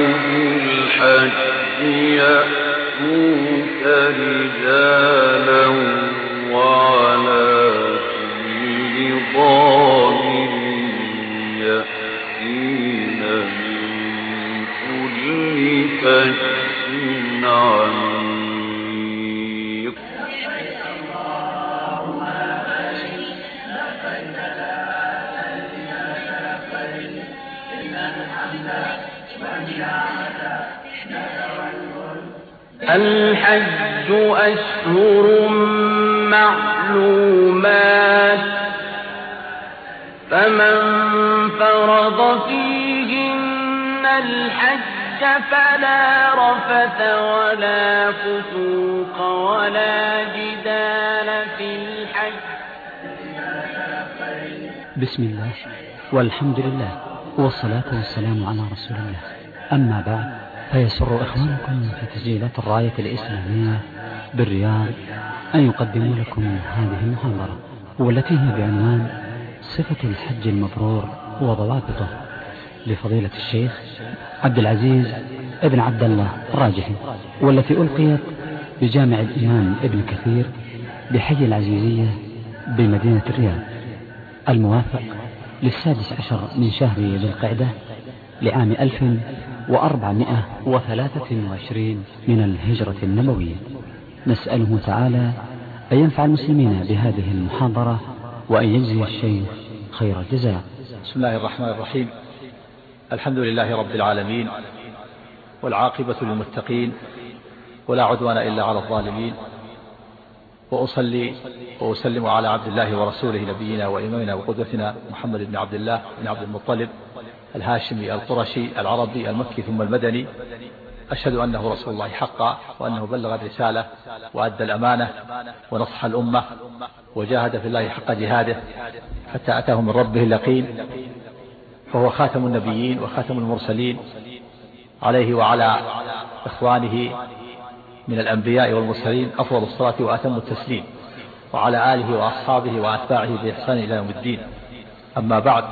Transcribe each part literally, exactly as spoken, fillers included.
بالحج يأتوك رجالا وعلى كل ضامر يأتين من كل فج عميق. الحج أشهر معلومات فمن فرض فيهن الحج فلا رفث ولا فسوق ولا جدال في الحج. بسم الله والحمد لله والصلاة والسلام على رسول الله. أما بعد، فيسر إخوانكم في تسجيلات الراية الإسلامية بالرياض أن يقدموا لكم هذه المحاضرة، والتي هي بعنوان صفة الحج المبرور وضوابطه، لفضيلة الشيخ عبد العزيز ابن عبد الله الراجحي، والتي ألقيت بجامع الإمام ابن كثير بحي العزيزية بمدينة الرياض، الموافق للسادس عشر من شهر ذي القعدة لعام ألف وأربعمائة وثلاثة وعشرين من الهجرة النبوية. نسأله تعالى أن ينفع المسلمين بهذه المحاضرة وأن يجزي الشيخ خير الجزاء. بسم الله الرحمن الرحيم. الحمد لله رب العالمين، والعاقبة للمتقين، ولا عدوان إلا على الظالمين، وأصلي وأسلم على عبد الله ورسوله نبينا وإمامنا وقدوتنا محمد بن عبد الله بن عبد المطلب الهاشمي القرشي العربي المكي ثم المدني. أشهد أنه رسول الله حقا، وأنه بلغ الرسالة وأدى الأمانة ونصح الأمة وجاهد في الله حق جهاده حتى أتاه من ربه اليقين، فهو خاتم النبيين وخاتم المرسلين، عليه وعلى إخوانه من الأنبياء والمرسلين أفضل الصلاة وأتم التسليم، وعلى آله وأصحابه وأتباعه بإحسان إلى يوم الدين. أما بعد،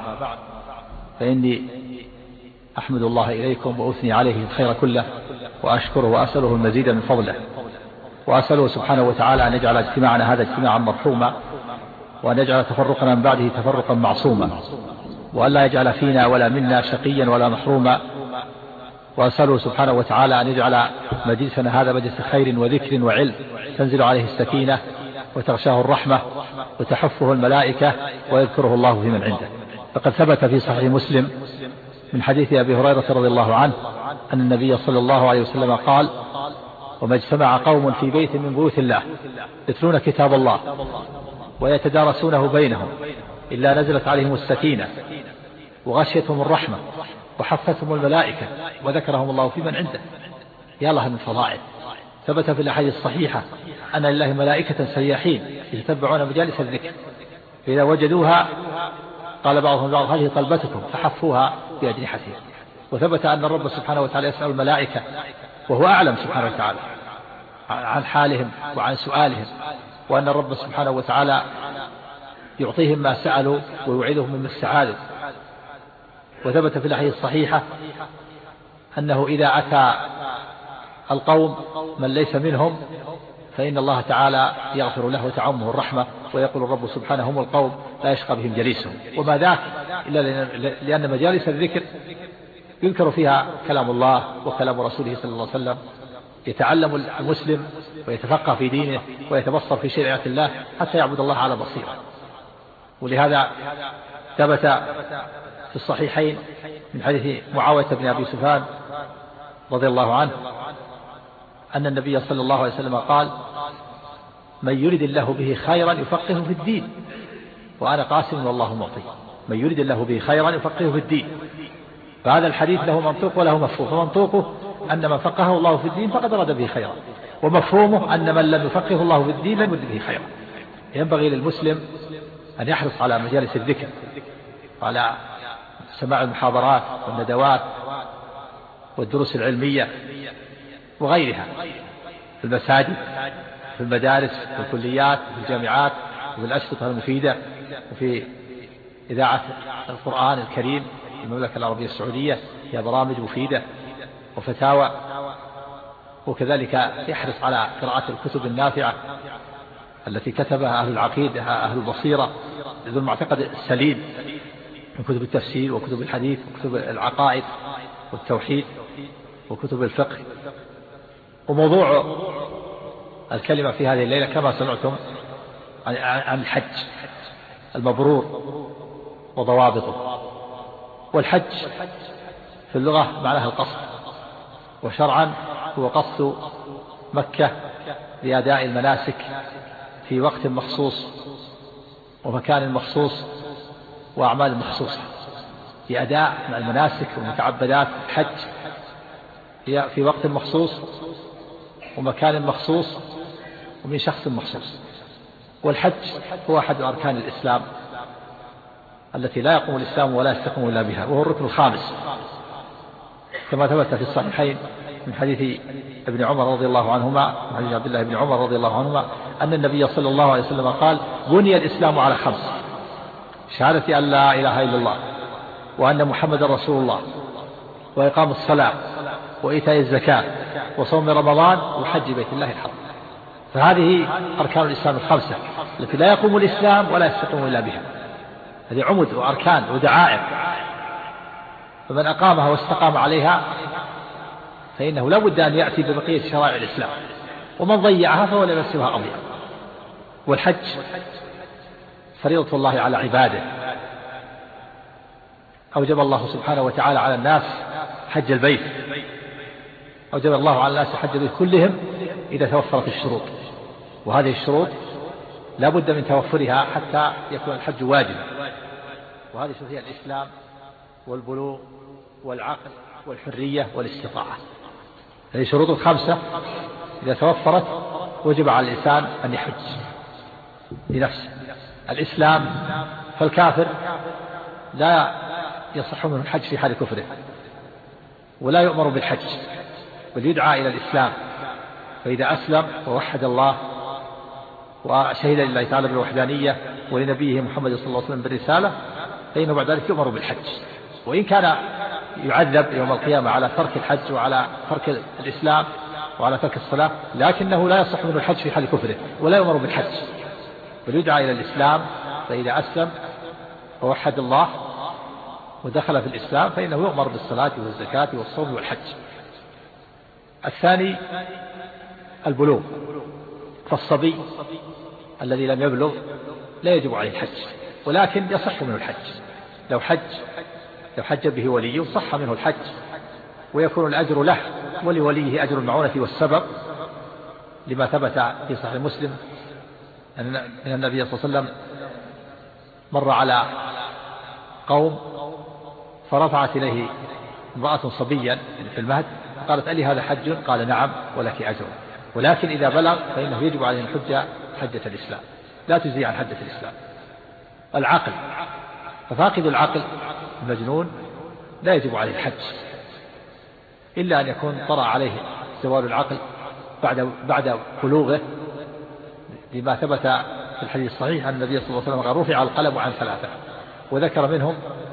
فإني أحمد الله إليكم وأثني عليه الخير كله، وأشكره وأسأله المزيد من فضله، وأسأله سبحانه وتعالى أن يجعل اجتماعنا هذا اجتماعا مرحوما، وأن يجعل تفرقنا من بعده تفرقا معصوما، وأن لا يجعل فينا ولا منا شقيا ولا محروما. وأسأله سبحانه وتعالى أن يجعل مجلسنا هذا مجلس خير وذكر وعلم تنزل عليه السكينة وتغشاه الرحمة وتحفه الملائكة ويذكره الله في من عنده. فقد ثبت في صحيح مسلم من حديث أبي هريرة رضي الله عنه أن النبي صلى الله عليه وسلم قال: وما اجتمع قوم في بيت من بيوت الله يتلون كتاب الله ويتدارسونه بينهم إلا نزلت عليهم السكينة وغشيتهم الرحمة وحفتهم الملائكة وذكرهم الله في من عنده. يا الله من فضائل. ثبت في الأحاديث الصحيحة أن لله ملائكة سياحين يتبعون مجالس الذكر، فإذا وجدوها قال بعضهم بعض: هذه طلبتكم، فحفوها بأجنحتهم. وثبت أن الرب سبحانه وتعالى يسأل الملائكة وهو أعلم سبحانه وتعالى عن حالهم وعن سؤالهم، وأن الرب سبحانه وتعالى يعطيهم ما سألوا ويوعدهم مما استعاذوا. وثبت في الأحاديث الصحيحة أنه إذا أتى القوم من ليس منهم فإن الله تعالى يغفر له وتعمه الرحمة، ويقول الرب سبحانه: هم القوم لا يشقى بهم جليسهم. وما ذاك إلا لأن مجالس الذكر يذكر فيها كلام الله وكلام رسوله صلى الله عليه وسلم، يتعلم المسلم ويتفقه في دينه ويتبصر في شريعة الله حتى يعبد الله على بصيرة. ولهذا ثبت في الصحيحين من حديث معاوية بن أبي سفيان رضي الله عنه أن النبي صلى الله عليه وسلم قال: من يريد الله به خيرا يفقهه في الدين، وأنا قاسم والله معطي. من يريد الله به خيرا يفقهه في الدين. فهذا الحديث له منطوق وله مفهوم. فمنطوقه أن من فقهه الله في الدين فقد أراد به خيرا، ومفهومه أن من لم يفقهه الله في الدين لم يرد به خيرا. ينبغي للمسلم أن يحرص على مجالس الذكر وعلى سماع المحاضرات والندوات والدروس العلمية وغيرها في المساجد، في المدارس، في الكليات، في الجامعات، وفي الأشرطة المفيدة، وفي إذاعة القرآن الكريم في المملكة العربية السعودية فيها برامج مفيدة وفتاوى، وكذلك يحرص على قراءة الكتب النافعة التي كتبها أهل العقيدة أهل البصيرة ذو المعتقد السليم من كتب التفسير وكتب الحديث وكتب العقائد والتوحيد وكتب الفقه. وموضوع الكلمة في هذه الليلة كما سمعتم عن الحج المبرور وضوابطه. والحج في اللغة معناها القصد، وشرعا هو قصد مكة لأداء المناسك في وقت مخصوص ومكان مخصوص وأعمال مخصوصة. لأداء المناسك والمتعبدات الحج هي في وقت مخصوص ومكان مخصوص ومن شخص مخصوص. والحج هو أحد أركان الإسلام التي لا يقوم الإسلام ولا يستقيم إلا بها، وهو الركن الخامس كما ثبت في الصحيحين من حديث ابن عمر رضي الله عنهما من حديث عبد الله بن عمر رضي الله عنهما أن النبي صلى الله عليه وسلم قال: بني الإسلام على خمس: شهادة أن لا إله إلا الله وأن محمد رسول الله وإقام الصلاة وإيتاء الزكاة وصوم رمضان وحج بيت الله الحرام. فهذه أركان الإسلام الخمسة التي لا يقوم الإسلام ولا يستقيم إلا بها. هذه عمد وأركان ودعائم، فمن أقامها واستقام عليها فإنه لا بد أن يأتي ببقية شرائع الإسلام، ومن ضيعها فهو لم يحسبها أضيع. والحج فريضة الله على عباده، أوجب الله سبحانه وتعالى على الناس حج البيت، أوجب الله على الناس حج البيت كلهم إذا توفرت الشروط، وهذه الشروط لا بد من توفرها حتى يكون الحج واجبا. وهذه شروط هي الإسلام والبلوغ والعقل والحرية والاستطاعة. هذه شروط الخمسة إذا توفرت وجب على الإنسان أن يحج لنفسه. الإسلام، فالكافر لا يصح منه الحج في حال كفره ولا يؤمر بالحج، بل يدعى إلى الإسلام، فإذا أسلم ووحد الله وشهد لله تعالى بالوحدانية ولنبيه محمد صلى الله عليه وسلم بالرسالة فإنه بعد ذلك يؤمر بالحج. وإن كان يعذب يوم القيامة على ترك الحج وعلى ترك الإسلام وعلى ترك الصلاة، لكنه لا يصح منه الحج في حال كفره ولا يؤمر بالحج، بل يدعى إلى الإسلام، فإذا أسلم ووحد الله ودخل في الإسلام فإنه يؤمر بالصلاة والزكاة والصوم والحج. الثاني البلوغ، فالصبي الذي لم يبلغ لا يجب عليه الحج، ولكن يصح منه الحج. لو حج لو حج به وليه صح منه الحج، ويكون الأجر له ولوليه أجر المعونة والسبب، لما ثبت في صحيح مسلم أن النبي صلى الله عليه وسلم مر على قوم فرفعت إليه امرأة صبيا في المهد، قالت: ألي هذا حج؟ قال: نعم ولك أجر، ولكن إذا بلغ فإنه يجب عليه الحجة حجة الإسلام، لا تجزي عن حجة الإسلام. العقل، ففاقد العقل المجنون لا يجب عليه الحج إلا أن يكون طرأ عليه زوال العقل بعد بعد بلوغه، لما ثبت في الحديث الصحيح أن النبي صلى الله عليه وسلم قال: رفع القلم عن ثلاثة، وذكر منهم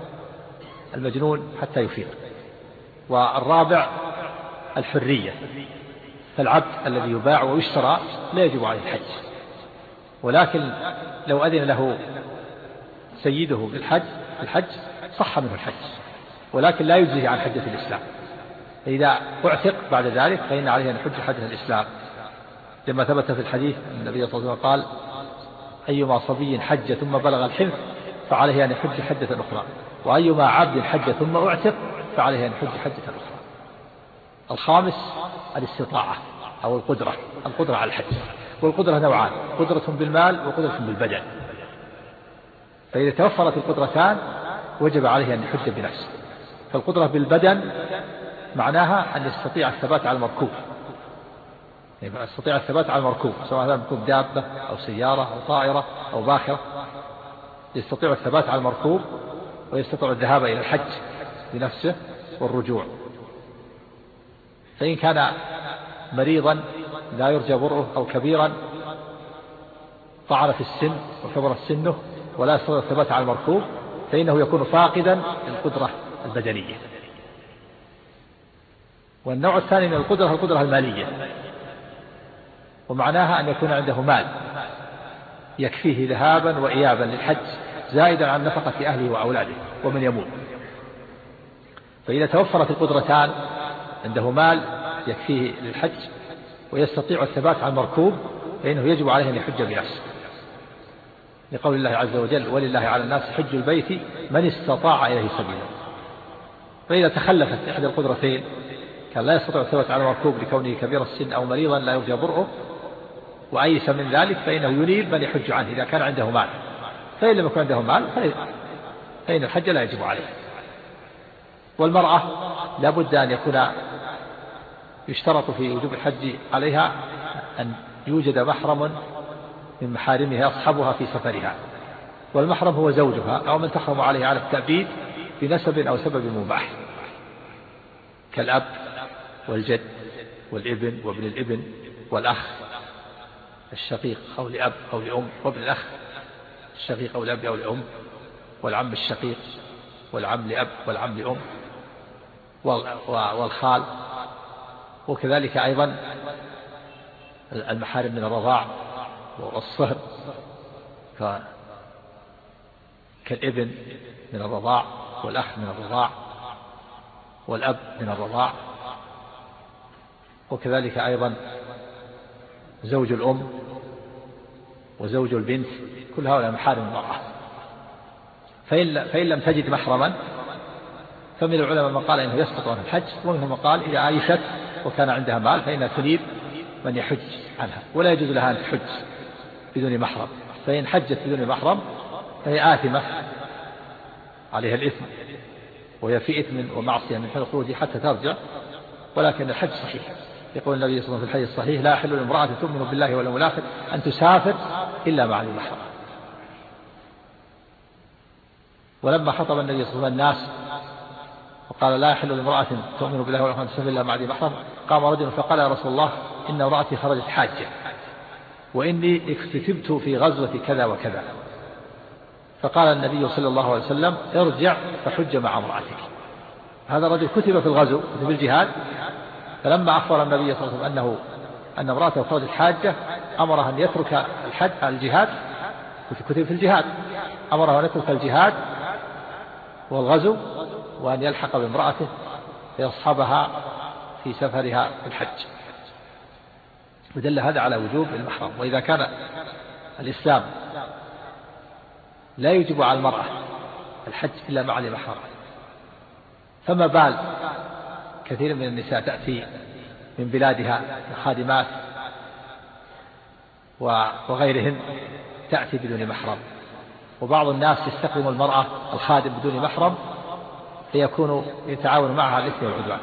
المجنون حتى يفيق. والرابع الحرية، فالعبد الذي يباع ويشترى لا يجب عليه الحج، ولكن لو أذن له سيده بالحج الحج صح منه الحج، ولكن لا يجزيه عن حجة الإسلام. فإذا اعتق بعد ذلك فإن عليه أن يحج حجة الإسلام، لما ثبت في الحديث النبي صلى الله عليه وسلم قال: أيما صبي حج ثم بلغ الحنث فعليه أن يحج حجة أخرى، وأيما عبد حج ثم اعتق فعليه أن يحج حجة أخرى. الخامس الاستطاعة أو القدرة، القدرة على الحج، والقدرة نوعان: قدرة بالمال وقدرة بالبدن. فإذا توفرت القدرتان وجب عليه أن يحج بنفسه. فالقدرة بالبدن معناها أن يستطيع الثبات على المركوب، يعني يستطيع الثبات على المركوب، سواء كان مركوب دابة أو سيارة أو طائرة أو باخرة، يستطيع الثبات على المركوب ويستطيع الذهاب إلى الحج بنفسه والرجوع. فإن كان مريضا لا يرجى برؤه أو كبيرا طعن في السن وكبر سنه ولا يستطيع الثبات على المركوب فإنه يكون فاقدا للقدرة البدنية. والنوع الثاني من القدرة القدرة المالية، ومعناها أن يكون عنده مال يكفيه ذهابا وإيابا للحج زائدا عن نفقة أهله وأولاده ومن يموت. فإذا توفرت القدرتان، عنده مال يكفيه للحج ويستطيع الثبات على المركوب، فإنه يجب عليه أن يحج بنفسه، لقول الله عز وجل: ولله على الناس حج البيت من استطاع إليه سبيلا. فإذا تخلفت إحدى القدرتين، كان لا يستطيع الثبات على المركوب لكونه كبير السن أو مريضا لا يرجى برؤه وأيس من ذلك، فإنه ينيب من يحج عنه إذا كان عنده مال. فإن لم يكن عنده مال فإن الحج لا يجب عليه. والمرأة لا بد أن يكون يشترط في وجوب الحج عليها أن يوجد محرم من محارمها يصحبها في سفرها، والمحرم هو زوجها أو من تحرم عليه على التأبيد بنسب أو سبب مباح، كالأب والجد والابن وابن الابن والأخ الشقيق أو لأب أو لأم، وابن الأخ الشقيق أو لأب أو لأم، والعم الشقيق والعم لأب والعم لأم، والخال. وكذلك أيضا المحارم من الرضاع والصهر كالابن من الرضاع والأخ من الرضاع والأب من الرضاع، وكذلك أيضا زوج الأم وزوج البنت، كل هؤلاء محارم المرأة. فإن, فإن لم تجد محرما، فمن العلماء من قال إنه يسقط عنها الحج، ومنهم من قال إذا عايشت وكان عندها مال فإنها تنيب من يحج عنها، ولا يجوز لها أن تحج بدون محرم. فإن حجت بدون محرم فهي آثمة عليها الإثم، وهي في إثم ومعصية من حين الخروج حتى ترجع، ولكن الحج صحيح. يقول النبي صلى الله عليه وسلم في الحديث الصحيح: لا يحل لامرأة تؤمن بالله واليوم الآخر أن تسافر إلا مع المحرم. ولما خطب النبي صلى الله عليه وسلم الناس وقال: لا يحل لامرأة تؤمن بالله واليوم الآخر أن تسافر إلا مع ذي محرم، قام رجل فقال: يا رسول الله، إن امرأتي خرجت حاجة، وإني اكتتبت في غزوة كذا وكذا. فقال النبي صلى الله عليه وسلم: ارجع فحج مع امرأتك. هذا الرجل كتب في الغزو، كتب الجهاد، فلما أخبر النبي صلى الله عليه وسلم أنه أن امرأته خرجت حاجة أمره أن يترك الحج الجهاد، كتب في الجهاد، أمره أن يترك الجهاد والغزو وأن يلحق بامرأته فيصحبها في سفرها في الحج. ودل هذا على وجوب المحرم. وإذا كان الإسلام لا يجب على المرأة الحج إلا مع ذي محرم، فما بال كثير من النساء تأتي من بلادها الخادمات وغيرهن تأتي بدون محرم. وبعض الناس يستخدم المرأة الخادم بدون محرم فيكون يتعاون معها على الإثم والعدوان.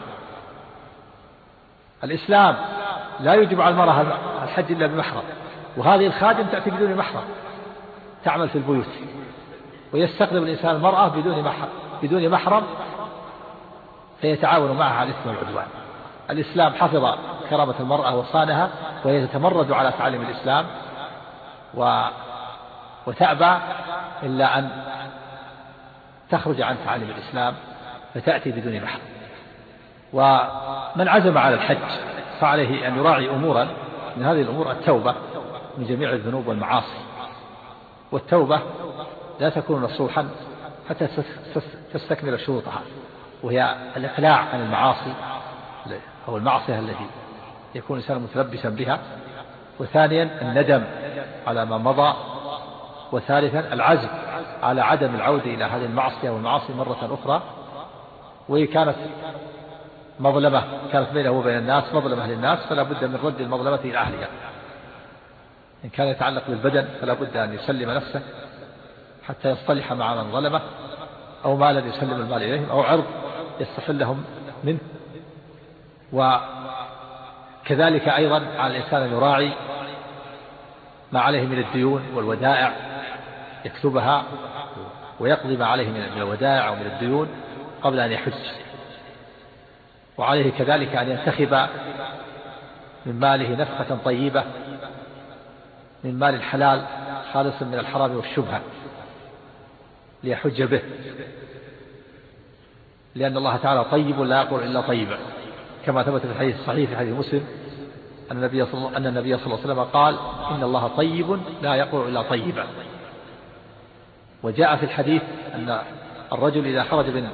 الإسلام لا يجب على المرأة الحج إلا بمحرم، وهذه الخادم تأتي بدون محرم تعمل في البيوت، ويستخدم الإنسان المرأة بدون محرم بدون محرم فيتعاون معها على الإثم والعدوان. الإسلام حفظ كرامة المرأة وصانها، وهي تتمرد على تعاليم الإسلام و... وتأبى إلا أن تخرج عن تعاليم الإسلام فتأتي بدون محرم. ومن عزم على الحج فعليه أن يراعي أمورا، من هذه الأمور التوبة من جميع الذنوب والمعاصي. والتوبة لا تكون نصوحا حتى تستكمل شروطها، وهي الإقلاع عن المعاصي أو المعصية التي يكون الإنسان متلبسا بها، وثانيا الندم على ما مضى، وثالثا العزم على عدم العودة إلى هذه المعصية والمعاصي مرة أخرى. وإن كانت مظلمة كانت بينه وبين الناس مظلمة للناس فلا بد من رد المظلمة إلى أهلها. إن كان يتعلق بالبدن فلا بد أن يسلم نفسه حتى يصطلح مع من ظلمه، أو مالا يسلم المال إليهم، أو عرض يستحلهم منه. وكذلك أيضا على الإنسان أن يراعي ما عليه من الديون والودائع يكتبها ويقضي ما عليه من الودائع ومن الديون قبل أن يحج. وعليه كذلك أن ينتخب من ماله نفقة طيبة من مال الحلال خالص من الحرام والشبهة ليحج به، لأن الله تعالى طيب لا يقول إلا طيبا. كما ثبت في الحديث الصحيح في حديث مسلم أن النبي صلى أن النبي صلى الله عليه وسلم قال إن الله طيب لا يقول إلا طيبا. وجاء في الحديث أن الرجل إذا خرج من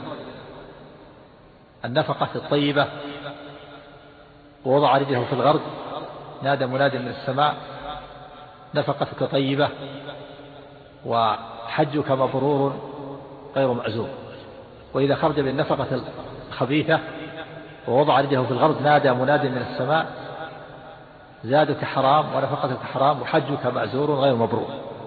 النفقة الطيبة ووضع رجله في الغرب نادى مناد من السماء نفقتك طيبة وحجك مبرور غير مأزوم. وإذا خرج من النفقة الخبيثة ووضع رجله في الغرب نادى مناد من السماء زادك حرام ونفقتك حرام وحجك مأزور غير مبرور.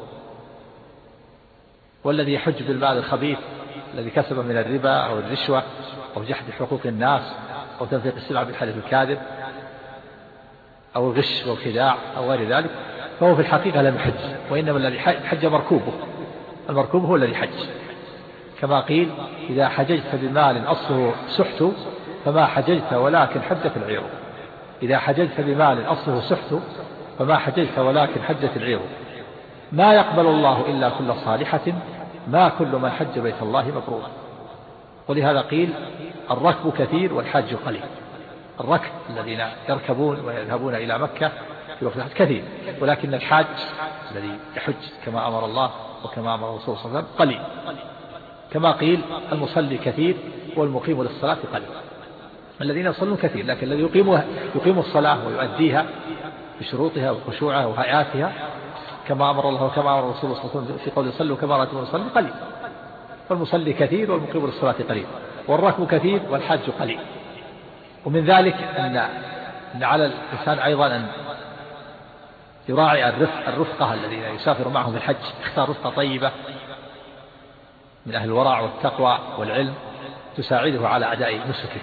والذي يحج بالمال الخبيث الذي كسبه من الربا أو الرشوة أو جحد حقوق الناس أو تنفيق السلع بالحلف الكاذب أو الغش والخداع أو غير ذلك فهو في الحقيقة لم يحج، وإنما الذي حج مركوبه، المركوب هو الذي حج. كما قيل إذا حججت بمال أصله سحت فما حججت ولكن حجت العير. إذا حججت بمال أصله سحت فما حججت ولكن حجت العير. ما يقبل الله إلا كل صالحة ما كل من حج بيت الله مبرور. ولهذا قيل الركب كثير والحج قليل. الركب الذين يركبون ويذهبون إلى مكة في وقت الحج كثير، ولكن الحاج الذي يحج كما أمر الله وكما أمر الرسول صلى الله عليه وسلم قليل. كما قيل المصلي كثير والمقيم للصلاة قليل. الذين يصلون كثير لكن الذي يقيم يقيم الصلاة ويؤديها بشروطها وخشوعها وهيئاتها كما أمر الله وكما أمر الرسول صلى الله عليه وسلم في قول صلوا كما رأيتم يصلي قليل. فالمصلي كثير والمقيم للصلاة قليل، والركب كثير والحج قليل. ومن ذلك أن أن على الإنسان أيضا أن يراعي الرفق الرفقة الذين يسافر معهم في الحج، يختار رفقة طيبة من أهل الورع والتقوى والعلم تساعده على أداء نسكه.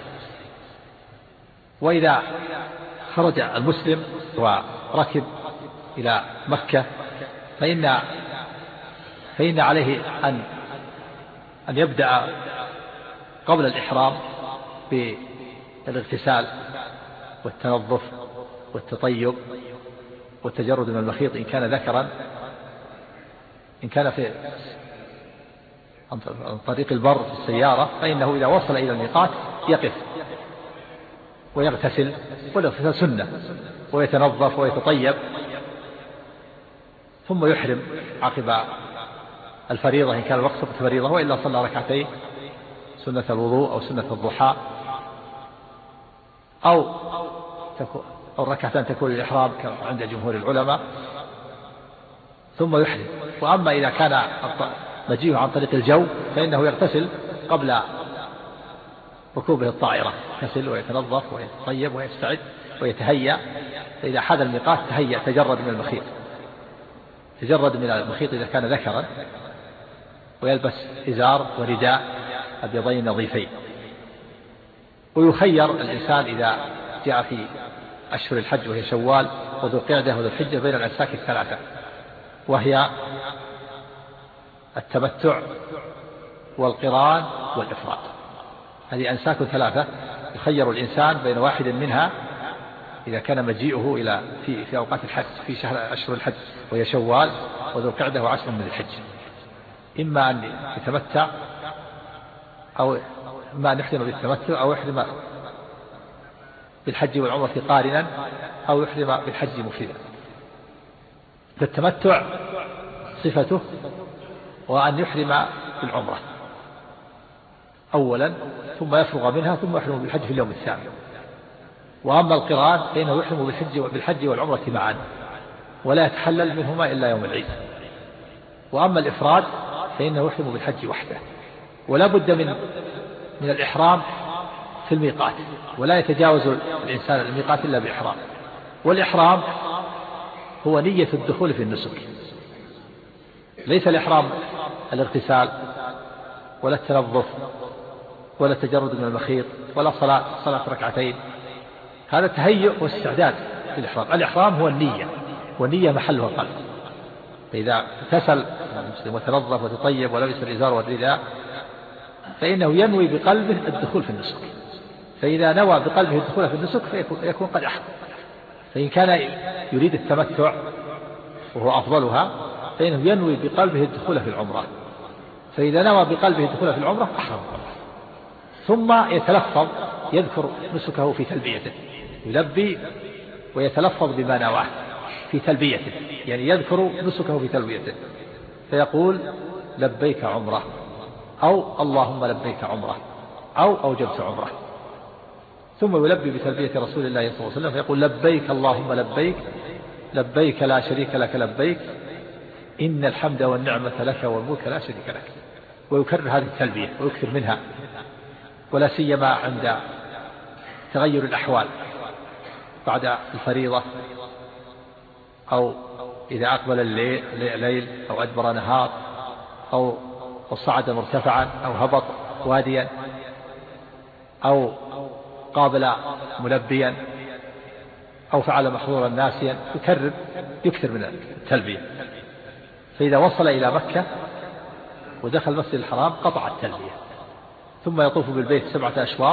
وإذا خرج المسلم وركب إلى مكة فإن فإن عليه أن أن يبدأ قبل الإحرام بالاغتسال والتنظف والتطيب والتجرد من المخيط إن كان ذكرا. إن كان في عن طريق البر في السيارة فإنه إذا وصل إلى الميقات يقف ويغتسل، والاغتسال سنة، ويتنظف ويتطيب ثم يحرم عقب الفريضة إن كان الوقت فريضة، وإلا صلى ركعتين سنة الوضوء أو سنة الضحى أو أو ركعتان تكون الإحرام عند جمهور العلماء ثم يحرم. وأما إذا كان مجيء عن طريق الجو فإنه يغتسل قبل ركوبه الطائرة، يغتسل ويتنظف ويتطيب ويستعد ويتهيأ. فإذا حاد الميقات تهيأ تجرد من المخيط تجرد من المخيط إذا كان ذكرا، ويلبس إزار ورداء أبيضين نظيفين. ويخير الإنسان إذا جاء في أشهر الحج وهي شوال وذو القعدة وذو الحجة بين الأنساك الثلاثة، وهي التمتع والقران والإفراد. هذه أنساك ثلاثة يخير الإنسان بين واحد منها إذا كان مجيئه إلى في في أوقات الحج في شهر أشهر الحج وهي شوال وذو القعدة وعشر من الحج، إما أن يتمتع أو إما أن يحرم بالتمتع أو يحرم بالحج والعمرة قارنا أو يحرم بالحج مفردا. فالتمتع صفته وأن يحرم بالعمرة أولا ثم يفرغ منها ثم يحرم بالحج في اليوم الثاني. وأما القران فإنه يحرم بالحج بالحج والعمرة معا ولا يتحلل منهما إلا يوم العيد. وأما الإفراد فإنه يحرم بالحج وحده، ولا بد من من الإحرام في الميقات، ولا يتجاوز الإنسان الميقات إلا بإحرام. والإحرام هو نية الدخول في النسك، ليس الإحرام الاغتسال ولا التنظف ولا التجرد من المخيط ولا صلاة صلاة ركعتين. هذا تهيؤ واستعداد في الإحرام. الإحرام هو النية، والنية محلها القلب. فإذا اغتسل المسلم وتنظف وتطيب ولبس الإزار والرداء فإنه ينوي بقلبه الدخول في النسك. فإذا نوى بقلبه الدخول في النسك فيكون قد أحرم. فإن كان يريد التمتع وهو أفضلها فإنه ينوي بقلبه الدخول في العمرة. فإذا نوى بقلبه الدخول في العمرة أحرم، ثم يتلفظ يذكر نسكه في تلبيته، يلبي ويتلفظ بما نواه في تلبيته، يعني يذكر نسكه في تلبيته فيقول لبيك عمره، أو اللهم لبيك عمره، أو أوجبت عمره. ثم يلبي بتلبية رسول الله صلى الله عليه وسلم فيقول لبيك اللهم لبيك، لبيك لا شريك لك لبيك، إن الحمد والنعمة لك والملك لا شريك لك. ويكرر هذه التلبية ويكثر منها، ولا سيما عند تغير الأحوال بعد الفريضة، أو إذا أقبل الليل أو أدبر نهار، أو صعد مرتفعا أو هبط واديا، أو قابل ملبيا، أو فعل محظورا ناسيا، يكرر يكثر من التلبية. فإذا وصل إلى مكة ودخل المسجد الحرام قطع التلبية، ثم يطوف بالبيت سبعة أشواط،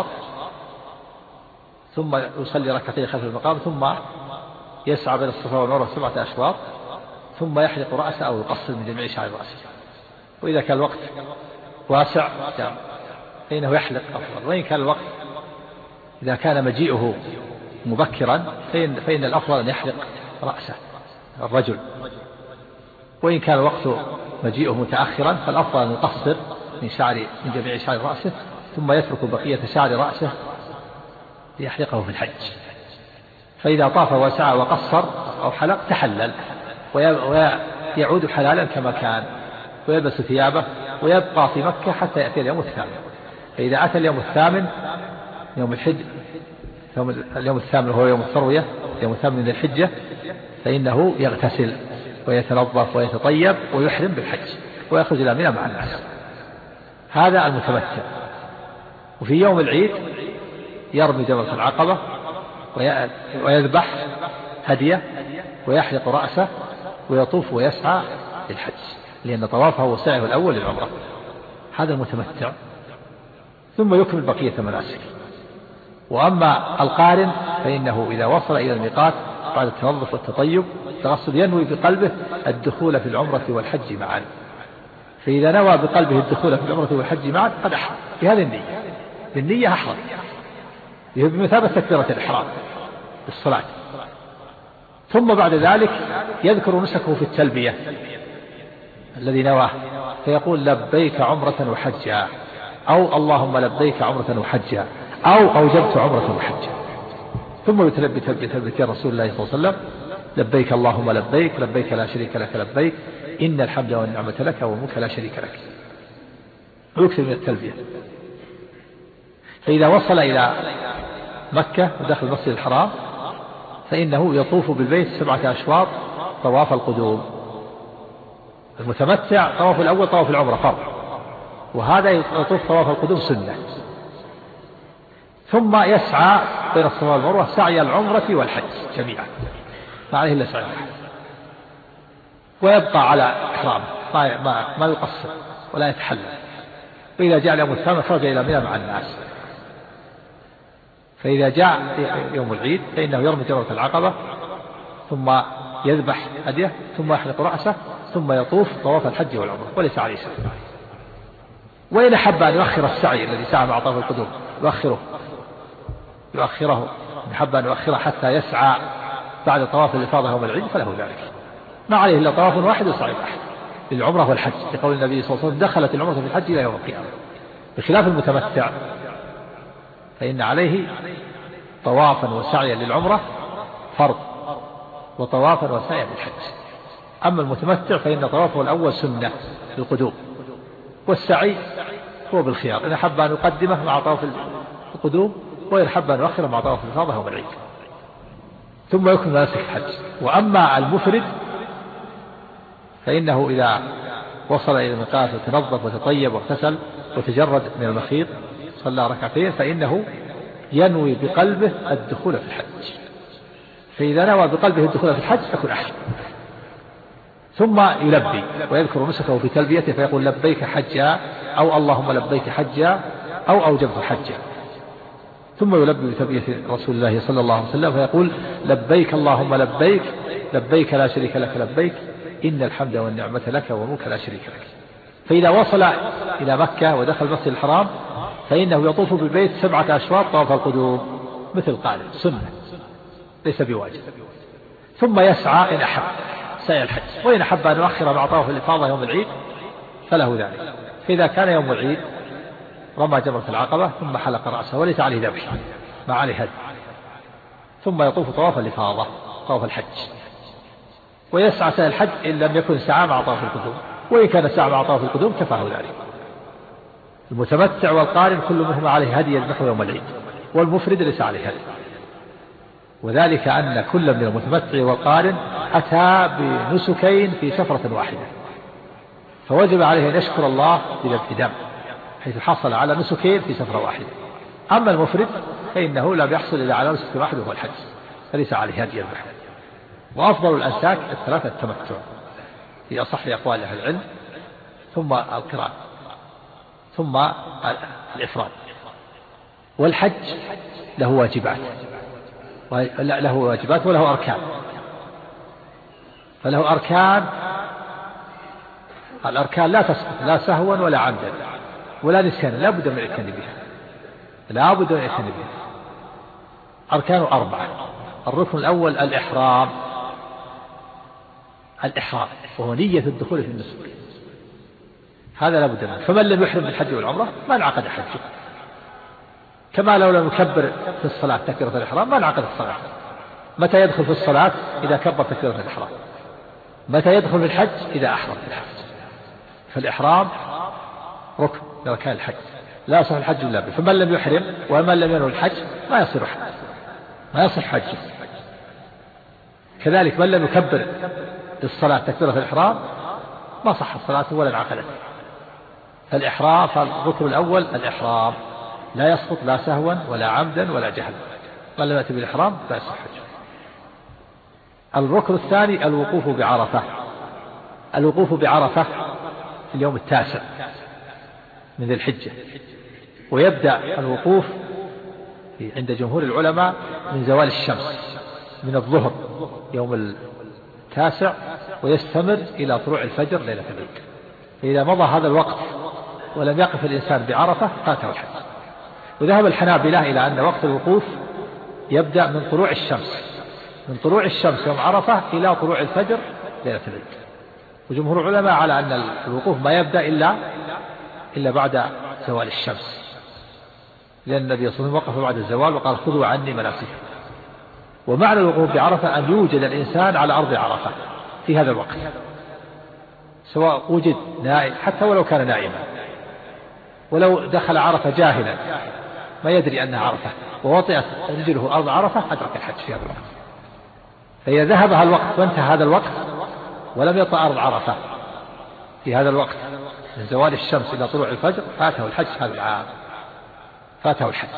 ثم يصلي ركعتين خلف المقام، ثم يسعى بين الصفا والمروة سبعة أشواط، ثم يحلق رأسه أو يقصر من جميع شعر رأسه. وإذا كان الوقت واسع فإنه يحلق أفضل، وإن كان الوقت إذا كان مجيئه مبكرا فإن, فإن الأفضل أن يحلق رأسه الرجل، وإن كان الوقت مجيئه متأخرا فالأفضل أن يقصر من شعر من جميع شعر رأسه، ثم يترك بقية شعر رأسه ليحلقه في الحج. فإذا طاف وسعى وقصر أو حلق تحلل ويعود حلالا كما كان، ويلبس ثيابه ويبقى في مكة حتى يأتي اليوم الثامن. فإذا أتى اليوم الثامن يوم الحج، اليوم الثامن هو يوم التروية، يوم الثامن من الحجة، فإنه يغتسل ويتنظف ويتطيب ويحرم بالحج ويخرج إلى منى مع الناس. هذا المتمتع. وفي يوم العيد يرمي جمرة العقبة ويذبح هديه ويحلق رأسه ويطوف ويسعى للحج، لأن طوافه وسعيه الأول للعمرة. هذا المتمتع. ثم يكمل بقية المناسك. وأما القارن فإنه إذا وصل إلى الميقات بعد التنظف والتطيب التغسل ينوي بقلبه الدخول في العمرة والحج معا. فإذا نوى بقلبه الدخول في العمرة والحج معا قد أحرم بهذه النية، بالنية أحرم بمثابة تكبيرة الإحرام بالصلاة. ثم بعد ذلك يذكر نسكه في التلبية الذي نواه فيقول لبيك عمرة وحجا، أو اللهم لبيك عمرة وحجا، أو أوجبت عمرة وحجا. ثم يتلبي تلبية تلبية رسول الله صلى الله عليه وسلم لبيك اللهم لبيك، لبيك لا شريك لك لبيك، إن الحمد والنعمة لك والملك لا شريك لك. ويكثر من التلبية. فإذا وصل إلى مكة ودخل المسجد الحرام فإنه يطوف بالبيت سبعة أشواط طواف القدوم. المتمتع طواف الأول طواف العمرة فرض، وهذا يطوف طواف القدوم سنة. ثم يسعى بين الصفا والمروة سعي العمرة والحج جميعا، ما عليه إلا سعي الحج، ويبقى على إحرامه ما, ما, ما يقصر ولا يتحلل. وإذا جاء اليوم الثامن خرج إلى منى مع الناس. فإذا جاء يوم العيد فإنه يرمي جمرة العقبة، ثم يذبح هديه، ثم يحلق رأسه، ثم يطوف طواف الحج والعمرة وليس عليه سعي. وإن أحب أن يؤخر السعي الذي سعى مع طواف القدوم يؤخره يؤخره إن أحب أن يؤخره حتى يسعى بعد طواف الإفاضة يوم العيد فله ذلك، ما عليه إلا طواف واحد وسعي واحد للعمرة والحج، لقول النبي صلى الله عليه وسلم دخلت العمرة في الحج إلى يوم القيامة. بخلاف المتمتع فإن عليه طوافا وسعيا للعمرة فرض، وطوافا وسعيا للحج. أما المتمتع فإن طوافه الأول سنة للقدوم، والسعي هو بالخيار إن أحب أن يقدمه مع طواف القدوم، وإن أحب أن يؤخره مع طواف الإفاضة يوم العيد. ثم يكمل مناسك الحج. وأما المفرد فإنه إذا وصل إلى الميقات وتنظف وتطيب واغتسل وتجرد من المخيط صلى ركعتين فإنه ينوي بقلبه الدخول في الحج. فإذا نوى بقلبه الدخول في الحج فكن أحرم. ثم يلبي ويذكر نسكه في تلبيته فيقول لبيك حجا، أو اللهم لبيك حجا، أو أوجبت حجا. ثم يلبي بتلبية رسول الله صلى الله عليه وسلم فيقول لبيك اللهم لبيك، لبيك لا شريك لك لبيك، إن الحمد والنعمة لك والملك لا شريك لك. فإذا وصل إلى مكة ودخل المسجد الحرام فإنه يطوف بالبيت سبعة أشواط طواف القدوم مثل قارن سنة ليس بواجب، ثم يسعى إن أحب سعي الحج، وإن أحب أن يؤخر مع طواف الإفاضة يوم العيد فله ذلك. فإذا كان يوم العيد رمى جمرة العقبة ثم حلق رأسه وليس عليه ذبح ما عليه هدي، ثم يطوف طواف الإفاضة طواف الحج، ويسعى سعي الحج إن لم يكن سعى مع طواف القدوم، وإن كان سعى مع طواف القدوم كفاه ذلك. المتمتع والقارن كل منهما عليه هدي يذبحه يوم العيد، والمفرد ليس عليه هدي، وذلك أن كل من المتمتع والقارن أتى بنسكين في سفرة واحدة، فوجب عليه أن يشكر الله بذبح دم حيث حصل على نسكين في سفرة واحدة. أما المفرد فإنه لا يحصل إلا على نسك واحد وهو الحج، فليس عليه هدي يذبحه. وأفضل الأنساك الثلاثة التمتع في أصح أقوال أهل العلم، ثم القران، ثم الإفراد. والحج له واجبات له واجبات وله أركان، فله أركان، الأركان لا تسقط لا سهوا ولا عمدا ولا نسيانا، لا بد من الإتيان بها لا بد من الإتيان بها. أركان أربعة. الركن الأول الإحرام الإحرام وهو نية الدخول في النسك، هذا لا بد منه. فمن لم يحرم بالحج والعمرة ما انعقد حجه، كما لو لم يكبر في الصلاة تكبيرة الإحرام ما انعقد الصلاة. متى يدخل في الصلاة؟ إذا كبر تكبيرة الإحرام. متى يدخل في الحج؟ إذا أحرم في الحج. فالإحرام ركن من أركان الحج، لا يصح الحج إلا به. فمن لم يحرم ومن لم ينوي الحج ما يصير حج ما يصح حجه. كذلك من لم يكبر للصلاة تكبيرة الإحرام ما صحت صلاته ولا انعقدت. فالإحرام فالركن الأول الإحرام لا يسقط لا سهوا ولا عمدا ولا جهلا، من لم يأتي بالإحرام لا يصح حجه. الركن الثاني الوقوف بعرفة. الوقوف بعرفة في اليوم التاسع من ذي الحجة، ويبدأ الوقوف عند جمهور العلماء من زوال الشمس من الظهر يوم التاسع، ويستمر إلى طلوع الفجر ليلة العيد. فإذا مضى هذا الوقت ولم يقف الإنسان بعرفة فاته الحج. وذهب الحنابلة إلى أن وقت الوقوف يبدأ من طلوع الشمس من طلوع الشمس يوم عرفة إلى طلوع الفجر ليلة العيد. وجمهور العلماء على أن الوقوف ما يبدأ إلا إلا بعد زوال الشمس، لأن النبي صلى الله عليه وسلم وقف بعد الزوال وقال خذوا عني مناسككم. ومعنى الوقوف بعرفة أن يوجد الإنسان على أرض عرفة في هذا الوقت، سواء وجد نائم حتى ولو كان نائما، ولو دخل عرفة جاهلا ما يدري أنها عرفة ووطئت رجله أرض عرفة أدرك الحج في هذا الوقت. فإذا ذهب هذا الوقت وانتهى هذا الوقت ولم يطأ أرض عرفة في هذا الوقت من زوال الشمس إلى طلوع الفجر فاته الحج هذا العام، فاته الحج.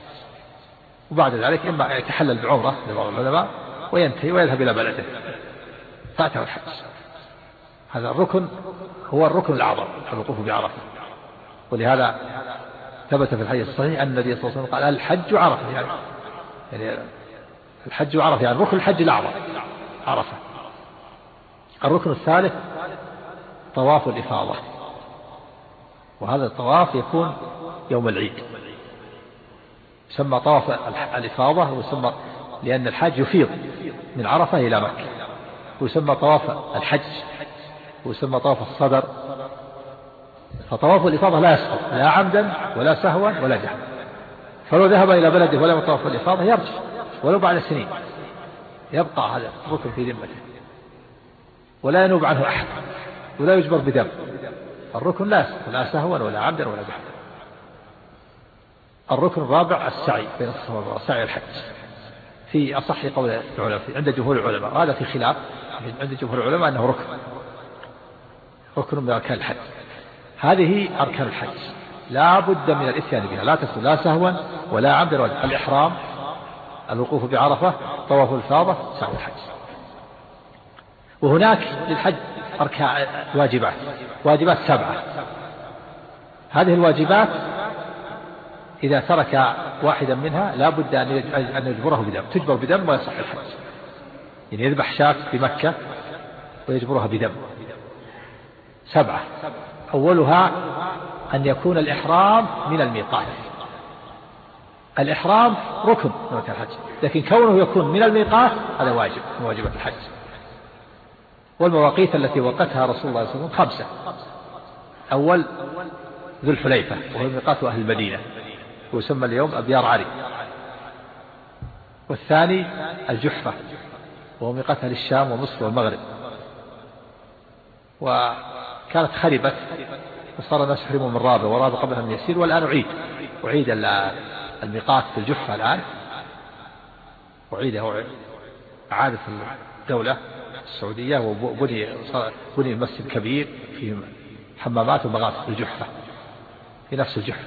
وبعد ذلك إما يتحلل بعمرة لبعض العلماء وينتهي ويذهب إلى بلده فاته الحج. هذا الركن هو الركن الأعظم الوقوف بعرفة. ولهذا ثبت في الحديث الصحيح أن النبي صلى الله عليه وسلم قال الحج عرفة، يعني, يعني الحج عرفة يعني ركن الحج الأعظم عرفة. الركن الثالث طواف الإفاضة، وهذا الطواف يكون يوم العيد، يسمى طواف الإفاضة، ويسمى لأن الحاج يفيض من عرفة إلى مكة، ويسمى طواف الحج، ويسمى طواف الصدر. فطواف الإفاضة لا يسقط لا عمدا ولا سهوا ولا جهلا، فلو ذهب إلى بلده ولم يطوف الإفاضة يرجع ولو بعد سنين، يبقى هذا الركن في ذمته ولا ينوب عنه أحد ولا يجبر بدم. الركن لا يسقط لا سهوا ولا عمدا ولا جهلا. الركن الرابع السعي بين الصفا والمروة، سعي الحج في أصح قول العلماء عند جمهور العلماء، هذا في خلاف عند جمهور العلماء أنه ركن ركن من أركان الحج. هذه أركان الحج لا بد من الإتيان بها، لا تسقط لا سهوا ولا عمدا ولا جهلا. الإحرام، الوقوف بعرفة، طواف الإفاضة، سعي الحج. وهناك للحج أركان واجبات واجبات سبعة. هذه الواجبات إذا ترك واحدا منها لا بد أن يجبره بدم، تجبر بدم ويصح الحج. يعني يذبح شاة في مكة ويجبرها بدم. سبعة. أولها أن يكون الإحرام من الميقات. الإحرام ركن من أركان الحج، لكن كونه يكون من الميقات هذا واجب من واجبات الحج. والمواقيت التي وقتها رسول الله صلى الله عليه وسلم خمسة. أول ذو الحليفة وهو ميقات أهل المدينة ويسمى اليوم أبيار علي. والثاني الجحفة وهو ميقات أهل الشام ومصر والمغرب، وكانت خربت وصار الناس يحرموا من رابع ورابع قبلها من يسير، والآن أعيد أعيد الميقات في الجحفة الآن أعيده إعادة الدولة السعودية، وبني بني مسجد كبير فيه حمامات ومغاسل في الجحفة في نفس الجحفة.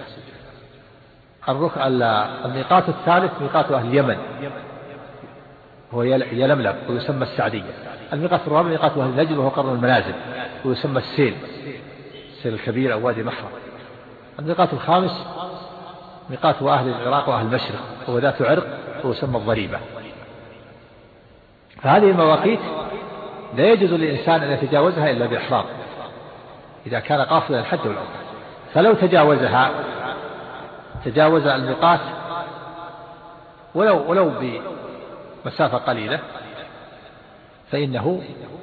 الميقات الثالث ميقات أهل اليمن هو يلملم ويسمى السعدية. الميقات الرابع ميقات أهل نجد وهو قرن المنازل ويسمى السيل السيل الكبير أو وادي محرم. الميقات الخامس ميقات أهل العراق وأهل المشرق وهو ذات عرق ويسمى الضريبة. فهذه المواقيت لا يجوز للإنسان أن يتجاوزها إلا بإحرام إذا كان قاصدا الحج والعمرة. فلو تجاوزها تجاوز الميقات ولو ولو بمسافة قليلة فإنه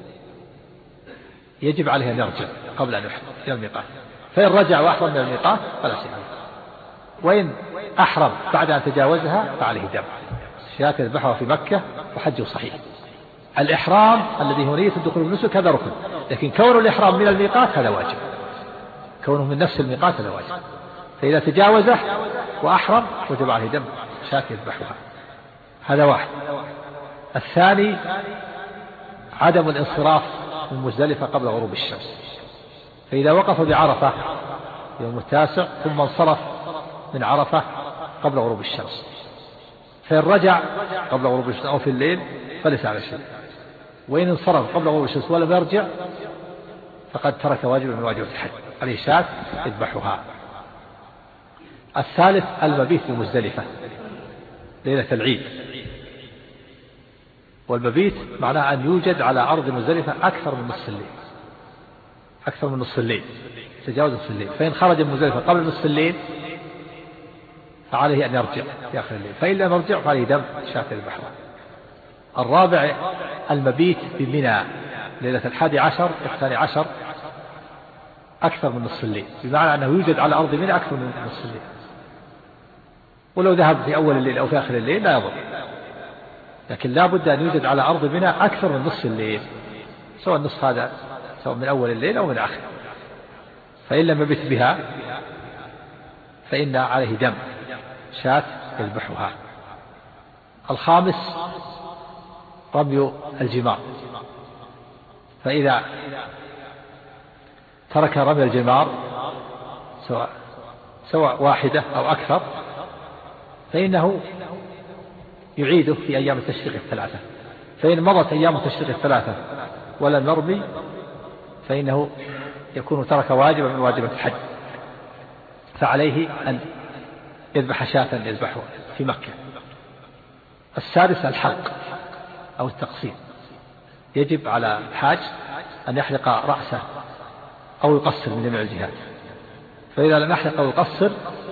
يجب عليه أن يرجع قبل أن يحرم إلى الميقات. فإن رجع وأحرم من الميقات فلا شيء عليه، وإن أحرم بعد أن تجاوزها فعليه دم شاة يذبحها في مكة وحجه صحيح. الإحرام الذي هو نية الدخول بالنسك هذا ركن، لكن كون الإحرام من الميقات هذا واجب، كونه من نفس الميقات هذا واجب. فإذا تجاوزه وأحرم وجب عليه دم شاة يذبحها. هذا واحد. الثاني عدم الانصراف من مزدلفة قبل غروب الشمس. فإذا وقف بعرفة يوم التاسع ثم انصرف من عرفة قبل غروب الشمس، فإن رجع قبل غروب الشمس أو في الليل فليس على شيء، وإن انصرف قبل غروب الشمس ولم يرجع فقد ترك واجبا من واجبات الحج، عليه شاة يذبحها. الثالث المبيت بمزدلفة ليلة العيد. والمبيت معناه أن يوجد على أرض مزدلفة أكثر من نصف الليل، أكثر من نصف الليل، تجاوز نصف الليل. فإن خرج من مزدلفة قبل نصف الليل فعليه أن يرجع في آخر الليل، فإن لم يرجع فعليه دم شاة يذبحها. الرابع المبيت بمنى ليلة الحادي عشر والثاني عشر أكثر من نصف الليل، بمعنى أنه يوجد على أرض منى أكثر من نصف الليل، ولو ذهب في أول الليل أو في آخر الليل لا يضر، لكن لا بد أن يوجد على أرض منى أكثر من نصف الليل، سواء النصف هذا سواء من أول الليل أو من آخر. فإن لم يبت بها فإن عليه دم شاة يذبحها. الخامس رمي الجمار. فإذا ترك رمي الجمار سواء سواء واحدة أو أكثر فإنه يعيده في أيام التشريق الثلاثة. فإن مضت أيام التشريق الثلاثة ولم يرمي فإنه يكون ترك واجبا من واجبات الحج، فعليه أن يذبح شاة يذبحها في مكة. السادس الحلق أو التقصير. يجب على الحاج أن يحلق رأسه أو يقصر من جميع الجهات، فإذا لم يحلق أو يقصر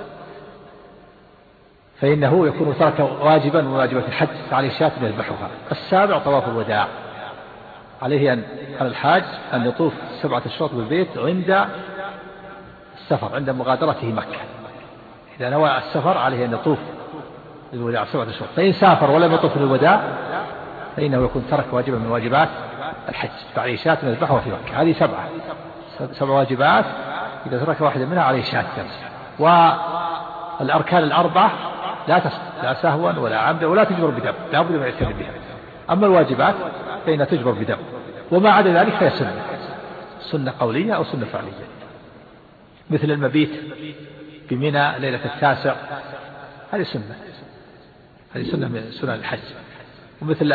فإنه يكون ترك واجبا من واجبات الحج، فعليه شاة يذبحها. السابع طواف الوداع. عليه أن على الحاج أن يطوف سبعة أشواط بالبيت عند السفر، عند مغادرته مكة. إذا نوى السفر عليه أن يطوف الوداع سبعة أشواط، فإن سافر ولم يطوف الوداع فإنه يكون ترك واجبا من واجبات الحج، فعليه شاة يذبحها في مكة. هذه سبعة سبع واجبات، إذا ترك واحدة منها عليه شاة. والأركان الأربعة لا تسقط لا سهوا ولا عمدا ولا تجبر بدم، لا بد من يعتني بها. أما الواجبات فإنها تجبر بدم، وما عدا ذلك فهي سنة، سنة قولية أو سنة فعلية، مثل المبيت بمنى ليلة التاسع، هذه سنة، هذه سنة من سنن الحج. ومثل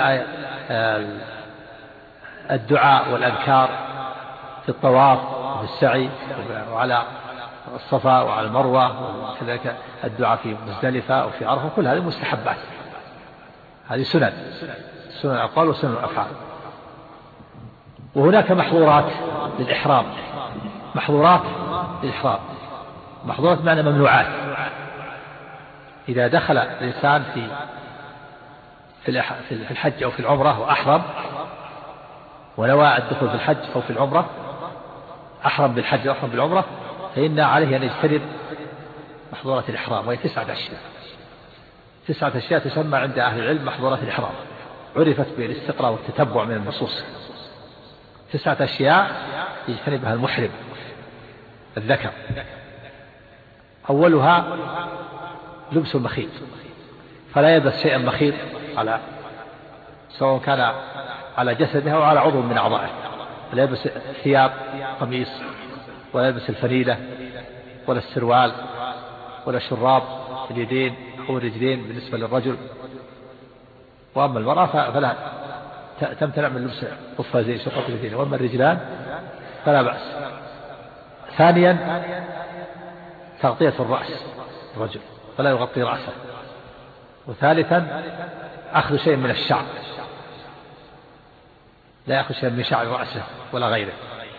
الدعاء والأذكار في الطواف وفي السعي وعلى الصفا وعلى المروة، وكذلك الدعاء في مزدلفة وفي عرفة، كل هذه مستحبات، هذه سنن، سنن الأقوال وسنن الأفعال. وهناك محظورات للإحرام، محظورات للإحرام محظورات معنى ممنوعات. إذا دخل الإنسان في في الحج أو في العمرة وأحرم ونوى الدخول في الحج أو في العمرة، أحرم بالحج وأحرم بالعمرة، فإن عليه أن يجتنب محظورات الإحرام، وهي تسعة أشياء. تسعة أشياء تسمى عند أهل العلم محظورات الإحرام، عرفت بالاستقراء والتتبع من النصوص. تسعة أشياء يجتنبها المحرم الذكر. أولها لبس المخيط، فلا يلبس شيئا مخيط على سواء كان على جسده أو على عضو من أعضائه. لا يلبس ثياب قميص، ولا يلبس الفريدة ولا السروال ولا شراب اليدين أو الرجلين بالنسبة للرجل. وأما المرأة فلا تمتنع من لبس قفازين شقق اليدين، وأما الرجلان فلا بأس. ثانيا تغطية الرأس الرجل، فلا يغطي رأسه. وثالثا أخذ شيء من الشعر، لا يأخذ شيء من شعر رأسه ولا غيره.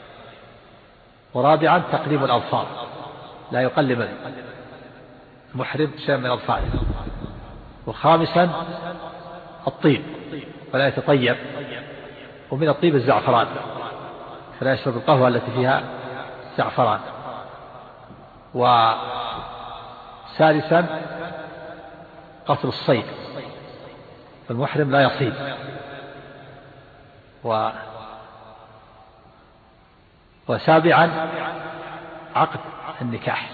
ورابعا تقليم الأظفار، لا يقلم المحرم شيء من أظفاره. وخامسا الطيب، فلا يتطيب. ومن الطيب الزعفران، فلا يشرب القهوة التي فيها زعفران. وسادسا قتل الصيد، فالمحرم لا يصيد. و وسابعا عقد النكاح،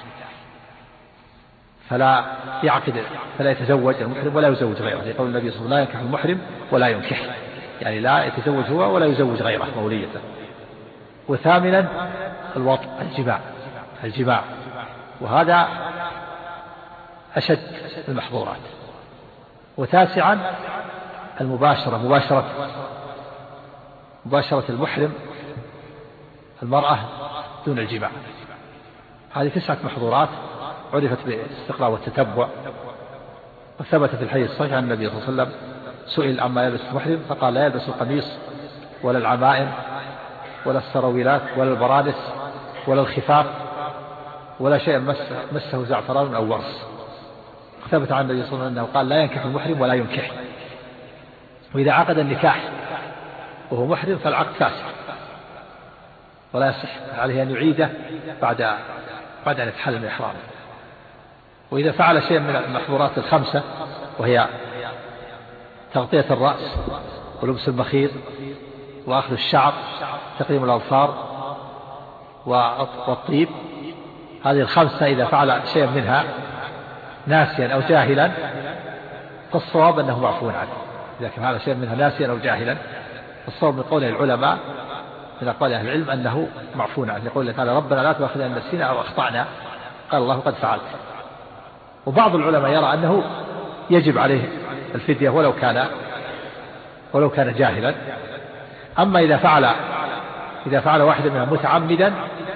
فلا يعقد فلا يتزوج المحرم ولا يزوج غيره، لقول النبي صلى الله عليه وسلم: لا ينكح المحرم ولا ينكح، يعني لا يتزوج هو ولا يزوج غيره موليته. وثامنا الوطء، الجماع الجماع وهذا أشد المحظورات. وتاسعا المباشرة، مباشرة مباشرة المحرم المرأة دون الجماع. هذه تسعة محظورات عرفت بالاستقراء والتتبع. وثبت في الحديث الصحيح عن النبي صلى الله عليه وسلم سئل عما يلبس المحرم فقال: لا يلبس القميص ولا العمائم ولا السراويلات ولا البرانس ولا الخفاف ولا شيء مسه, مسه زعفران أو ورس. ثبت عن النبي صلى الله عليه وسلم أنه قال: لا ينكح المحرم ولا ينكح. وإذا عقد النكاح وهو محرم فالعقد فاسد ولا يصح، عليه أن يعيده بعد بعد أن يتحلل من إحرامه. وإذا فعل شيء من المحظورات الخمسة، وهي تغطية الرأس ولبس المخيط وأخذ الشعر تقليم الأظفار والطيب، هذه الخمسة إذا فعل شيء منها ناسيا أو جاهلا فالصواب أنه معفو عنه. إذا فعل شيء منها ناسيا أو جاهلا فالصواب من قول العلماء من أقوال أهل العلم أنه معفو عنه، يقول لك: ربنا لا تؤاخذنا إن نسينا أو أخطأنا، قال الله: قد فعلت. وبعض العلماء يرى أنه يجب عليه الفدية ولو كان ولو كان جاهلا. أما إذا فعل إذا فعل واحدا منها متعمدا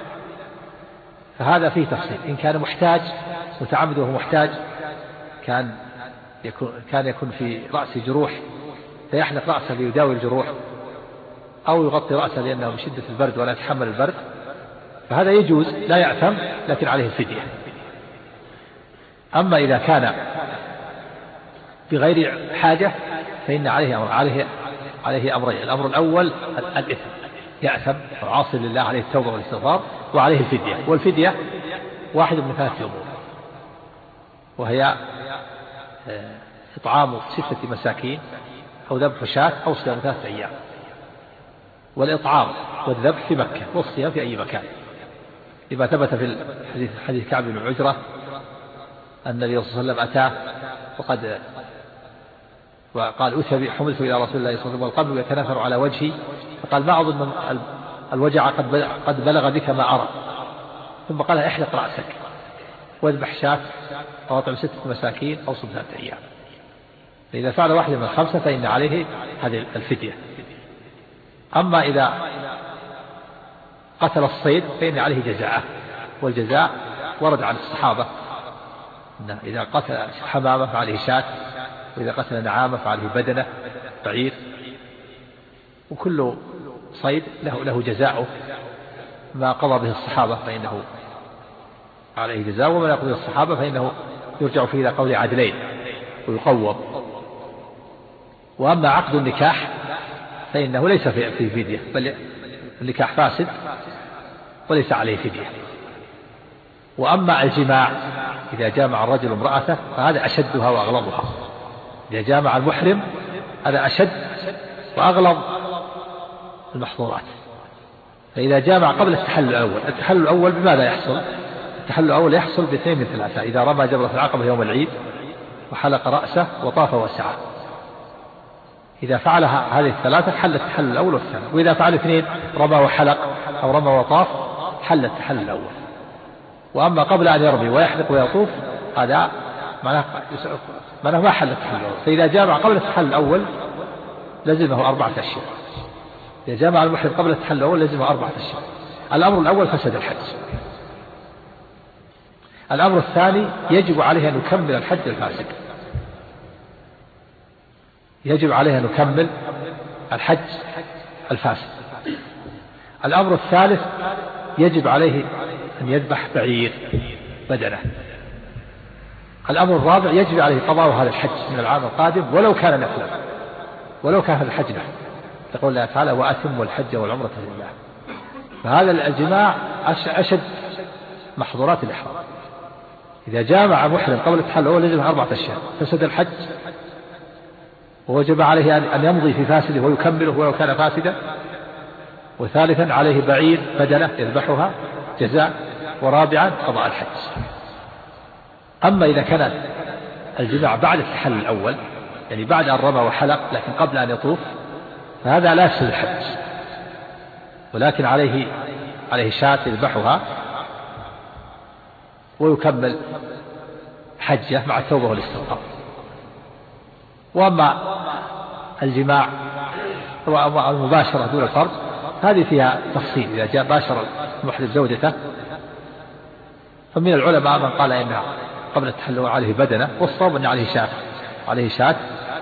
فهذا فيه تفصيل. إن كان محتاج متعمد وهو محتاج، كان يكون كان يكون في رأسه جروح فيحلق رأسه ليداوي الجروح، أو يغطي رأسه لأنه من شدة البرد ولا يتحمل البرد، فهذا يجوز لا يأثم، لكن عليه الفدية. أما إذا كان بغير حاجة فإن عليه أمر عليه عليه أمرين: الأمر الأول الإثم، يأثم وعاصي لله، عليه التوبة والاستغفار، وعليه الفدية. والفدية واحد من ثلاثة أمور، وهي إطعام ستة مساكين أو ذبح شاة أو صيام ثلاثة أيام. والإطعام والذبح في مكة، والصيام في أي مكان، لما ثبت في الحديث حديث كعب بن عجرة أن النبي صلى الله عليه وسلم أتاه وقد وقال: أتى حملت إلى رسول الله صلى الله عليه وسلم والقلب يتناثر على وجهي، فقال: ما أظن الوجع قد بلغ بك ما أرى. ثم قال: احلق رأسك واذبح شاة أو أطعم ستة مساكين أو صم ثلاثة أيام. فإذا فعل واحد من الخمسة فإن عليه هذه الفدية. أما إذا قتل الصيد فإن عليه جزاءه، والجزاء ورد عن الصحابة إن إذا قتل حمامة فعليه شاة، وإذا قتل نعامة فعليه بدنة بعير. وكل صيد له له جزاؤه، ما قضى به الصحابة فإنه عليه جزاء، ومن يقضي الصحابة فإنه يرجع فيه إلى قول عدلين ويقوم. وأما عقد النكاح فإنه ليس فيه فدية، بل النكاح فاسد وليس عليه فدية. وأما الجماع إذا جامع الرجل امرأته فهذا أشدها وأغلظها. إذا جامع المحرم هذا أشد وأغلظ المحظورات. فإذا جامع قبل التحلل الأول، التحلل الأول بماذا يحصل؟ التحلل الأول يحصل باثنين من ثلاثة: إذا رمى جمرة العقبة يوم العيد وحلق رأسه وطاف وسعى، إذا فعل هذه الثلاثة حل التحلل الأول والثاني. وإذا فعل اثنين، رمى وحلق أو رمى وطاف، حل التحلل الأول. وأما قبل أن يرمي ويحلق ويطوف هذا معناه ما حل التحلل الأول. فإذا جامع قبل التحلل الأول لزمه أربعة أشهر. إذا جامع المحرم قبل التحلل الأول لزمه أربعة أشهر. الأمر الأول فسد الحج. الأمر الثاني يجب عليه أن يكمل الحج الفاسد، يجب عليه أن يكمل الحج الفاسد. الأمر الثالث يجب عليه أن يذبح بعير بدنه. الأمر الرابع يجب عليه قضاء هذا الحج من العام القادم ولو كان نفلا، ولو كان الحج نفلا. تقول الله تعالى: وأتموا الحج والعمرة لله. فهذا الجماع أشد محظورات الإحرام. إذا جامع محرم قبل التحلل الأول لزم أربعة أشهر، فسد الحج، ووجب عليه أن يمضي في فاسده ويكمله ولو كان فاسدا. وثالثا عليه بعير بدنه يذبحها جزاء. ورابعا قضاء الحج. أما إذا كان الجماع بعد التحلل الأول، يعني بعد أن رمى وحلق لكن قبل أن يطوف، فهذا لا يفسد الحج، ولكن عليه عليه شاة يذبحها ويكمل حجه مع التوبة والاستغفار. وأما الجماع والمباشرة دون الفرض هذه فيها تفصيل. إذا جاء باشر المحرم زوجته فمن العلماء من قال إنها قبل التحلل عليه بدنه، والصواب أن عليه شاة، عليه شاة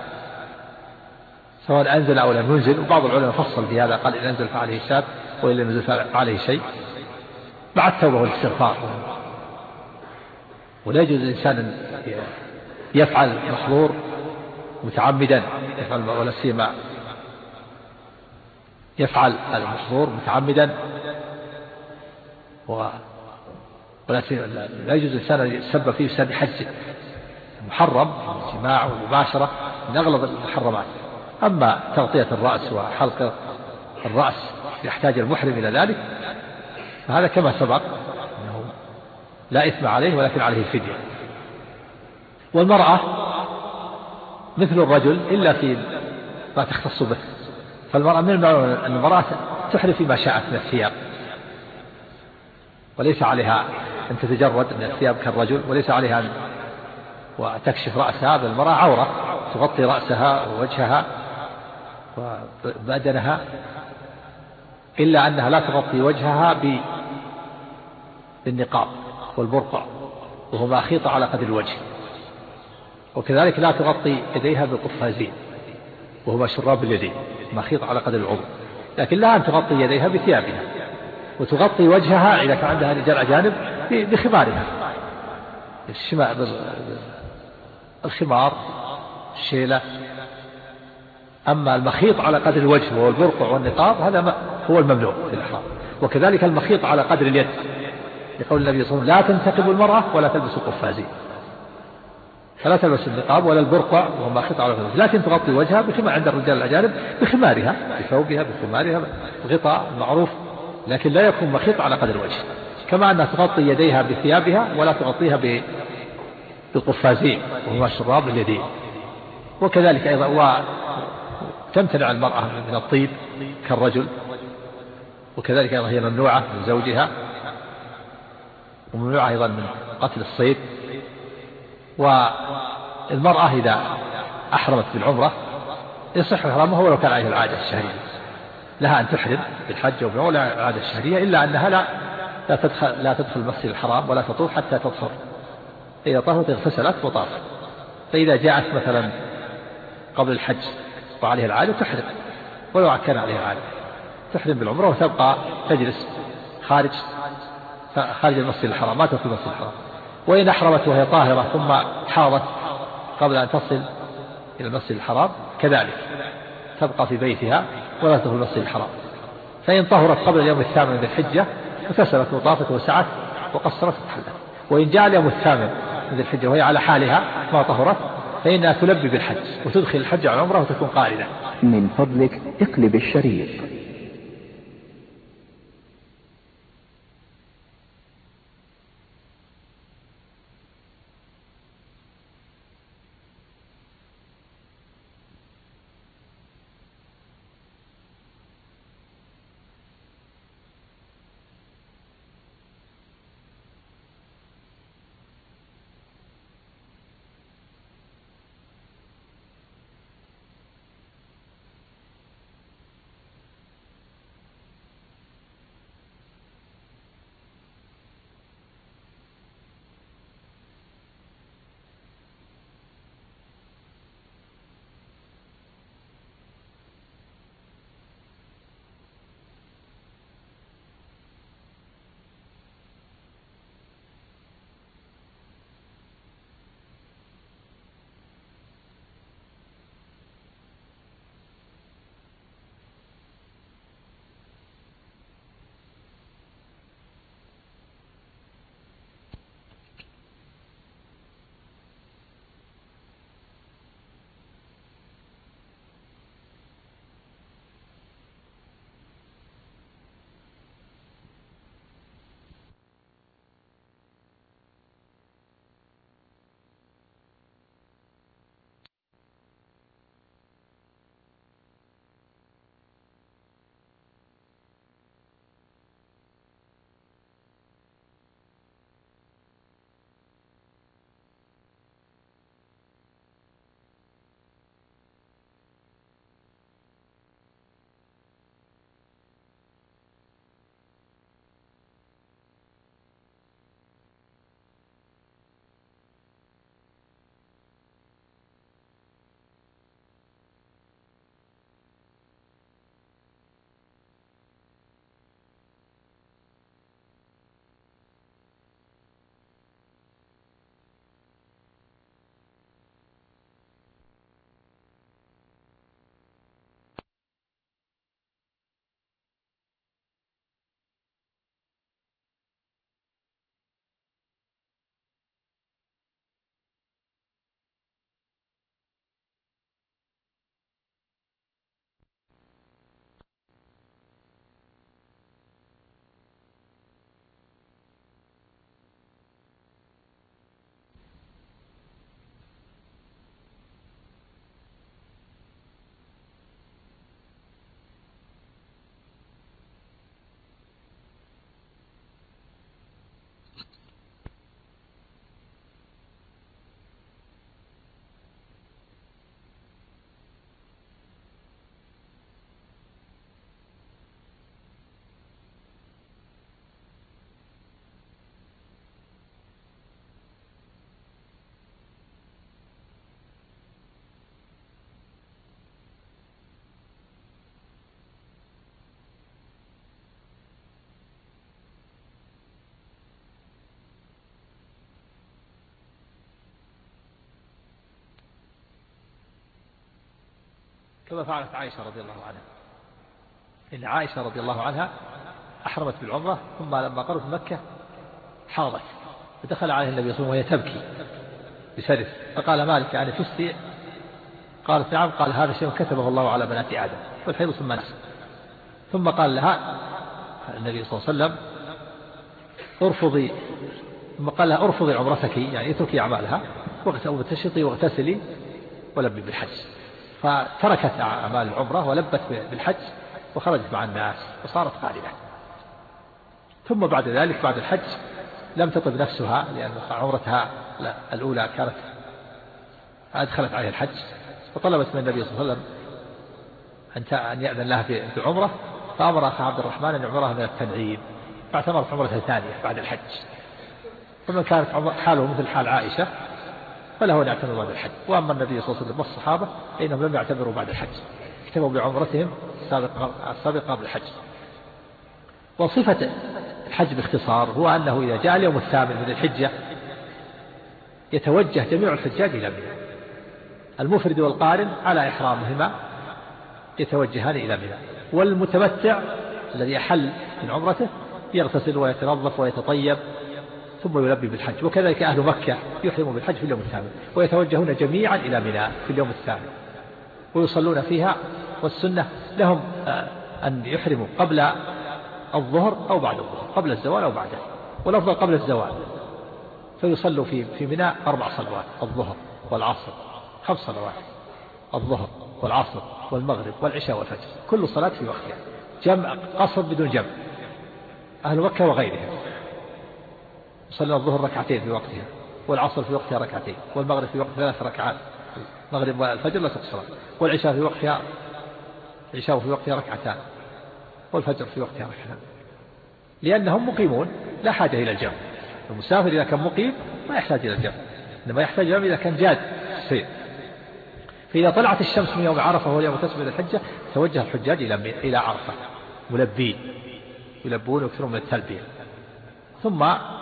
سواء أنزل أو لم ينزل. وبعض العلماء فصل في هذا، قال إن أنزل فعليه شاة وإن لم ينزل فعليه شيء مع التوبة والاستغفار. ولا يجوز الإنسان أن يفعل محظور متعمدا، يفعل ولا سيما يفعل المحظور متعمدا، و ولا لا يجوز الإنسان أن يتسبب فيه سبب حج محرم، الجماع والمباشرة من أغلظ المحرمات. أما تغطية الرأس وحلق الرأس يحتاج المحرم إلى ذلك، فهذا كما سبق أنه لا إثم عليه ولكن عليه فدية. والمرأة مثل الرجل إلا في ما تختص به. فالمرأة من المعلوم أن المرأة تحرم فيما شاءت من الثياب، وليس عليها أن تتجرد من الثياب كالرجل، وليس عليها أن وتكشف رأسها، بل المرأة عورة تغطي رأسها ووجهها وبدنها، إلا أنها لا تغطي وجهها بالنقاب والبرقع وهو ما خيط على قدر الوجه. وكذلك لا تغطي يديها بالقفازين وهو شراب اليدين ما خيط على قدر العضو، لكن لا أن تغطي يديها بثيابها، وتغطي وجهها إذا كان عندها رجال أجانب بخمارها، الخمار الشيلة. أما المخيط على قدر الوجه وهو البرقع والنقاب هذا هو الممنوع في الإحرام. وكذلك المخيط على قدر اليد، يقول النبي صلى الله عليه وسلم: لا تنتقب المرأة ولا تلبس القفازين، فلا تلبس النقاب ولا البرقع وهو مخيط على قدر الوجه، لكن تغطي وجهها بخمار عند الرجال الأجانب بخمارها، بثوبها بخمارها، غطاء معروف، لكن لا يكون مخيط على قدر الوجه. كما أنها تغطي يديها بثيابها ولا تغطيها بالقفازين وهو شراب اليدين. وكذلك أيضا وتمتنع المرأة من الطيب كالرجل، وكذلك أيضا هي ممنوعة من زوجها، وممنوعة أيضا من قتل الصيد. والمرأة إذا أحرمت بالعمرة يصح إحرامها ولو كان عليها العادة الشهرية، لها أن تحرم بالحج وبالعمرة ولا العادة الشهرية، إلا أنها لا لا تدخل لا تدخل المسجد الحرام ولا تطوف حتى تطهر. إذا طهرت اغتسلت وطافت. فإذا جاءت مثلا قبل الحج وعليها العادة تحرم، ولو كان عليها العادة تحرم بالعمرة وتبقى تجلس خارج خارج المسجد الحرام ما تدخل المسجد الحرام. وإن أحرمت وهي طاهرة ثم حاضت قبل أن تصل إلى المسجد الحرام كذلك تبقى في بيتها ولا تدخل المسجد الحرام. فإن طهرت قبل اليوم الثامن من الحجة اغتسلت وطافت وسعت وقصرت وتحلت. وإن جاء اليوم الثامن من الحجة وهي على حالها ما طهرت فإنها تلبي بالحج وتدخل الحج على العمرة وتكون قارنة. من فضلك اقلب الشريط. كما فعلت عائشة رضي الله عنها. إن عائشة رضي الله عنها أحرمت بالعمرة ثم لما قربت مكة حاضت فدخل عليه النبي صلى الله عليه وسلم وهي تبكي بسرف فقال مالك يعني فستي؟ قالت نعم. قال هذا شيء كتبه الله على بنات آدم والحيض ثم نفس. ثم قال لها النبي صلى الله عليه وسلم ارفضي ثم قال لها ارفضي عمرتك يعني اتركي أعمالها وتشطي واغتسلي ولبي بالحج. فتركت أعمال العمرة ولبت بالحج وخرجت مع الناس وصارت قارنة. ثم بعد ذلك بعد الحج لم تطب نفسها لأن عمرتها الأولى كانت أدخلت عليها الحج فطلبت من النبي صلى الله عليه وسلم أن يأذن لها في العمرة فأمر أخا عبد الرحمن أن يعمرها من التنعيم فاعتمرت عمرتها ثانية بعد الحج. ثم كانت حاله مثل حال عائشة فله أن يعتمر بعد الحج. وأما النبي صلى الله عليه وسلم والصحابة فإنهم لم يعتمروا بعد الحج اكتفوا بعمرتهم السابقة قبل الحج. وصفة الحج باختصار هو أنه إذا جاء اليوم الثامن من الحجة يتوجه جميع الحجاج إلى منى. المفرد والقارن على إحرامهما يتوجهان إلى منى، والمتمتع الذي أحل من عمرته يغتسل ويتنظف ويتطيب ثم يلبي بالحج. وكذلك أهل مكة يحرموا بالحج في اليوم الثامن ويتوجهون جميعا إلى منى في اليوم الثامن ويصلون فيها. والسنة لهم أن يحرموا قبل الظهر أو بعد الظهر، قبل الزوال أو بعده، والأفضل قبل الزوال، فيصلوا في في منى أربع صلوات: الظهر والعصر، خمس صلوات: الظهر والعصر والمغرب والعشاء والفجر، كل صلاة في وقتها، جمع قصر بدون جمع. أهل مكة وغيرهم صلى الظهر ركعتين في وقتها، والعصر في وقتها ركعتين، والمغرب في وقتها ثلاث ركعات، المغرب والفجر لا تقصران، والعشاء في وقتها العشاء في وقتها ركعتان، والفجر في وقتها ركعتان، لأنهم مقيمون لا حاجة إلى الجمع. المسافر إذا كان مقيم ما يحتاج إلى الجمع، إنما يحتاج الجمع إذا كان جاد سير. فإذا طلعت الشمس من يوم عرفة وهو اليوم التاسع من الحجة توجه الحجاج إلى إلى عرفة ملبين، يلبون ويكثرون من التلبية. ثم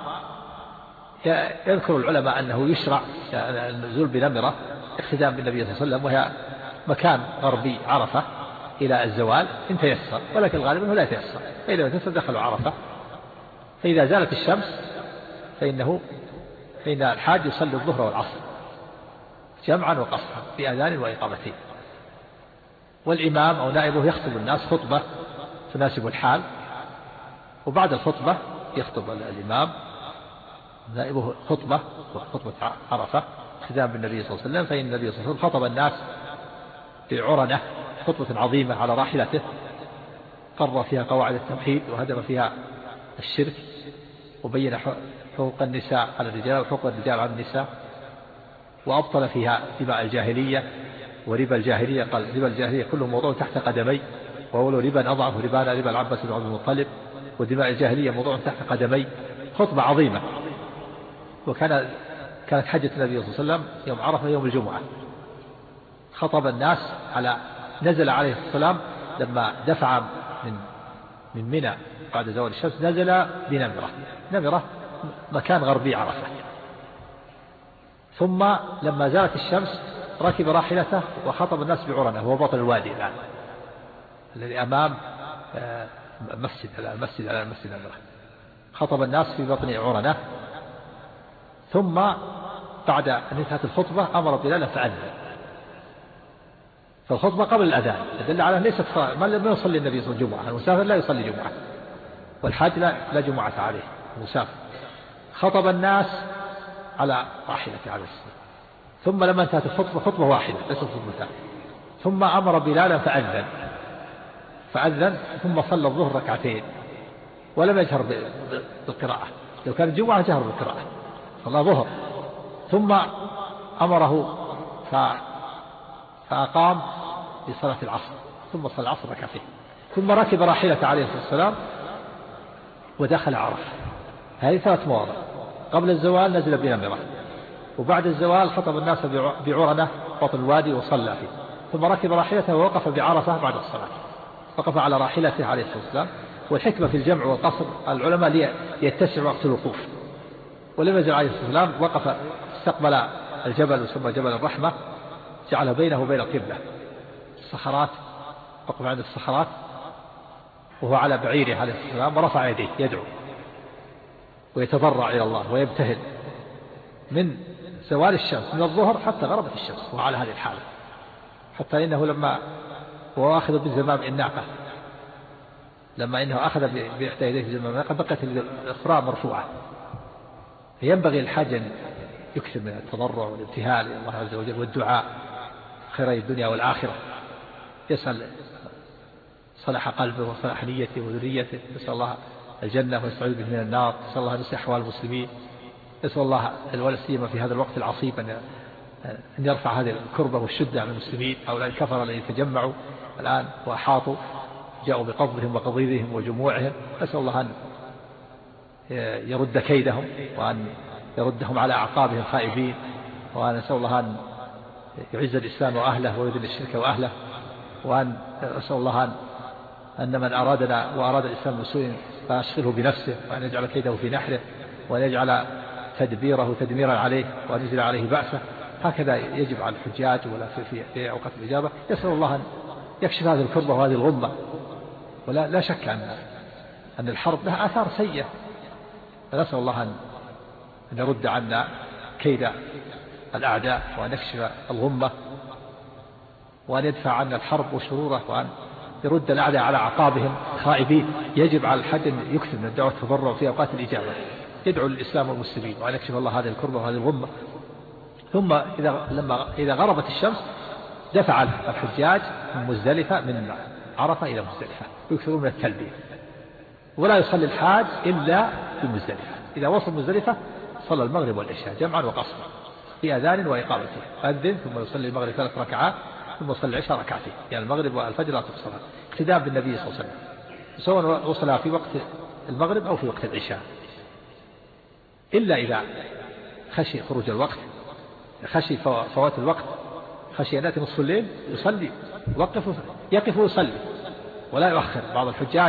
يذكر العلماء أنه يشرع النزول بنمرة اقتداء بالنبي صلى الله عليه وسلم، وهي مكان غربي عرفة إلى الزوال إن تيسر، ولكن الغالب أنه لا يتيسر، فإذا تيسر دخلوا عرفة. فإذا زالت الشمس فإنه فإن الحاج يصلي الظهر والعصر جمعا وقصرا بأذان وإقامتين، والإمام أو نائبه يخطب الناس خطبة تناسب الحال، وبعد الخطبة يخطب الإمام نائبه خطبة خطبة عرفة اقتداء بالنبي صلى الله عليه وسلم. فإن النبي صلى الله عليه وسلم خطب الناس بعرنة خطبة عظيمة على راحلته، قرر فيها قواعد التوحيد وهدم فيها الشرك، وبين حقوق النساء على الرجال وحقوق الرجال على النساء، وأبطل فيها دماء الجاهلية وربا الجاهلية. قال ربا الجاهلية كله موضوع تحت قدمي، وأول ربا أضعف ربانا ربا العباس بن عبد المطلب، ودماء الجاهلية موضوع تحت قدمي. خطبة عظيمة. وكان كانت حجة النبي صلى الله عليه وسلم يوم عرفة يوم الجمعة، خطب الناس على نزل عليه السلام لما دفع من من منى بعد زوال الشمس، نزل بنمرة، نمرة مكان غربي عرفة. ثم لما زالت الشمس ركب راحلته وخطب الناس بعرنة، هو بطن الوادي الآن الذي أمام مسجد المسجد على المسجد نمرة، خطب الناس في بطن عرنة. ثم بعد أن انتهت الخطبة أمر بلالا فأذن، فالخطبة قبل الأذان يدل على ليست ما لا يصلي النبي صلى الله عليه وسلم جمعة، المسافر لا يصلي جمعة، والحاج لا, لا جمعة عليه المسافر. خطب الناس على راحلته عليه السلام. ثم لما انتهت الخطبة خطبة واحدة ليست خطبتان، ثم أمر بلالا فأذن فأذن ثم صلى الظهر ركعتين ولم يجهر بالقراءة، لو كان الجمعة جهر بالقراءة، صلى ظهر. ثم أمره فأقام لصلاة العصر، ثم صلى العصر ركعتين، ثم ركب راحلة عليه الصلاة والسلام ودخل عرفة. هذه ثلاث مواضع: قبل الزوال نزل بنمرة، وبعد الزوال خطب الناس بعرنة بطن الوادي وصلى فيه، ثم ركب راحلته ووقف بعرفة بعد الصلاة، وقف على راحلته عليه الصلاة والسلام. والحكمة في الجمع والقصر العلماء ليتسع وقت الوقوف، ولم يزل عليه الصلاة والسلام وقف استقبل الجبل وسمى جبل الرحمة، جعل بينه وبين القبلة الصخرات، وقف عند الصخرات وهو على بعيره عليه الصلاة والسلام، ورفع يديه يدعو ويتضرع إلى الله ويبتهل من زوال الشمس من الظهر حتى غربت الشمس، وعلى هذه الحالة، حتى إنه لما هو أخذ بزمام الناقة، لما إنه أخذ بإحدى يديه زمام الناقة بقت الأخرى مرفوعة. فينبغي الحاج أن يكثر من التضرع والابتهال إلى الله عز وجل والدعاء خيري الدنيا والآخرة، يسأل صلاح قلبه وصلاح نيته وذريته، يسأل الله الجنة ويستعيذ به من النار، يسأل الله أن يصلح أحوال المسلمين، يسأل الله ولا سيما في هذا الوقت العصيب أن أن يرفع هذه الكربة والشدة عن المسلمين. هؤلاء الكفرة الذين تجمعوا الآن وأحاطوا جاءوا بقبضهم وقضيضهم وجموعهم، نسأل الله أن يرد كيدهم وأن يردهم على أعقابهم خائبين، وأن نسأل الله أن يعز الإسلام وأهله ويذل الشرك وأهله، وأن نسأل الله أن أن من أرادنا وأراد الإسلام بسوء فأشغله بنفسه، وأن يجعل كيده في نحره، وأن يجعل تدبيره تدميرا عليه، وأن ينزل عليه بأسه. هكذا يجب على الحجاج ولا في, في, في أوقات الإجابة يسأل الله أن يكشف هذه الكربة وهذه الغمة. ولا لا شك أن أن الحرب لها آثار سيئة، فنسأل الله أن يرد عنا كيد الأعداء، وأن يكشف الغمة، وأن يدفع عنا الحرب وشروره، وأن يرد الأعداء على عقابهم خائبين. يجب على الحد أن يكثر من الدعوة والتضرع في أوقات الإجابة، يدعو للإسلام والمسلمين، وأن يكشف الله هذه الكربة وهذه الغمة. ثم إذا لما إذا غربت الشمس دفع الحجاج من مزدلفة من عرفة إلى مزدلفة، ويكثرون من التلبية، ولا يصلي الحاج إلا في مزدلفة. إذا وصل مزدلفة صلى المغرب والعشاء جمعا وقصرا في أذان وإقامته، أذن ثم يصلي المغرب ثلاث ركعات ثم يصلي العشاء ركعتين، يعني المغرب والفجر لا تفصلها، اقتداء بالنبي صلى الله عليه وسلم، سواء وصلها في وقت المغرب أو في وقت العشاء. إلا إذا خشي خروج الوقت، خشي فوات الوقت، خشي أن يأتي نصف الليل يصلي، يوقف يقف ويصلي ولا يؤخر. بعض الحجاج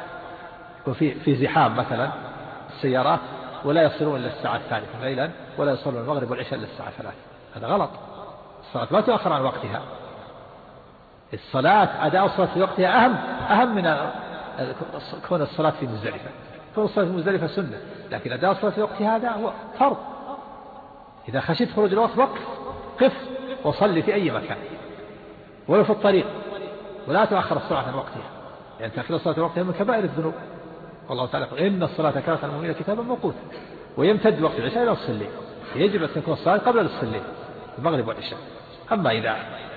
وفي في زحام مثلا السيارات ولا يصلون إلا الساعة الثالثة ليلا، ولا يصلون المغرب والعشاء إلا الساعة ثلاثة. هذا غلط. الصلاة ما تؤخر عن وقتها. الصلاة أداء الصلاة في وقتها أهم أهم من كون الصلاة في مزدلفة. كون الصلاة في مزدلفة سنة، لكن أداء الصلاة في وقتها هذا هو فرض. إذا خشيت خروج الوقت وقف قف وصلي في أي مكان ولو في الطريق، ولا تؤخر الصلاة عن وقتها، يعني تأخير الصلاة عن وقتها من كبائر الذنوب. والله تعالى يقول إن الصلاة كانت على المؤمنين كتابا موقوتا، ويمتد وقت العشاء إلى نصف الليل. يجب أن تكون الصلاة قبل نصف الليل، المغرب والعشاء. أما إذا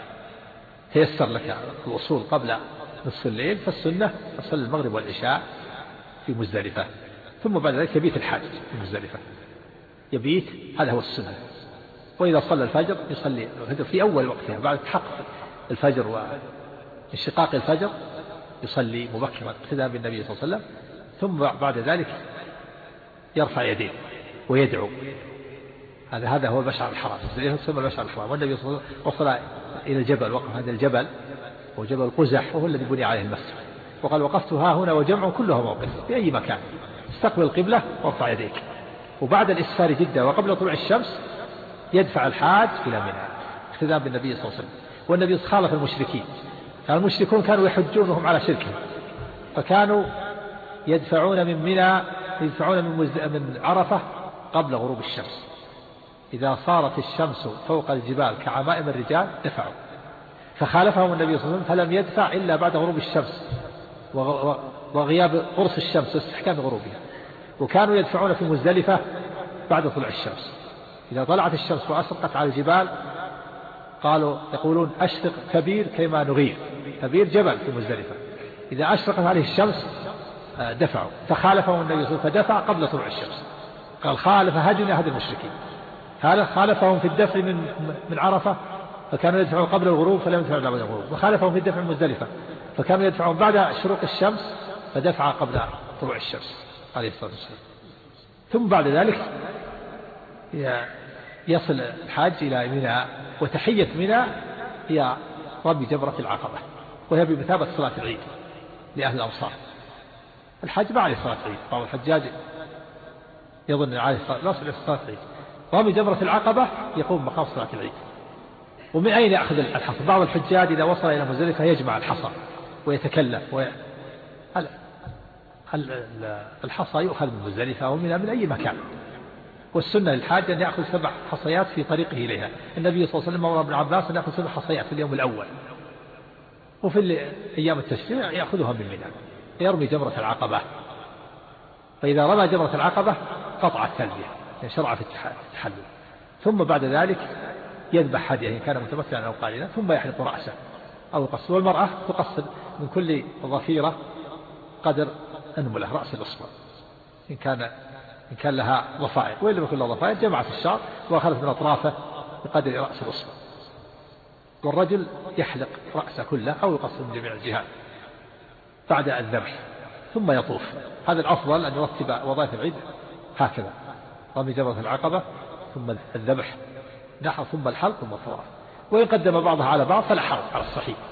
تيسر لك الوصول قبل نصف الليل فالسنة تصلي المغرب والعشاء في مزدلفة، ثم بعد ذلك يبيت الحاج في مزدلفة، يبيت، هذا هو السنة. وإذا صلى الفجر يصلي الفجر في أول وقتها بعد تحقق الفجر وانشقاق الفجر، يصلي مبكرا اقتداء بالنبي صلى الله عليه وسلم، ثم بعد ذلك يرفع يديه ويدعو. هذا هذا هو المشعر الحرام، يسمى المشعر الحرام. والنبي صلى الله عليه وسلم وصل إلى الجبل، وقف هذا الجبل هو جبل قزح، وهو الذي بني عليه المسجد، وقال وقفت ها هنا وجمع كله موقف في أي مكان، استقبل القبلة وارفع يديك. وبعد الإسفار جدا وقبل طلوع الشمس يدفع الحاج إلى منى اقتداء بالنبي صلى الله عليه وسلم. والنبي خالف المشركين، المشركون كانوا يحجون وهم على شركهم، فكانوا يدفعون من منى يدفعون من, من عرفة قبل غروب الشمس. إذا صارت الشمس فوق الجبال كعمائم الرجال دفعوا، فخالفهم النبي صلى الله عليه وسلم فلم يدفع إلا بعد غروب الشمس وغياب قرص الشمس واستحكام غروبها. وكانوا يدفعون في مزدلفة بعد طلوع الشمس. إذا طلعت الشمس وأشرقت على الجبال قالوا يقولون أشرق كبير كيما نغير، كبير جبل في مزدلفة، إذا أشرقت عليه الشمس دفعوا، فخالفهم النبي صلى الله عليه وسلم فدفع قبل طلوع الشمس. قال خالف هدنا هدي المشركين. خالفهم في الدفع من من عرفة فكانوا يدفعون قبل الغروب فلم يدفعوا بعد الغروب، وخالفهم في الدفع من مزدلفة فكانوا يدفعون بعد شروق الشمس فدفع قبل طلوع الشمس عليه الصلاة والسلام. ثم بعد ذلك يصل الحاج إلى منى، وتحية منى هي رمي جمرة العقبة، وهي بمثابة صلاة العيد لأهل الأمصار. الحج ما عليه صلاة العيد، بعض الحجاج يظن عليه صلاة العيد. رمي جمرة العقبة يقوم مقام صلاة العيد. ومن أين يأخذ الحصى؟ بعض الحجاج إذا وصل إلى مزدلفة يجمع الحصى ويتكلم وي... هل... هل... الحصى يؤخذ من مزدلفة ومن من أي مكان، والسنة للحاج أن يأخذ سبع حصيات في طريقه إليها. النبي صلى الله عليه وسلم أمر ابن عباس أن يأخذ سبع حصيات في اليوم الأول، وفي أيام التشريع يأخذها من منى، يرمي جمرة العقبة. فإذا رمى جمرة العقبة قطع التلبية، يعني شرع في التحلل. ثم بعد ذلك يذبح هديه إن كان متمثلا أو قالنا، ثم يحلق رأسه أو يقصر. والمرأة تقصر من كل ظفيرة قدر أنملة رأس الأصبع إن كان إن كان لها ضفائر، وإن لم يكن لها ضفائر جمعت الشعر وأخذت من أطرافه بقدر رأس الأصبع. والرجل يحلق رأسه كله أو يقصر من جميع الجهات بعد الذبح، ثم يطوف. هذا الأفضل أن يرتب وظائف العيد هكذا: رمي جمرة العقبة، ثم الذبح نحر، ثم الحلق، ثم الطواف. وإن قدم بعضها على بعض فلا حرج على الصحيح،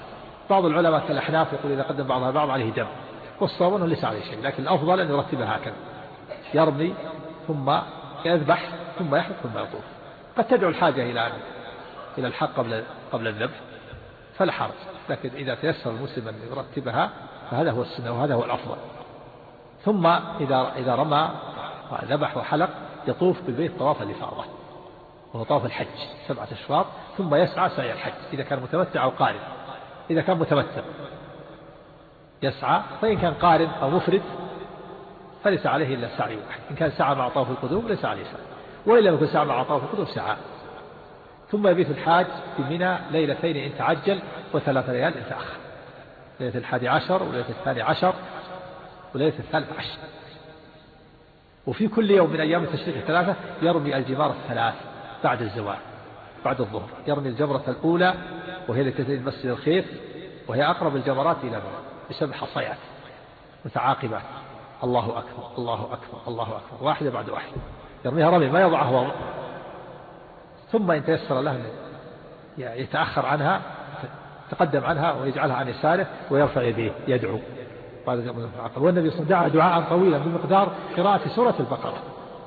بعض العلماء كالأحناف يقول إذا قدم بعضها بعض عليه دم، والصواب أنه ليس عليه شيء، لكن الأفضل أن يرتبها هكذا، يرمي ثم يذبح ثم يحلق ثم يطوف. قد تدعو الحاجة إلى إلى الحق قبل قبل الذبح فلا حرج، لكن إذا تيسر المسلم أن يرتبها فهذا هو السنة وهذا هو الأفضل. ثم إذا إذا رمى وذبح وحلق يطوف بالبيت طواف الإفاضة وهو طواف الحج سبعة أشواط، ثم يسعى سعي الحج إذا كان متمتع أو قارن. إذا كان متمتع يسعى، فإن كان قارن أو مفرد فليس عليه إلا سعي واحد. إن كان سعى مع طواف القدوم ليس عليه سعي، وإن لم يكن سعى مع طواف القدوم سعى. ثم يبيت الحاج في منى ليلتين إن تعجل وثلاث ليال إن تأخر، ليلة الحادي عشر وليلة الثاني عشر وليلة الثالث عشر. وفي كل يوم من أيام التشريق الثلاثة يرمي الجمار الثلاث بعد الزوال بعد الظهر. يرمي الجمرة الأولى وهي التي تزيد مسجد الخيف، وهي أقرب الجمرات إلى منى بسبع حصيات متعاقبات، الله أكبر الله أكبر الله أكبر، واحدة بعد واحدة يرميها رمي ما يضعها وضع. ثم إن تيسر له يتأخر عنها تقدم عنها ويجعلها عن يساره ويرفع يديه يدعو. والنبي صلى الله عليه وسلم دعا دعاء طويلا بمقدار قراءة سورة البقرة،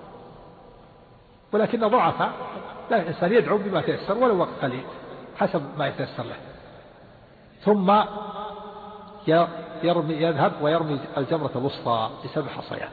ولكن ضعف، لا الإنسان يدعو بما تيسر ولو وقت قليل حسب ما يتيسر له. ثم يرمي يذهب ويرمي الجمرة الوسطى بسبع حصيات،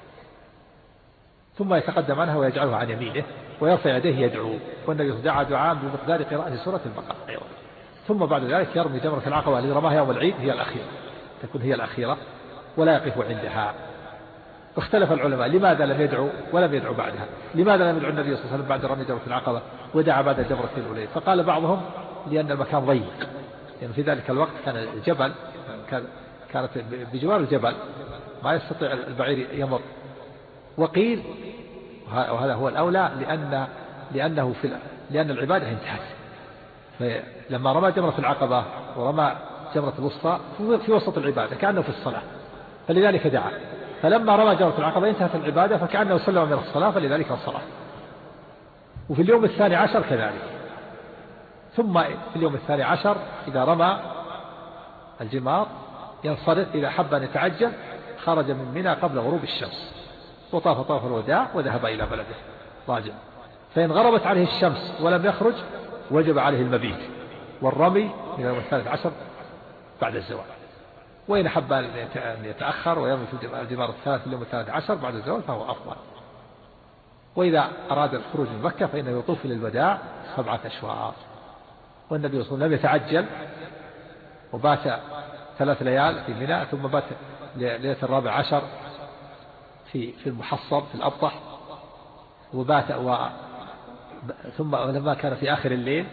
ثم يتقدم عنها ويجعلها عن يمينه ويرفع يديه يدعو. والنبي دعا دعاء بمقدار قراءة سورة البقرة أيضا. ثم بعد ذلك يرمي جمرة العقبة التي رماها يوم العيد، هي الأخيرة، تكون هي الأخيرة ولا يقف عندها. اختلف العلماء لماذا لم يدعو ولم يدعو بعدها، لماذا لم يدعو النبي صلى الله عليه وسلم بعد رمي جمرة العقبة ودعا بعد الجمرة الأولى؟ فقال بعضهم لأن المكان ضيق، يعني في ذلك الوقت كان الجبل كان كانت بجوار الجبل ما يستطيع البعير يمر. وقيل وهذا هو الأولى لأن لأنه في لأن العبادة انتهت، فلما رمى جمرة العقبة ورمى جمرة الوسطى في وسط العبادة كأنه في الصلاة، فلذلك دعا. فلما رمى جمرة العقبة انتهت العبادة فكأنه سلم من الصلاة، فلذلك الصلاة. وفي اليوم الثاني عشر كذلك. ثم في اليوم الثاني عشر إذا رمى الجمار ينصرف، إذا حب أن يتعجل خرج من منى قبل غروب الشمس وطاف طواف الوداع وذهب إلى بلده راجع. فإن غربت عليه الشمس ولم يخرج وجب عليه المبيت والرمي من اليوم الثالث عشر بعد الزوال. وإن حب أن يتأخر ويرمي في الجمار الثالث في اليوم الثالث عشر بعد الزوال فهو أفضل. وإذا أراد الخروج من مكة فإنه يطوف للوداع سبعة أشواط. والنبي صلى الله عليه وسلم لم يتعجل وبات ثلاث ليال في منى، ثم بات ليلة الرابع عشر في في المحصب في الأبطح، وبات و ثم لما كان في آخر الليل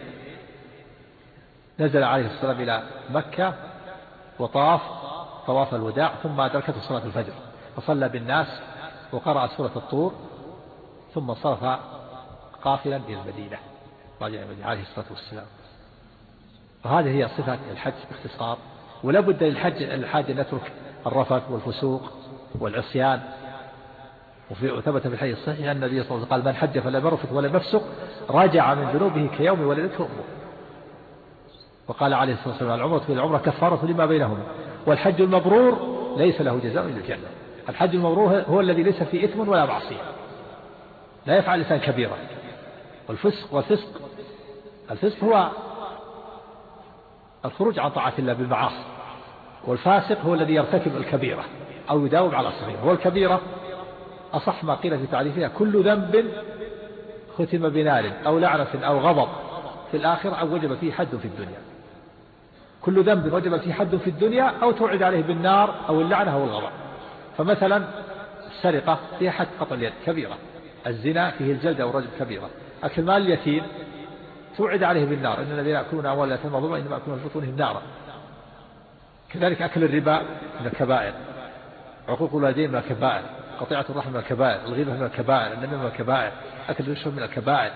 نزل عليه السلام إلى مكة وطاف طواف الوداع، ثم أدركته صلاة الفجر فصلى بالناس وقرأ سورة الطور، ثم صرف قافلا إلى المدينة راجع المدينة عليه الصلاة والسلام. وهذه هي صفة الحج باختصار. ولا بد للحج الحاج أن يترك الرفث والفسوق والعصيان. وثبت في الحديث الصحيح أن النبي صلى الله عليه وسلم قال من حج فلم يرفث ولم يفسق رجع من ذنوبه كيوم ولدته أمه. وقال عليه الصلاة والسلام العمرة في العمرة كفارة لما بينهما، والحج المبرور ليس له جزاء إلا الجنة. الحج المبرور هو الذي ليس فيه إثم ولا معصية، لا يفعل الإنسان كبيرة. والفسق والفسق الفسق هو الخروج عن طاعة الله بالمعاصي، والفاسق هو الذي يرتكب الكبيرة أو يداوم على الصغيرة. والكبيرة أصح ما قيل في تعريفها كل ذنب ختم بنار أو لعنة أو غضب في الآخرة أو وجب فيه حد في الدنيا. كل ذنب وجب فيه حد في الدنيا أو توعد عليه بالنار أو اللعنة أو الغضب. فمثلا السرقة فيها حد قطع اليد كبيرة، الزنا فيه الجلد أو رجم كبيرة، أكل مال اليتيم توعد عليه بالنار إن الذين يأكلون أموال اليتامى ظلما إنما يأكلون في بطونهم نارا. كذلك أكل الربا من الكبائر، عقوق الوالدين من الكبائر، قطيعة الرحم من الكبائر، الغيبة من الكبائر، النميمة من الكبائر، أكل الرشوة من الكبائر.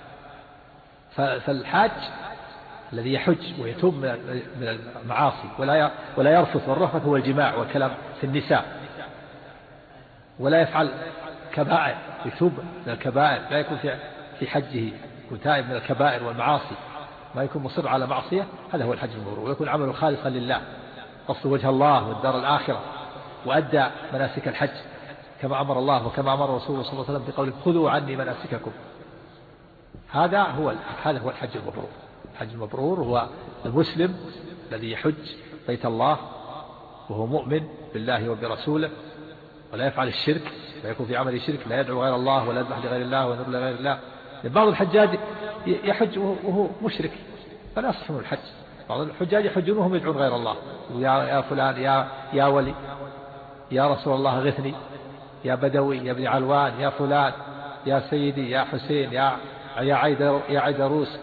فالحاج الذي يحج ويتوب من المعاصي ولا ولا يرفث، والرفث هو الجماع والكلام في النساء، ولا يفعل كبائر، يتوب من الكبائر، لا يكون في في حجه يكون تائب من الكبائر والمعاصي، ما يكون مصر على معصية، هذا هو الحج المبرور. ويكون عمله خالصا لله، قصد وجه الله والدار الآخرة، وأدى مناسك الحج كما أمر الله وكما أمر رسوله صلى الله عليه وسلم بقوله خذوا عني مناسككم. هذا هو هذا هو الحج المبرور. الحج المبرور هو المسلم الذي يحج بيت الله وهو مؤمن بالله وبرسوله ولا يفعل الشرك، لا يكون في عمل شرك، لا يدعو غير الله ولا يذبح لغير الله ولا ينذر لغير الله. بعض الحجاج يحج وهو مشرك فلا يصح منه الحج. بعض الحجاج يحجون وهم يدعون غير الله، يا يا فلان يا يا ولي يا رسول الله غثني، يا بدوي يا ابن علوان، يا فلان يا سيدي، يا حسين، يا يا عيدر يا عيدروس،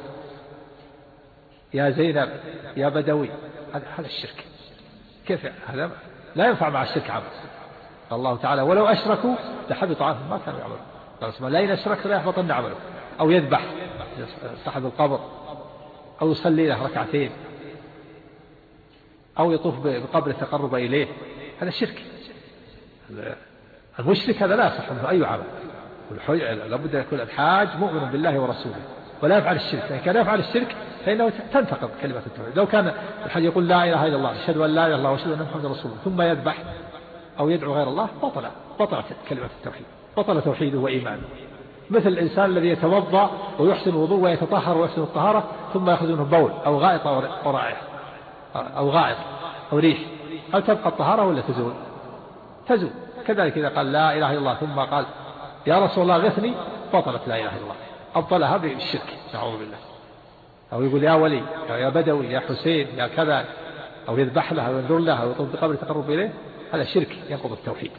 يا زينب، يا بدوي. هذا هذا الشرك. كيف هذا؟ لا ينفع مع الشرك عمل. الله تعالى ولو أشركوا لحبط عنهم ما كانوا يعملون. لا إن أشرك لا يحبطن عمله. أو يذبح صاحب القبر، أو يصلي له ركعتين، أو يطوف بقبر تقرب إليه، هذا شرك. المشرك هذا لا يصح منه أي عمل. لابد أن يكون الحاج مؤمن بالله ورسوله ولا يفعل الشرك. فإن كان يفعل الشرك فإنه تنتقض كلمة التوحيد. لو كان الحاج يقول لا إله إلا الله أشهد أن لا إله إلا الله وأشهد أن محمدا رسول الله ثم يذبح أو يدعو غير الله بطل بطلت كلمة التوحيد، بطل توحيده وإيمانه. مثل الإنسان الذي يتوضأ ويحسن الوضوء ويتطهر ويحسن الطهارة ثم يأخذ منه بول أو غائط أو رائحة أو غائط أو ريح، هل تبقى الطهارة ولا تزول؟ تزول. كذلك إذا قال لا إله إلا الله ثم قال يا رسول الله غثني بطلت لا إله إلا الله، أبطلها بالشرك نعوذ بالله. أو يقول يا ولي يا بدوي يا حسين يا كذا، أو يذبح له أو ينذر له أو يطلب بقبر تقرب إليه، هذا شرك ينقض التوحيد.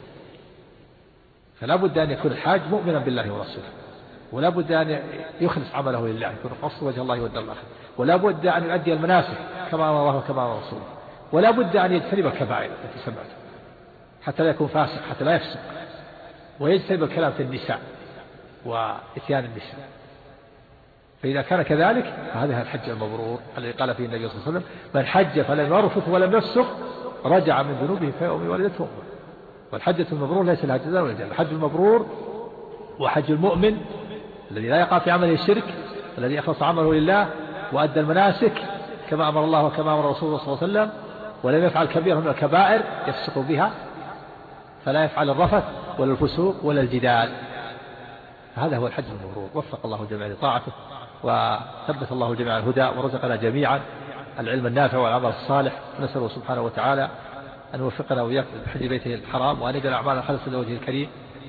فلا بد أن يكون الحاج مؤمنا بالله ورسوله، ولا بد أن يخلص عمله لله، يكون قصد وجه الله والدار الآخرة، ولا بد أن يؤدي المناسك كما أمر الله وكما أمر رسوله، ولا بد أن يجتنب الكبائر التي سمعتها حتى لا يكون فاسق، حتى لا يفسق، ويجتنب الكلام في النساء وإتيان النساء. فإذا كان كذلك فهذا الحج المبرور الذي قال فيه النبي صلى الله عليه وسلم من حج فلم يرفث ولم يفسق رجع من ذنوبه كيوم ولدته أمه. والحجة المبرور ليس لها جزاء ولا جزاء. الحج المبرور وحج المؤمن الذي لا يقع في عمله الشرك، الذي أخلص عمله لله وأدى المناسك كما أمر الله وكما أمر رسوله صلى الله عليه وسلم، ولم يفعل كبيرا من الكبائر يفسق بها، فلا يفعل الرفث ولا الفسوق ولا الجدال. هذا هو الحج المبرور. وفق الله جميعا لطاعته، وثبت الله جميعا الهدى، ورزقنا جميعا العلم النافع والعمل الصالح. نسأله سبحانه وتعالى أن يوفقنا وإياكم لحج بيته الحرام، وأن يجعل أعمالنا خالصة لوجهه الكريم،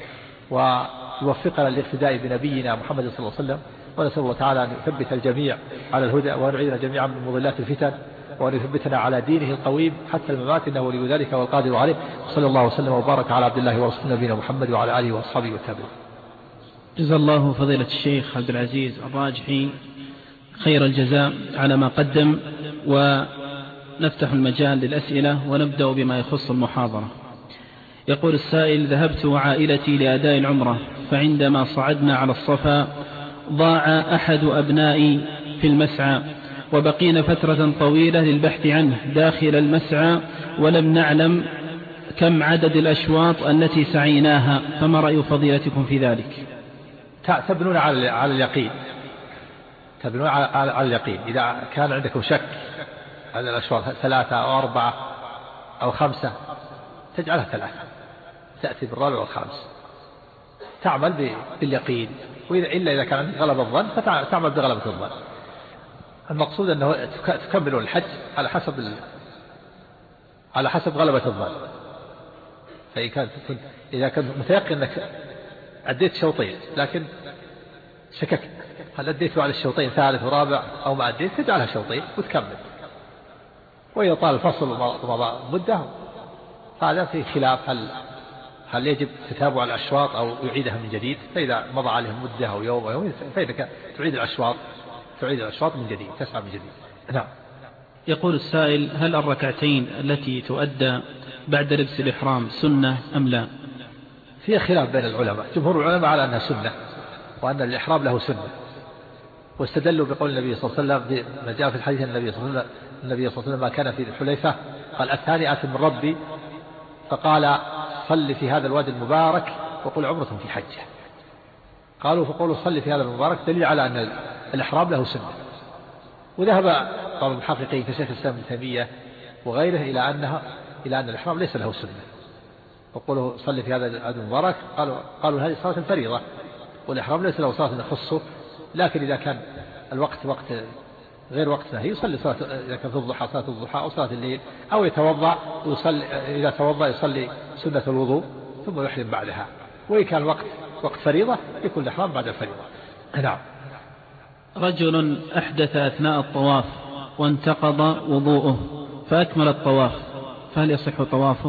ويوفقنا للاقتداء بنبينا محمد صلى الله عليه وسلم. ونسأل الله تعالى أن يثبت الجميع على الهدى، وأن يعيذنا جميعا من مضلات الفتن، وأن يثبتنا على دينه القويم حتى الممات، إنه ولي ذلك والقادر عليه. صلى الله وسلم وبارك على عبد الله ورسوله نبينا محمد وعلى آله وأصحابه والتابعين. جزا الله فضيلة الشيخ عبد العزيز الراجحي خير الجزاء على ما قدم، ونفتح المجال للأسئلة ونبدأ بما يخص المحاضرة. يقول السائل: ذهبت وعائلتي لأداء العمرة، فعندما صعدنا على الصفا ضاع أحد أبنائي في المسعى، وبقينا فترة طويلة للبحث عنه داخل المسعى، ولم نعلم كم عدد الأشواط التي سعيناها، فما رأي فضيلتكم في ذلك؟ تبنون على على اليقين، تبنون على على اليقين. إذا كان عندكم شك هل الأشواط ثلاثة أو أربعة أو خمسة تجعلها ثلاثة، تأتي بالرابع والخامس، تعمل باليقين. وإذا إلا إذا كان غلب الظن فتعمل بغلبة الظن. المقصود أنه تكملون الحج على حسب ال... على حسب غلبة الظن. فإذا كنت إذا كنت متيقن أنك أديت شوطين لكن شككت هل أديته على الشوطين ثالث ورابع أو ما أديت، تجعلها شوطين وتكمل. وإذا طال الفصل ومضى مدة هذا في خلاف هل هل يجب تتابع الأشواط أو يعيدها من جديد. فإذا مضى عليهم مدة أو يوم أو يوم فإذا تعيد الأشواط تعيد الأشواط من جديد، تسعى من جديد. نعم. يقول السائل: هل الركعتين التي تؤدى بعد لبس الإحرام سنة أم لا؟ فيها خلاف بين العلماء. جمهور العلماء على أنها سنة، وأن الإحرام له سنة، واستدلوا بقول النبي صلى الله عليه وسلم ما جاء في الحديث النبي صلى الله عليه وسلم النبي صلى الله عليه وسلم ما كان في الحليفة قال: أتاني آت من ربي فقال: صل في هذا الوادي المبارك وقل عمرة في حجة. قالوا: فقولوا صل في هذا المبارك دليل على أن الإحرام له سنة. وذهب بعض المحققين كشيخ الإسلام ابن تيمية وغيره إلى أنها إلى أن الإحرام ليس له سنة، وقوله صلي في هذا المبارك قالوا قالوا هذه صلاة الفريضة، والإحرام ليس له صلاة يخصه، لكن إذا كان الوقت وقت غير وقت نهي يصلي صلاة، إذا كان في الضحى صلاة الضحى أو صلاة الليل، أو يتوضأ ويصلي، إذا توضأ يصلي سنة الوضوء ثم يحرم بعدها، وإن كان الوقت وقت فريضة يكون الإحرام بعد الفريضة. نعم. رجل أحدث أثناء الطواف وانتقض وضوءه فأكمل الطواف، فهل يصح طوافه؟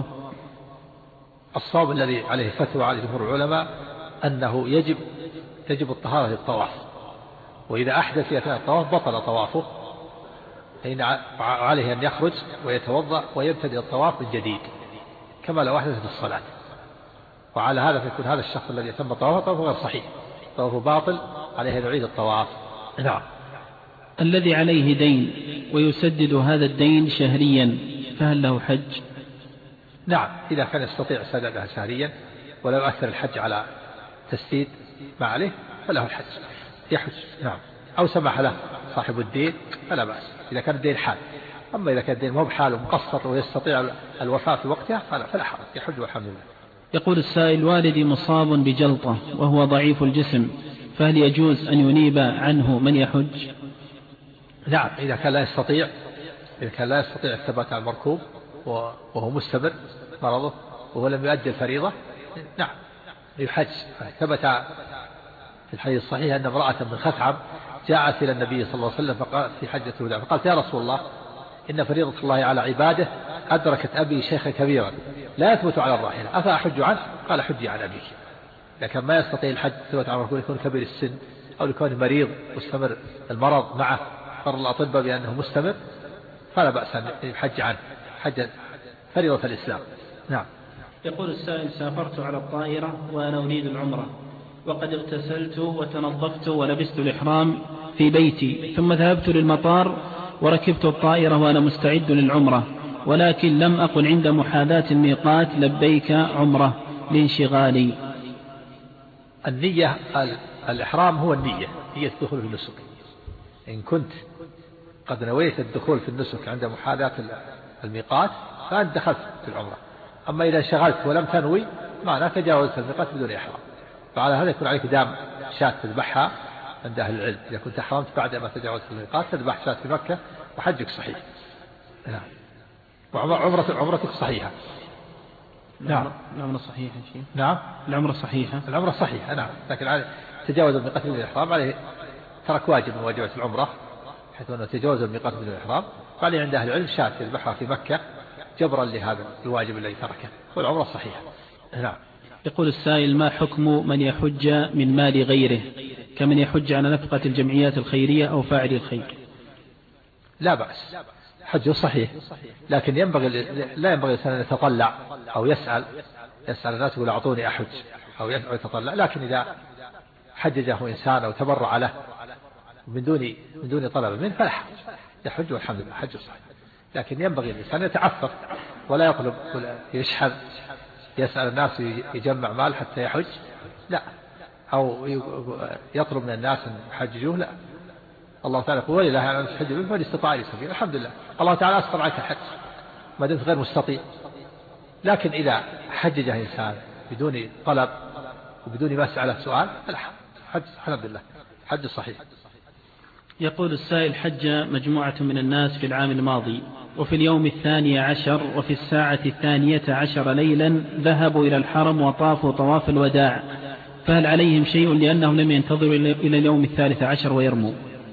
الصواب الذي عليه فتوى على جمهور العلماء أنه يجب تجب الطهارة للطواف، وإذا أحدث في أثناء الطواف بطل طوافه، فإن عليه أن يخرج ويتوضأ ويبتدئ الطواف من جديد كما لو أحدث في الصلاة، وعلى هذا فيكون هذا الشخص الذي يتم طوافه طوافه غير صحيح، طوافه باطل، عليه أن يعيد الطواف. نعم. الذي عليه دين ويسدد هذا الدين شهريا فهل له حج؟ نعم، إذا كان يستطيع سدادها شهريا ولا يؤثر الحج على تسديد ما عليه فله الحج يحج. نعم. أو سمح له صاحب الدين فلا بأس إذا كان الدين حال، أما إذا كان الدين مو بحال ومقسط ويستطيع الوفاء في وقتها فلا, فلا حرج يحج والحمد لله. يقول السائل: والدي مصاب بجلطة وهو ضعيف الجسم، فهل يجوز أن ينيب عنه من يحج؟ نعم، إذا كان لا يستطيع إذا كان لا يستطيع الثبات على المركوب وهو مستمر مرضه وهو لم يؤدي الفريضة، نعم يحج. ثبت في الحديث الصحيح أن امرأة من خثعم جاءت إلى النبي صلى الله عليه وسلم فقال في حجة الوداع فقالت: يا رسول الله، إن فريضة الله على عباده أدركت أبي شيخا كبيرا لا يثبت على الراحلة، أفأحج عنه؟ قال: حجي عن أبيك. لكن ما يستطيع الحج ثبت على المركوب يكون كبير السن أو يكون مريض مستمر المرض معه قرر الأطباء بأنه مستمر فلا بأس أن يحج عنه حج فريضة الإسلام. نعم. يقول السائل: سافرت على الطائرة وأنا أريد العمرة، وقد اغتسلت وتنظفت ولبست الإحرام في بيتي، ثم ذهبت للمطار وركبت الطائرة وأنا مستعد للعمرة، ولكن لم أقل عند محاذاة الميقات لبيك عمرة لانشغالي. النية الإحرام هو النية نية الدخول في النسك. إن كنت قد نويت الدخول في النسك عند محاذاة الميقات فأنت دخلت في العمرة، أما إذا انشغلت ولم تنوي معناه تجاوزت الميقات بدون إحرام، فعلى هذا يكون عليك دام شاة تذبحها عند أهل العلم. إذا كنت أحرمت بعد ما تجاوزت الميقات تذبح شاة في مكة وحجك صحيح. نعم. وعمرة عمرتك صحيحة. نعم. العمرة صحيحة شيء. نعم. العمرة صحيحة. العمرة صحيحة. نعم. لكن عليه تجاوز الميقات بدون إحرام عليه ترك واجب من واجبات العمرة، حيث أنه تجاوز الميقات بدون إحرام، فعليه عند أهل العلم شاة يذبحها في مكة جبرا لهذا الواجب الذي تركه، والعمرة صحيحة. نعم. يقول السائل: ما حكم من يحج من مال غيره كمن يحج على نفقة الجمعيات الخيرية أو فاعل الخير؟ لا بأس، حجه صحيح، لكن ينبغي لا ينبغي أن يتطلع أو يسأل يسأل الناس يقول أعطوني أحج أو يتطلع، لكن إذا حججه إنسان أو تبرع له من دون من دون طلب منه فلا حرج، يحج والحمد لله حجه صحيح. لكن ينبغي الإنسان يتعفف ولا يطلب يشحذ يسأل الناس يجمع مال حتى يحج، لا، أو يطلب من الناس أن يحججوه، لا. الله تعالى يقول: ولله على الناس حج البيت من استطاع إليه سبيلا. الحمد لله الله تعالى أسقط عنك الحج ما دمت غير مستطيع. لكن إذا حججه إنسان بدون طلب وبدون مسألة سؤال فلا حج، الحمد لله حج صحيح. يقول السائل: حج مجموعة من الناس في العام الماضي، وفي اليوم الثاني عشر وفي الساعة الثانية عشر ليلا ذهبوا إلى الحرم وطافوا طواف الوداع، فهل عليهم شيء لأنهم لم ينتظروا إلى اليوم الثالث عشر ويرموا؟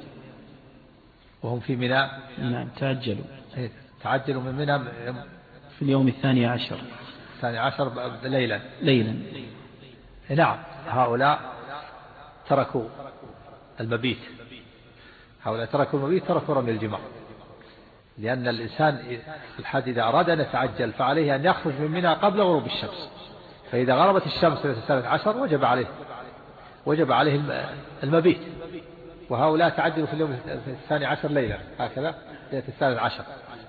وهم في منى. نعم، تعجلوا تعجلوا من منى في اليوم الثاني عشر الثاني عشر ليلا ليلا نعم. هؤلاء تركوا المبيت هؤلاء تركوا المبيت تركوا رمي الجمار، لأن الإنسان في الحج إذا أراد أن يتعجل فعليه أن يخرج من منى قبل غروب الشمس، فإذا غربت الشمس في الثالث عشر وجب عليه وجب عليه المبيت، وهؤلاء تعجلوا في اليوم الثاني عشر ليلة هكذا ليلة الثالث عشر.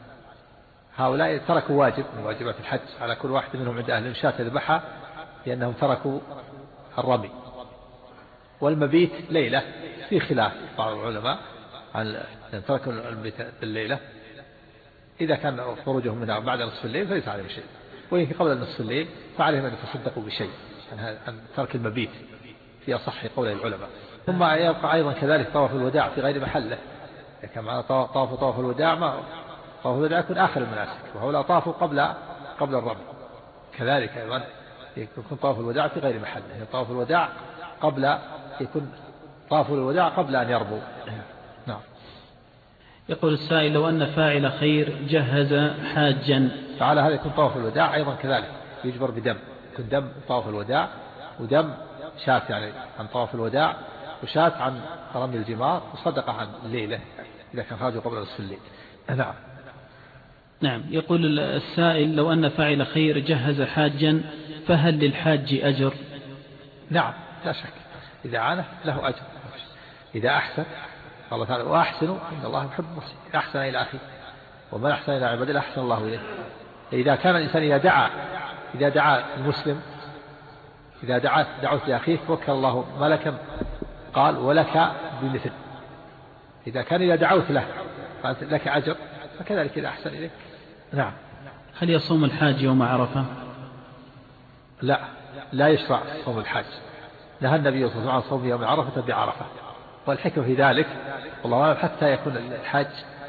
هؤلاء تركوا واجب من واجبات الحج على كل واحد منهم عند أهل المشاة يذبحها، لأنهم تركوا الرمي. والمبيت ليلة في خلاف بعض العلماء عن تركوا المبيت الليلة، إذا كان خروجهم منها بعد نصف الليل فليس عليهم شيء، وإن قبل نصف الليل فعليهم أن يتصدقوا بشيء عن ترك المبيت في أصح قول العلماء. ثم يبقى أيضا كذلك طواف الوداع في غير محله، كما طاف طواف الوداع ما طواف الوداع يكون آخر المناسك، وهؤلاء طافوا قبل قبل الرمي، كذلك أيضا يكون طواف الوداع في غير محله، يعني طواف الوداع قبل يكون طواف الوداع قبل أن يرموا. نعم. يقول السائل: لو أن فاعل خير جهز حاجا، فعلى هذا يكون طواف الوداع أيضا كذلك يجبر بدم، يكون دم طواف الوداع، ودم شاة يعني عن طواف الوداع، وشاة عن رمي الجمار، وصدقة عن الليلة إذا كان خرجوا قبل نصف الليل. نعم. نعم. يقول السائل: لو أن فاعل خير جهز حاجا فهل للحاج أجر؟ نعم لا شك، إذا عانه له أجر، إذا أحسن. الله تعالى: وأحسنوا إن الله يحب المحسنين. أحسن إلى أخيه، ومن أحسن إلى عباده أحسن الله إليه. إذا كان الإنسان إذا دعا إذا دعا المسلم إذا دعت دعوت لأخيك وكل الله ملكا قال ولك بمثل. إذا كان إذا دعوت له قالت لك أجر، فكذلك إذا أحسن إليك. نعم. هل يصوم الحاج يوم عرفة؟ لا، لا يشرع صوم الحاج. نهى النبي صلى الله عليه وسلم عن صوم يوم عرفة بعرفة، والحكمة في ذلك والله أعلم حتى يكون الحاج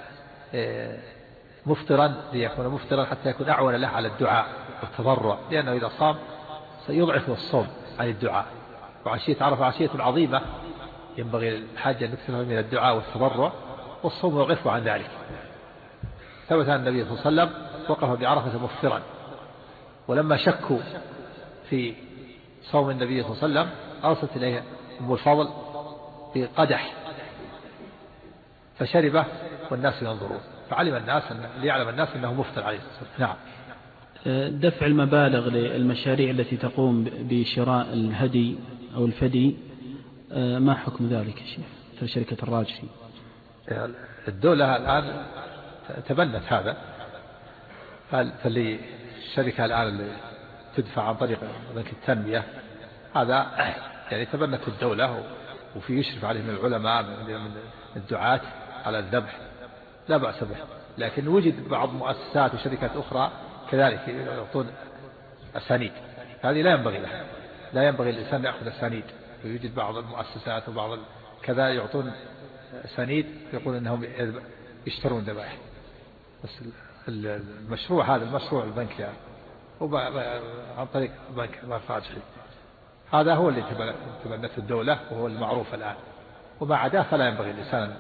مفطرا، ليكون مفطرا حتى يكون أعون له على الدعاء والتضرع، لأنه إذا صام سيضعف الصوم عن الدعاء. وعشية عرفة عشية عظيمة، ينبغي الحاج أن يكثر من الدعاء والتضرع، والصوم يضعفه عن ذلك. ثبت أن النبي صلى الله عليه وسلم وقف بعرفة مفطرا، ولما شكوا في صوم النبي صلى الله عليه وسلم أرسلت إليه أم الفضل بقدح فشربه والناس ينظرون، فعلم الناس أن ليعلم الناس أنه مفطر عليه الصلاة والسلام. نعم. دفع المبالغ للمشاريع التي تقوم بشراء الهدي أو الفدي، ما حكم ذلك يا شيخ في شركة الراجحي؟ الدولة الآن تبنت هذا، فاللي الشركة الآن اللي تدفع عن طريق بنك التنمية هذا يعني تبنت الدولة، وفي يشرف عليه من العلماء من الدعاة على الذبح، لا بأس به. لكن وجد بعض مؤسسات وشركات أخرى كذلك يعطون أسانيد، هذه لا ينبغي لها، لا ينبغي الإنسان يأخذ أسانيد. ويوجد بعض المؤسسات وبعض كذا يعطون أسانيد يقول أنهم يشترون ذبائح. بس المشروع هذا المشروع البنك يعني عن طريق بنك الراجحي، هذا هو اللي تبنته الدولة وهو المعروف الآن، وما عداه فلا ينبغي الإنسان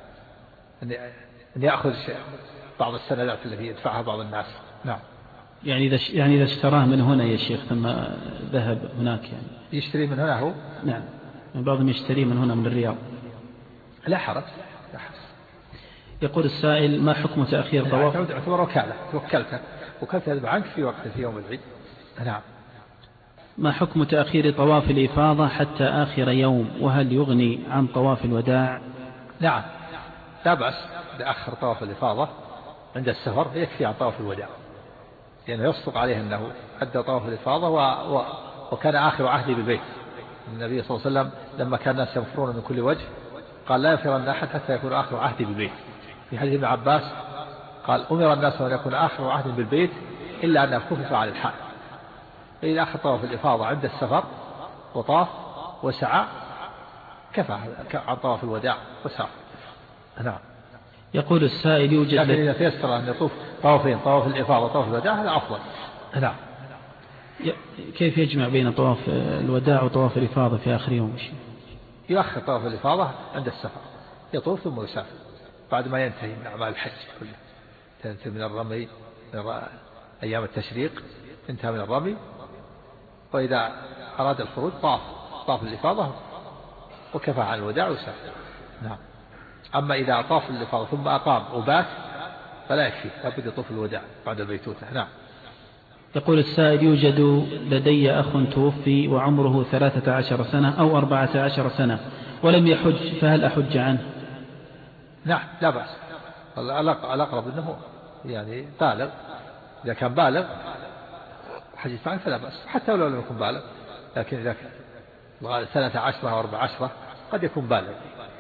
أن يأخذ بعض السندات التي يدفعها بعض الناس. نعم. يعني إذا يعني إذا اشتراه من هنا يا شيخ ثم ذهب هناك يعني يشتري من هنا هو؟ نعم، بعضهم يشتري من هنا من الرياض. لا حرج، لا حرج. يقول السائل: ما حكم تأخير طواف؟ تعتبر وكالة، توكلت وكلت هذا عنك في وقت في يوم العيد. نعم. ما حكم تأخير طواف الإفاضة حتى آخر يوم، وهل يغني عن طواف الوداع؟ نعم لا بأس، إذا أخر طواف الإفاضة عند السفر يكفي عن طواف الوداع، لأنه يعني يصدق عليه أنه أدى طواف الإفاضة و... و... وكان آخر عهده بالبيت. النبي صلى الله عليه وسلم لما كان الناس ينفرون من كل وجه قال: لا ينفرن أحد حتى يكون آخر عهده بالبيت. في حديث ابن عباس قال: أمر الناس أن يكون آخر عهد بالبيت إلا أن خفف على الحال. إذا أخذ طواف الإفاضة عند السفر وطاف وسعى كفى عن طواف الوداع وسعى. نعم. يقول السائل: يوجد لكن إذا تيسر أن يطوف طوافين، طواف الإفاضة وطواف الوداع، هذا أفضل. نعم. كيف يجمع بين طواف الوداع وطواف الإفاضة في آخر يوم؟ يؤخر طواف الإفاضة عند السفر، يطوف ثم يسافر بعد ما ينتهي من أعمال الحج كله، تنتهي من الرمي من أيام التشريق، انتهى من الرمي، وإذا أراد الخروج طاف طاف الإفاضة وكفى عن الوداع وسافر. نعم. أما إذا طاف الإفاضة ثم أقام وبات فلا يكفي، لابد يطوف الوداع بعد البيتوتة. نعم. يقول السائل: يوجد لدي أخ توفي وعمره ثلاثة عشر سنة أو أربعة عشر سنة ولم يحج، فهل أحج عنه؟ نعم لا بأس، الأقرب أنه يعني بالغ، إذا كان بالغ حجت عنه فلا بأس، حتى ولو لم يكن بالغ. لكن إذا كان ثلاثة عشرة أو أربعة عشرة قد يكون بالغ،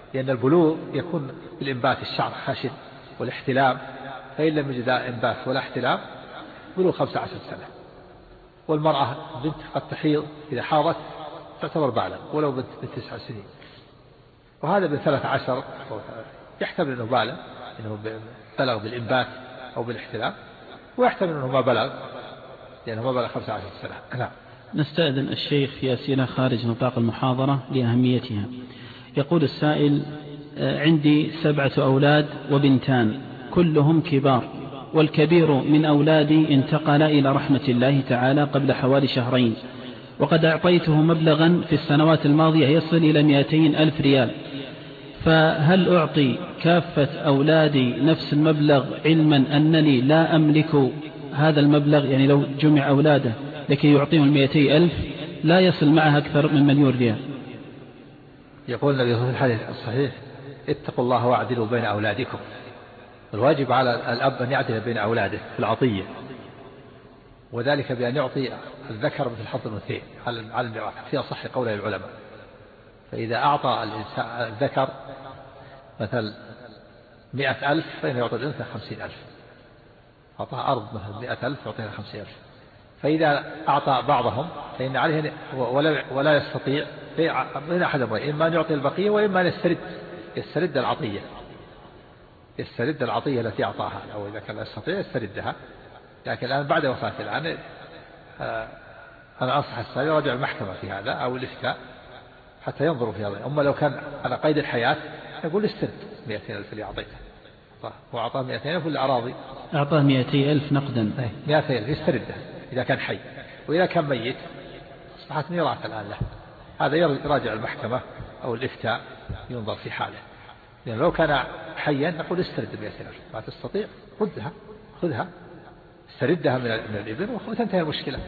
لأن البلوغ يكون بالإنبات الشعر خشن والاحتلام، فإن لم يجد إنبات ولا احتلام بلوغ خمسة عشر سنة. والمرأة بنت قد تحيض إذا حاضت تعتبر بالغ ولو بنت تسع سنين. وهذا بثلاث عشر يحتمل أنه بالغ، أنه بلغ بالإنبات أو بالاحتلام، ويحتمل أنه ما بلغ لأنه ما بلغ خمسة عشر سنة. نعم. نستأذن الشيخ في أسئلة خارج نطاق المحاضرة لأهميتها. يقول السائل: عندي سبعة أولاد وبنتان كلهم كبار، والكبير من أولادي انتقل إلى رحمة الله تعالى قبل حوالي شهرين، وقد أعطيته مبلغا في السنوات الماضية يصل إلى مئتين ألف ريال، فهل أعطي كافة أولادي نفس المبلغ علما أنني لا أملك هذا المبلغ؟ يعني لو جمع أولاده لكي يعطيهم المئتي ألف لا يصل معها أكثر من مليون ريال. يقول النبي في الحديث الصحيح: اتقوا الله واعدلوا بين أولادكم. الواجب على الأب أن يعدل بين أولاده في العطية، وذلك بأن يعطي الذكر مثل حظ الأنثيين على الميراث في أصح قول العلماء. فإذا أعطى الإنسان الذكر مثل مئة ألف فإنه يعطي الأنثى خمسين ألف. أعطاه أرض مثل مئة ألف يعطيها خمسين ألف. فإذا أعطى بعضهم فإن عليه ولا, ولا يستطيع من أحد أمرين: إما أن يعطي البقية وإما أن يسترد يسترد العطية يسترد العطية التي أعطاها، أو إذا كان لا يستطيع يستردها. لكن الآن بعد وفاته الآن أنا أنصح السائل يراجع المحكمة في هذا أو الإفتاء حتى ينظروا في هذا. أما لو كان على قيد الحياة يقول استرد مئتين ألف اللي أعطيته، وأعطاه مئتين ألف ولا أراضي أعطاه مئتي ألف نقدا، مئتين ألف يستردها إذا كان حي، وإذا كان ميت أصبحت ميراث الآن له. هذا يراجع المحكمة أو الإفتاء ينظر في حاله. لأن لو كان حيا نقول استرد مئتين ألف، ما تستطيع ردها خذها استردها من الابن وتنتهي المشكلة،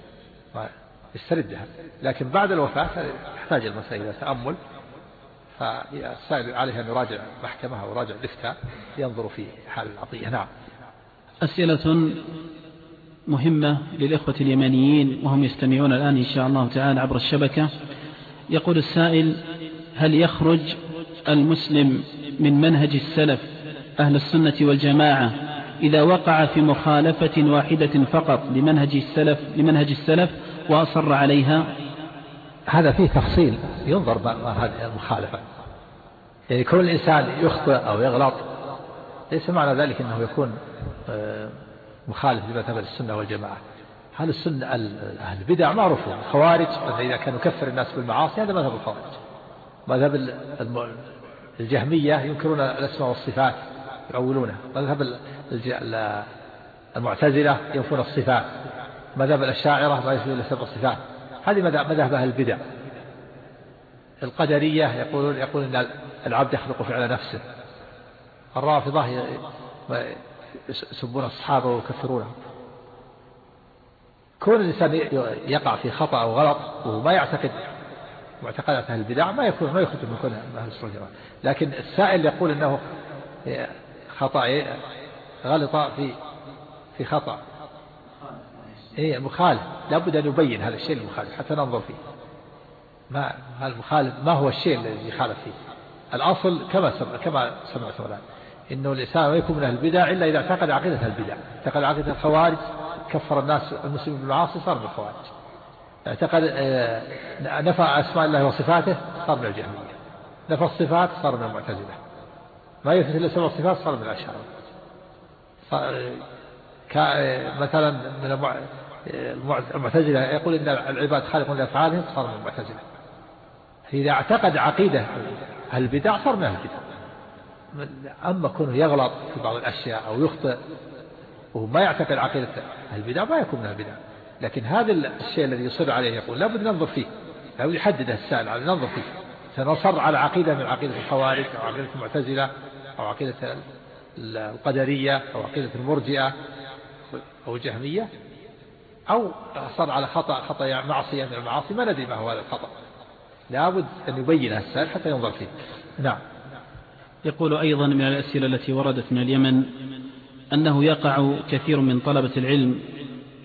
استردها. لكن بعد الوفاة تحتاج المسائل إلى تأمل، فالسائل عليه أن يراجع محكمة أو يراجع الإفتاء ينظر في حال العطية. نعم. أسئلة مهمة للإخوة اليمانيين وهم يستمعون الآن إن شاء الله تعالى عبر الشبكة. يقول السائل: هل يخرج المسلم من منهج السلف أهل السنة والجماعة إذا وقع في مخالفة واحدة فقط لمنهج السلف لمنهج السلف وأصر عليها؟ هذا فيه تفصيل، ينظر ما هذه المخالفة. يعني كل الإنسان يخطئ أو يغلط ليس معنى ذلك أنه يكون مخالف لمذهب السنة والجماعة. هل السنة أهل البدع معروفون، الخوارج إذا كانوا يكفر الناس بالمعاصي هذا مذهب الخوارج. مذهب الجهمية ينكرون الأسماء والصفات يؤولونها. مذهب المعتزلة ينفون الصفات. مذهب الأشاعرة ما يثبتون إلا سبع صفات. هذه مذهب أهل البدع. القدرية يقولون يقول أن العبد يخلق فعل نفسه. الرافضة يسبون الصحابة ويكفرونهم. كون الإنسان يقع في خطأ أو غلط وما يعتقد معتقدات أهل البدع ما يكون ما يخرج من كل أهل السنة والجماعة. لكن السائل يقول أنه خطأ غلط في في خطأ إيه مخالف، لابد أن يبين هذا الشيء المخالف حتى ننظر فيه. ما المخالف ما هو الشيء الذي يخالف فيه؟ الأصل كما سمع كما سمعت الآن إنه الإنسان ما يكون من أهل البدع إلا إذا اعتقد عقيدة البدع. اعتقد عقيدة الخوارج كفر الناس المسلمين بالمعاصي صار من الخوارج. اعتقد نفى أسماء الله وصفاته صار من الجهمية. نفى الصفات صار من المعتزلة. ما يثبت إلا سبع صفات صار من الأشاعرة. مثلا من المعتزلة يقول إن العباد خالقون لأفعالهم صار من المعتزلة. إذا اعتقد عقيدة أهل البدع صار من أهل البدع. أما كونه يغلط في بعض الأشياء أو يخطئ وما يعتقد عقيدة أهل البدع ما يكون من أهل البدع. لكن هذا الشيء الذي يصر عليه يقول لابد ننظر فيه، لابد يحدد السائل على ننظر فيه. سنصر على عقيدة من عقيدة الخوارج أو عقيدة المعتزلة أو عقيدة القدرية أو عقيدة المرجئة أو الجهمية، أو صار على خطأ خطأ معصية من المعاصي ما ندري ما هو هذا الخطأ. لابد أن يبين السائل حتى ينظر فيه. نعم. يقول أيضا من الأسئلة التي وردت من اليمن أنه يقع كثير من طلبة العلم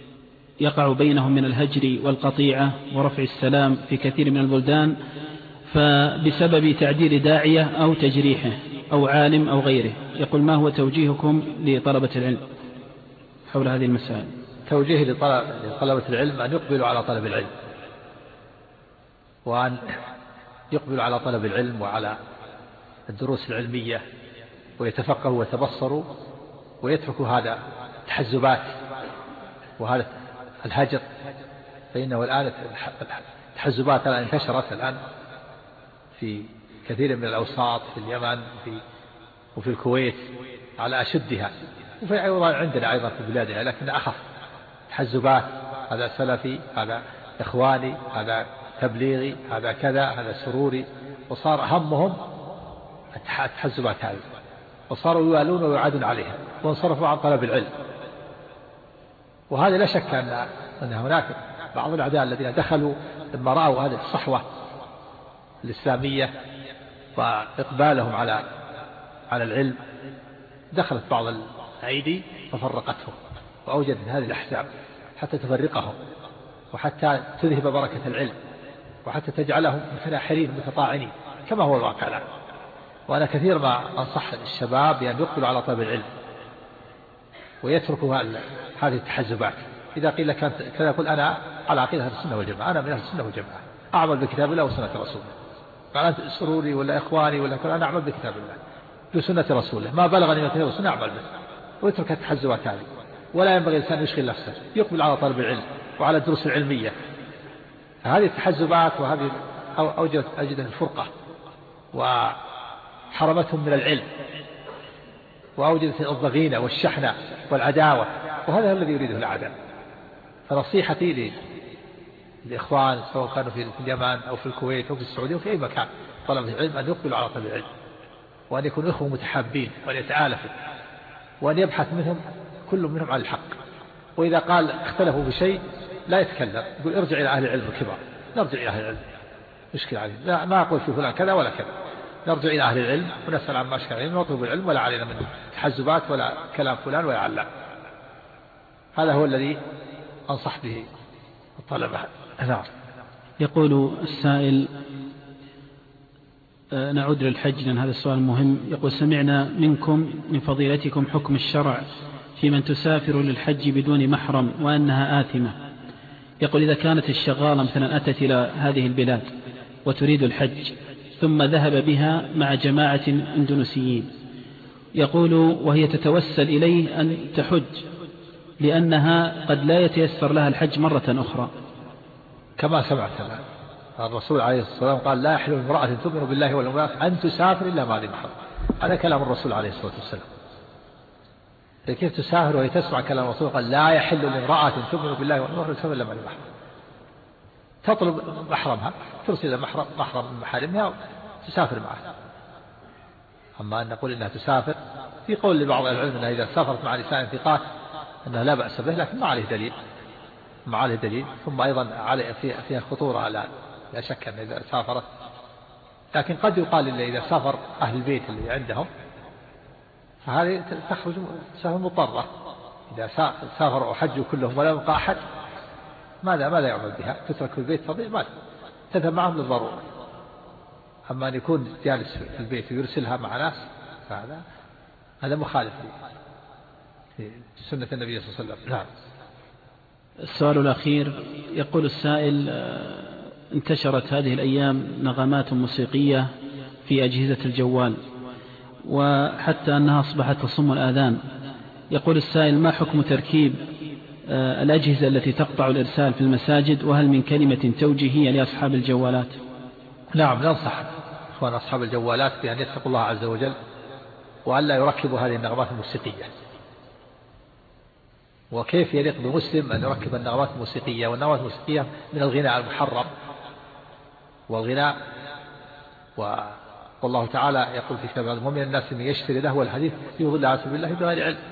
يقع بينهم من الهجر والقطيعة ورفع السلام في كثير من البلدان، فبسبب تعديل داعية أو تجريحه أو عالم أو غيره. يقول ما هو توجيهكم لطلبة العلم حول هذه المسائل؟ توجيه لطلبة العلم أن يقبلوا على طلب العلم، وأن يقبلوا على طلب العلم وعلى الدروس العلمية ويتفقهوا ويتبصروا ويتركوا هذا التحزبات وهذا الهجر، فإنه الآن التحزبات الآن انتشرت الآن في كثير من الأوساط في اليمن وفي, وفي الكويت على أشدها، وفي أيضا عندنا أيضا في بلادنا، لكن أخف تحزبات، هذا سلفي، هذا إخواني، هذا تبليغي، هذا كذا، هذا سروري، وصار همهم التحزبات هذه، وصاروا يوالون ويعادون عليها وانصرفوا عن طلب العلم. وهذا لا شك أن أن هناك بعض الأعداء الذين دخلوا لما رأوا هذه الصحوة الإسلامية وإقبالهم على على العلم، دخلت بعض الأيدي ففرقتهم وأوجدت هذه الأحزاب حتى تفرقهم وحتى تذهب بركة العلم وحتى تجعلهم متناحرين متطاعنين كما هو الواقع الآن. وأنا كثير ما أنصح الشباب بأن يقبلوا على طلب العلم ويتركوا هذه التحزبات. إذا قيل لك كذا يقول أنا على عقيدة أهل السنة والجماعة، أنا من أهل السنة والجماعة، أعمل بكتاب الله وسنة رسوله، قال سروري ولا إخواني ولا كذا، أنا أعمل بكتاب الله بسنة رسوله، ما بلغني من كتاب السنة أعمل به، ويترك التحزبات هذه. ولا ينبغي الإنسان يشغل نفسه، يقبل على طلب العلم وعلى الدروس العلمية. هذه التحزبات وهذه أوجدت أجد الفرقة وحرمتهم من العلم وأوجدت الضغينة والشحنة والعداوة، وهذا الذي يريده الأعداء. فنصيحتي للإخوان سواء كانوا في اليمن أو في الكويت أو في السعودية أو في أي مكان طلب العلم أن يقبلوا على طلب العلم، وأن يكونوا إخوة متحابين وأن يتآلفوا، وأن يبحث منهم كل منهم عن الحق. وإذا قال اختلفوا بشيء لا يتكلم، يقول ارجع إلى أهل العلم الكبار، نرجع إلى أهل العلم مشكلة عليه، لا ما أقول في فلان كذا ولا كذا، نرجع إلى أهل العلم ونسأل عما أشكال علينا ونطلب العلم، ولا علينا من تحزبات ولا كلام فلان ولا علام. هذا هو الذي أنصح به الطلبة. نعم. يقول السائل، نعود للحج لأن هذا السؤال مهم. يقول سمعنا منكم من فضيلتكم حكم الشرع في من تسافر للحج بدون محرم وأنها آثمة. يقول إذا كانت الشغالة مثلا أتت إلى هذه البلاد وتريد الحج ثم ذهب بها مع جماعة اندونيسيين، يقول وهي تتوسل إليه أن تحج لأنها قد لا يتيسر لها الحج مرة أخرى. كما سمعت الرسول عليه الصلاة والسلام قال لا يحل امرأة تؤمن بالله واليوم الآخر أن تسافر إلا مع ذي محرم. هذا كلام الرسول عليه الصلاة والسلام. كيف تسافر وهي تسمع كلام الرسول قال لا يحل لامرأة تؤمن بالله واليوم الآخر تسافر إلا مع ذي محرم، تطلب محرمها ترسل محرم محرم من محارمها وتسافر معه. أما أن نقول إنها تسافر، في قول لبعض العلم أنها إذا سافرت مع نساء ثقات أنها لا بأس به، لكن ما عليه دليل ما عليه دليل ثم أيضا عليه فيها خطورة على لا شك أن إذا سافرت، لكن قد يقال إن إذا سافر أهل البيت اللي عندهم فهذه تخرج سفر مضطرة، إذا سافروا وحجوا كلهم ولا يبقى أحد ماذا ماذا يعمل بها؟ تترك في البيت تضيع، ماذا تذهب معهم للضرورة. أما أن يكون جالس في البيت ويرسلها مع ناس فهذا هذا مخالف لسنة النبي صلى الله عليه وسلم. نعم. السؤال الأخير، يقول السائل انتشرت هذه الأيام نغمات موسيقية في أجهزة الجوال وحتى أنها أصبحت تصم الآذان. يقول السائل ما حكم تركيب الأجهزة التي تقطع الإرسال في المساجد، وهل من كلمة توجيهية لأصحاب الجوالات؟ نعم، ننصح إخوان أصحاب الجوالات بأن يتقوا الله عز وجل وأن لا يركبوا هذه النغمات الموسيقية. وكيف يليق بمسلم أن يركب النغمات الموسيقية؟ والنغمات الموسيقية من الغناء المحرم، والغناء و... والله تعالى يقول في كتابه ومن الناس من يشتري لهو الحديث ليضل عن سبيل الله بغير علم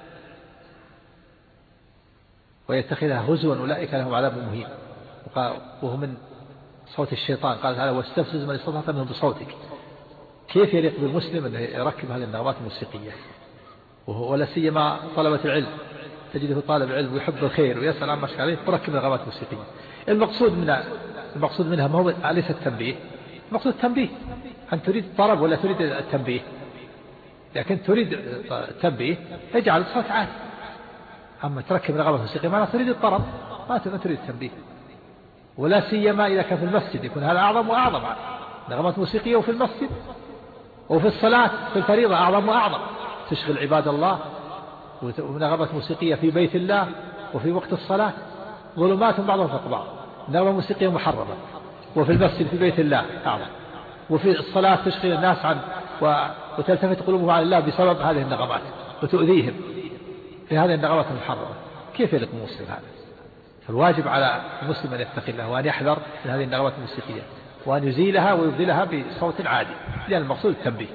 ويتخذها هزوا أولئك لهم عذاب مهين. وهو من صوت الشيطان، قال تعالى واستفزز من استطعت منهم بصوتك. كيف يليق بالمسلم أن يركب هذه النغمات الموسيقية؟ ولا سيما طلبة العلم، تجده طالب علم ويحب الخير ويسأل عن مشكلة عليه وركب نغمات موسيقية. المقصود من المقصود منها ما هو ليس التنبيه، المقصود التنبيه، أن تريد الطرب ولا تريد التنبيه؟ لكن تريد التنبيه اجعل الصوت عالي. أما تركب نغمة موسيقية ما تريد الطرب، ما تريد التنبيه، ولا سيما إذا كان في المسجد يكون هذا أعظم وأعظم، نغمة موسيقية وفي المسجد، وفي الصلاة في الفريضة أعظم وأعظم، تشغل عباد الله، ونغمة موسيقية في بيت الله وفي وقت الصلاة ظلمات بعضهم فوق بعض. نغمة موسيقية محرمة، وفي المسجد في بيت الله أعظم، وفي الصلاة تشغل الناس عن وتلتفت قلوبهم عن الله بسبب هذه النغمات وتؤذيهم في هذه النغمات المحرمة. كيف يليق المسلم هذا؟ فالواجب على المسلم أن يتقي الله وأن يحذر من هذه النغمات الموسيقية وأن يزيلها ويبدلها بصوت عادي، لأن المقصود التنبيه.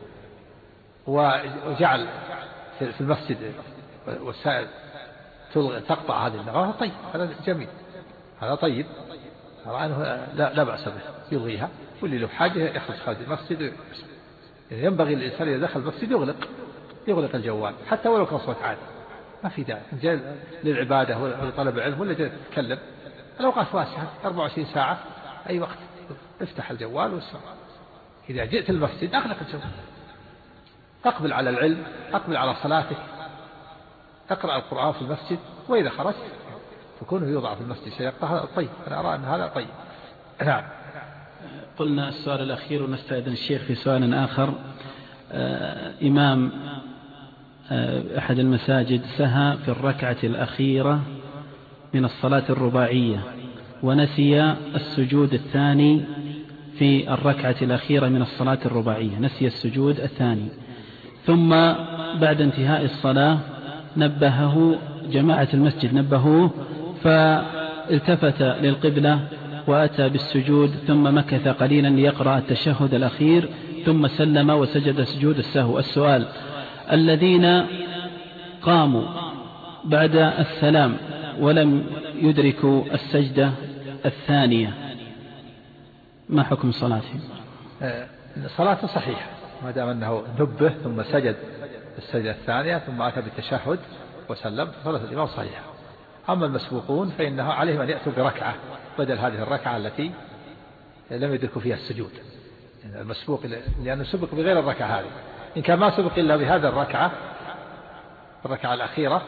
وجعل في المسجد والسائل تقطع هذه النغمات، طيب هذا جميل، هذا طيب، لا, لا بأس به، يلغيها، واللي له حاجة يخرج خارج المسجد. ينبغي الإنسان إذا دخل المسجد يغلق يغلق الجوال حتى ولو كان صوت عالي، ما في داعي. جاء للعبادة ولا طلب العلم ولا جاء تتكلم، الأوقات واسعة أربعة وعشرين ساعة، أي وقت افتح الجوال والسمع. إذا جئت المسجد أغلق الجوال، أقبل على العلم، أقبل على صلاتك، اقرأ القرآن في المسجد، وإذا خرجت فكونه يوضع في المسجد شيء هذا طيب، أنا أرى أن هذا طيب. نعم. قلنا السؤال الأخير ونستأذن الشيخ في سؤال آخر. آه إمام آه أحد المساجد سهى في الركعة الأخيرة من الصلاة الرباعية ونسي السجود الثاني في الركعة الأخيرة من الصلاة الرباعية، نسي السجود الثاني، ثم بعد انتهاء الصلاة نبهه جماعة المسجد نبهوه فالتفت للقبلة وأتى بالسجود، ثم مكث قليلا ليقرأ التشهد الأخير ثم سلم وسجد سجود السهو. السؤال: الذين قاموا بعد السلام ولم يدركوا السجدة الثانية ما حكم صلاتهم؟ صلاته صحيحة ما دام أنه نبه ثم سجد السجدة الثانية ثم أتى بالتشهد وسلم، صلاة الإمام صحيحة. أما المسبوقون فإنه عليهم أن يأتوا بركعة بدل هذه الركعة التي لم يدركوا فيها السجود، يعني المسبوق لأنه سبق بغير الركعة هذه. إن كان ما سبق إلا بهذه الركعة الركعة الأخيرة،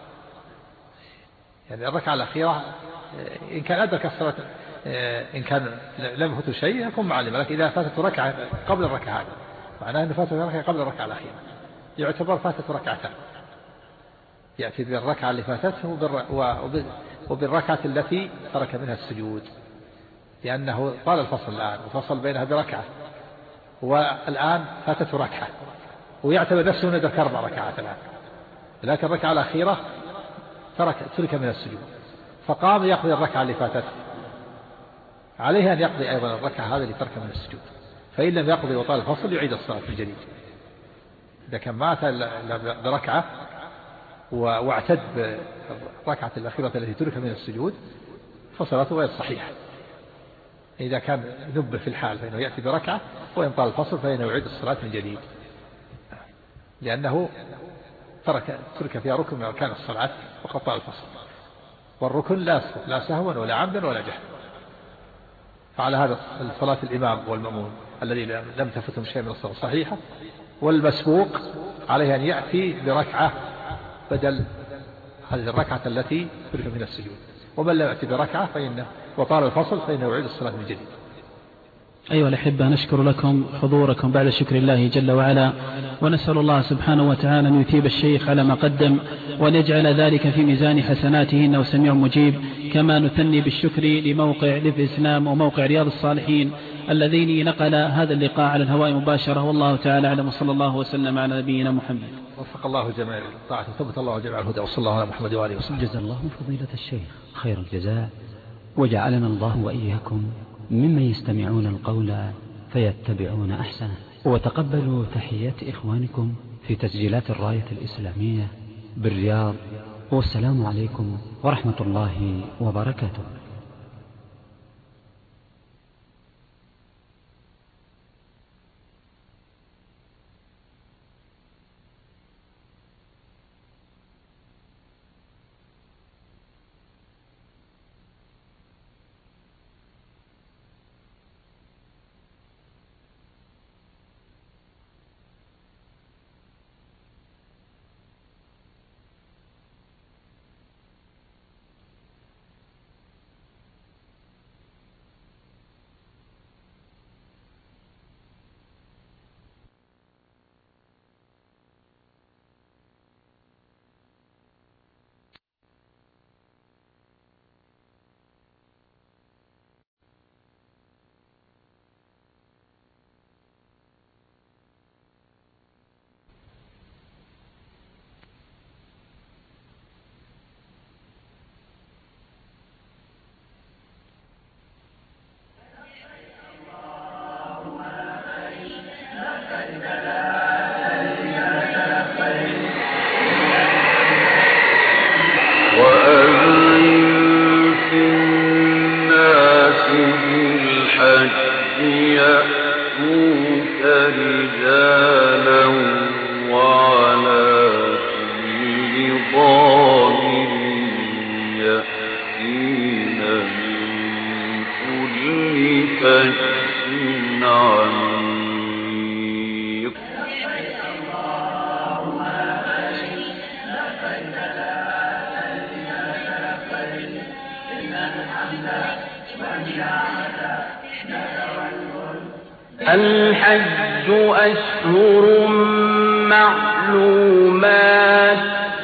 يعني الركعة الأخيرة إن كان أدرك الصلاة إن كان لم يفوت شيء يكون معلم، لكن إذا فاتت ركعة قبل الركعة هذه معناه أنه فاتت ركعة قبل الركعة الأخيرة يعتبر فاتت ركعتان، يأتي بالركعة اللي فاتته وبالركعة التي ترك منها السجود، لأنه طال الفصل الآن وفصل بينها بركعة، والآن فاتته ركعة ويعتبر نفسه أنه ذكر أربع ركعات الآن، لكن الركعة الأخيرة ترك ترك من السجود فقام يقضي الركعة اللي فاتته، عليه أن يقضي أيضا الركعة هذه اللي ترك من السجود، فإن لم يقضي وطال الفصل يعيد الصلاة في الجديد. إذا كان مات بركعة واعتد بالركعة الأخيرة التي ترك من السجود فصلاته غير صحيحة. إذا كان نبه في الحال فإنه يأتي بركعة، وإن طال الفصل فإنه يعيد الصلاة من جديد، لأنه ترك ترك فيها ركن من أركان الصلاة وقد طال الفصل، والركن لا لا سهوا ولا عمدا ولا جهلا. فعلى هذا الصلاة الإمام والمأمون الذي لم تفتهم شيء من الصلاة صحيحة، والمسبوق عليه أن يأتي بركعة بدل هذه الركعة التي ترك من السجود، ومن لم يأتي بركعة فإنه وطال الفصل فإنه يعيد الصلاة من جديد. أيها الأحبة، نشكر لكم حضوركم بعد شكر الله جل وعلا، ونسأل الله سبحانه وتعالى أن يثيب الشيخ على ما قدم وأن ذلك في ميزان حسناته إنه سميع مجيب. كما نثني بالشكر لموقع ليف إسلام وموقع رياض الصالحين الذين نقل هذا اللقاء على الهواء مباشرة، والله تعالى أعلم، وصلى الله وسلم على نبينا محمد. وفق الله جميع الطاعة وثبت الله جميع الهدى، وصلى الله على محمد وآله وسلم. جزا الله فضيلة الشيخ خير الجزاء، وجعلنا الله وإياكم ممن يستمعون القول فيتبعون أحسنه. وتقبلوا تحيات إخوانكم في تسجيلات الراية الإسلامية بالرياض، والسلام عليكم ورحمة الله وبركاته. يأتين من كل فج عميق. الحج أشهر معلومات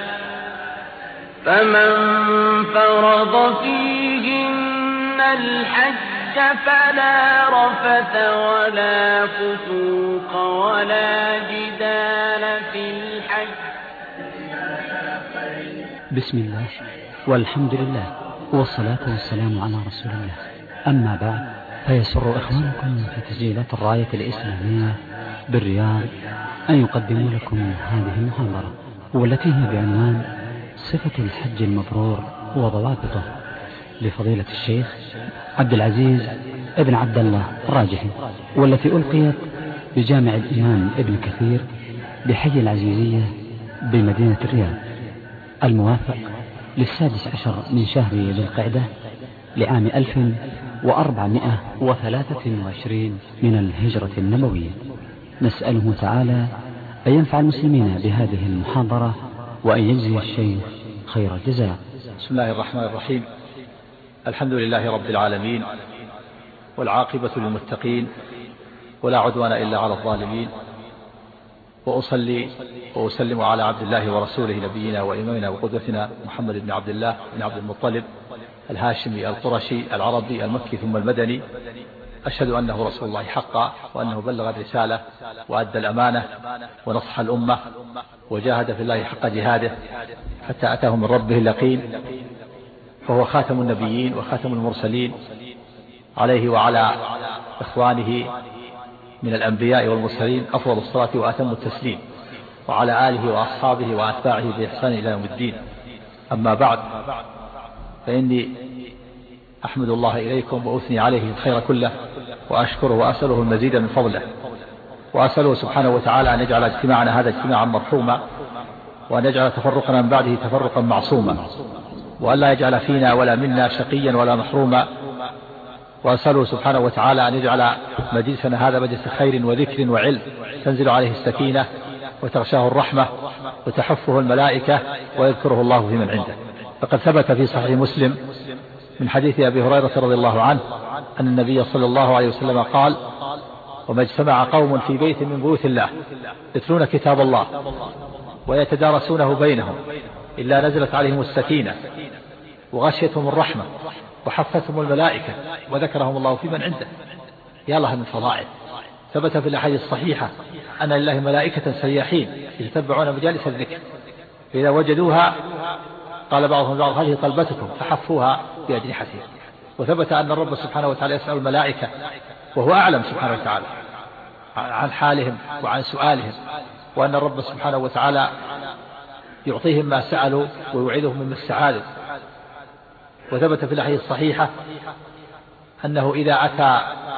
فمن فرض فيهن الحج فلا رفث ولا فسوق ولا جدال في الحج. بسم الله والحمد لله والصلاة والسلام على رسول الله. أما بعد، فيسر إخوانكم في تسجيلات الراية الإسلامية بالرياض أن يقدموا لكم هذه المحاضرة، والتي هي بعنوان صفة الحج المبرور وضوابطه، لفضيلة الشيخ عبد العزيز ابن عبد الله الراجحي، والتي ألقيت بجامع الإمام ابن كثير بحي العزيزية بمدينة الرياض، الموافق للسادس عشر من شهر ذي القعدة لعام ألف وأربعمائة وثلاثة وعشرين من الهجرة النبوية. نسأله تعالى أن ينفع المسلمين بهذه المحاضرة وأن يجزي الشيخ خير الجزاء. بسم الله الرحمن الرحيم. الحمد لله رب العالمين، والعاقبة للمتقين، ولا عدوان إلا على الظالمين، وأصلي وأسلم على عبد الله ورسوله نبينا وإمامنا وقدوتنا محمد بن عبد الله بن عبد المطلب الهاشمي القرشي العربي المكي ثم المدني. أشهد أنه رسول الله حقا، وأنه بلغ الرسالة وأدى الأمانة ونصح الأمة وجاهد في الله حق جهاده حتى أتاه من ربه اليقين، فهو خاتم النبيين وخاتم المرسلين، عليه وعلى إخوانه من الأنبياء والمرسلين أفضل الصلاة وأتم التسليم، وعلى آله وأصحابه وأتباعه بإحسان إلى يوم الدين. أما بعد، فإني أحمد الله إليكم وأثني عليه الخير كله، وأشكره وأسأله المزيد من فضله، وأسأله سبحانه وتعالى أن يجعل اجتماعنا هذا اجتماعا مرحوما، وأن يجعل تفرقنا من بعده تفرقا معصوما، وأن لا يجعل فينا ولا منا شقيا ولا محروما. وأسأله سبحانه وتعالى أن يجعل مجلسنا هذا مجلس خير وذكر وعلم تنزل عليه السكينة وتغشاه الرحمة وتحفه الملائكة ويذكره الله في من عنده. فقد ثبت في صحيح مسلم من حديث أبي هريرة رضي الله عنه أن النبي صلى الله عليه وسلم قال: وما اجتمع قوم في بيت من بيوت الله يتلون كتاب الله ويتدارسونه بينهم إلا نزلت عليهم السكينة وغشيتهم الرحمة وحفتهم الملائكة وذكرهم الله في من عنده. يا الله من فضائل. ثبت في الأحاديث الصحيحة أن لله ملائكة سياحين يتبعون مجالس الذكر، فإذا وجدوها قال بعضهم بعض: هذه طلبتكم، فحفوها بأجنحتهم. وثبت أن الرب سبحانه وتعالى يسأل الملائكة وهو أعلم سبحانه وتعالى عن حالهم وعن سؤالهم، وأن الرب سبحانه وتعالى يعطيهم ما سألوا ويوعدهم مما استعاذوا. وثبت في الأحاديث الصحيحة أنه إذا أتى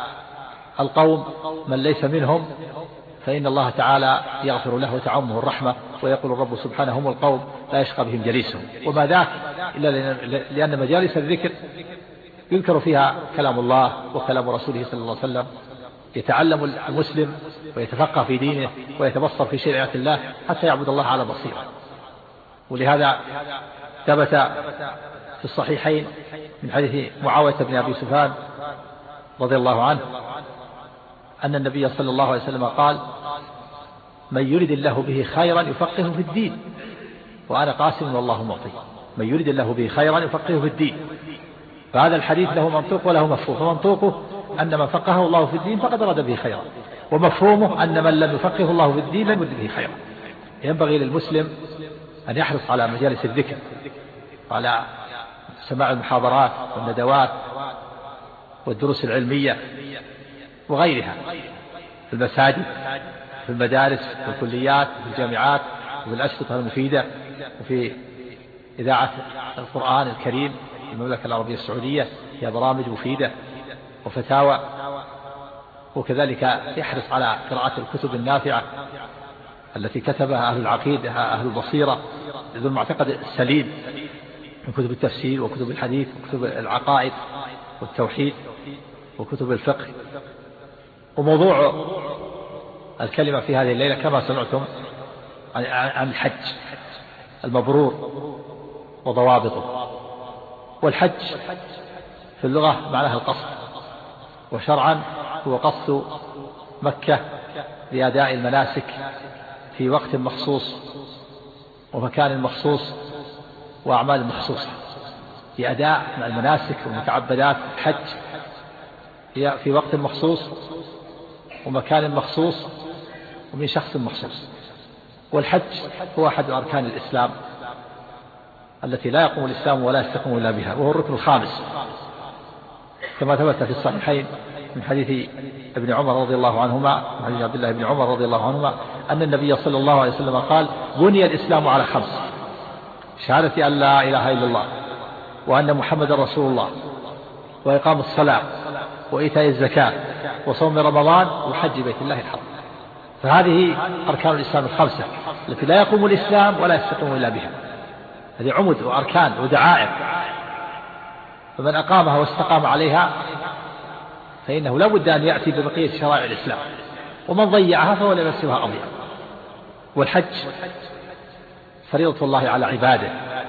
القوم من ليس منهم فإن الله تعالى يغفر له وتعمه الرحمة، ويقول الرب سبحانه: هم القوم لا يشقى بهم جليسهم. وما ذاك إلا لأن مجالس الذكر يذكر فيها كلام الله وكلام رسوله صلى الله عليه وسلم، يتعلم المسلم ويتفقه في دينه ويتبصر في شريعة الله حتى يعبد الله على بصيرة. ولهذا ثبت في الصحيحين من حديث معاوية بن أبي سفيان رضي الله عنه أن النبي صلى الله عليه وسلم قال: من يريد الله به خيرا يفقهه في الدين، وأنا قاسم والله معطي. من يريد الله به خيرا يفقهه في الدين. فهذا الحديث له منطوق وله مفهوم. فمنطوقه أن من فقهه الله في الدين فقد أراد به خيرا، ومفهومه أن من لم يفقهه الله في الدين لم يرد به خيرا. ينبغي للمسلم أن يحرص على مجالس الذكر وعلى سماع المحاضرات والندوات والدروس العلمية وغيرها في المساجد، في المدارس، في الكليات، في الجامعات، وفي الأشرطة المفيدة، وفي إذاعة القرآن الكريم في المملكة العربية السعودية فيها برامج مفيدة وفتاوى. وكذلك يحرص على قراءة الكتب النافعة التي كتبها أهل العقيدة، أهل البصيرة، ذو المعتقد السليم، من كتب التفسير وكتب الحديث وكتب العقائد والتوحيد وكتب الفقه. وموضوع الكلمة في هذه الليلة كما سمعتم عن الحج المبرور وضوابطه. والحج في اللغة معناها القصد، وشرعا هو قصد مكة لأداء المناسك في وقت مخصوص ومكان مخصوص وأعمال مخصوصة، لأداء المناسك والمتعبدات. الحج هي في وقت مخصوص ومكان مخصوص ومن شخص مخصوص. والحج هو أحد أركان الإسلام التي لا يقوم الإسلام ولا يستقيم إلا بها، وهو الركن الخامس كما ثبت في الصحيحين من حديث ابن عمر رضي الله عنهما، من حديث عبد الله بن عمر رضي الله عنهما أن النبي صلى الله عليه وسلم قال: بني الإسلام على خمس: شهادة أن لا إله إلا الله وأن محمد رسول الله وإقام الصلاة وإيتاء الزكاة وصوم رمضان وحج بيت الله الحرام. فهذه أركان الإسلام الخمسة التي لا يقوم الإسلام ولا يستقيم إلا بها. هذه عمد وأركان ودعائم، فمن أقامها واستقام عليها فإنه لا بد أن يأتي ببقية شرائع الإسلام، ومن ضيعها فهو لنفسها أضيع. والحج فريضة الله على عباده،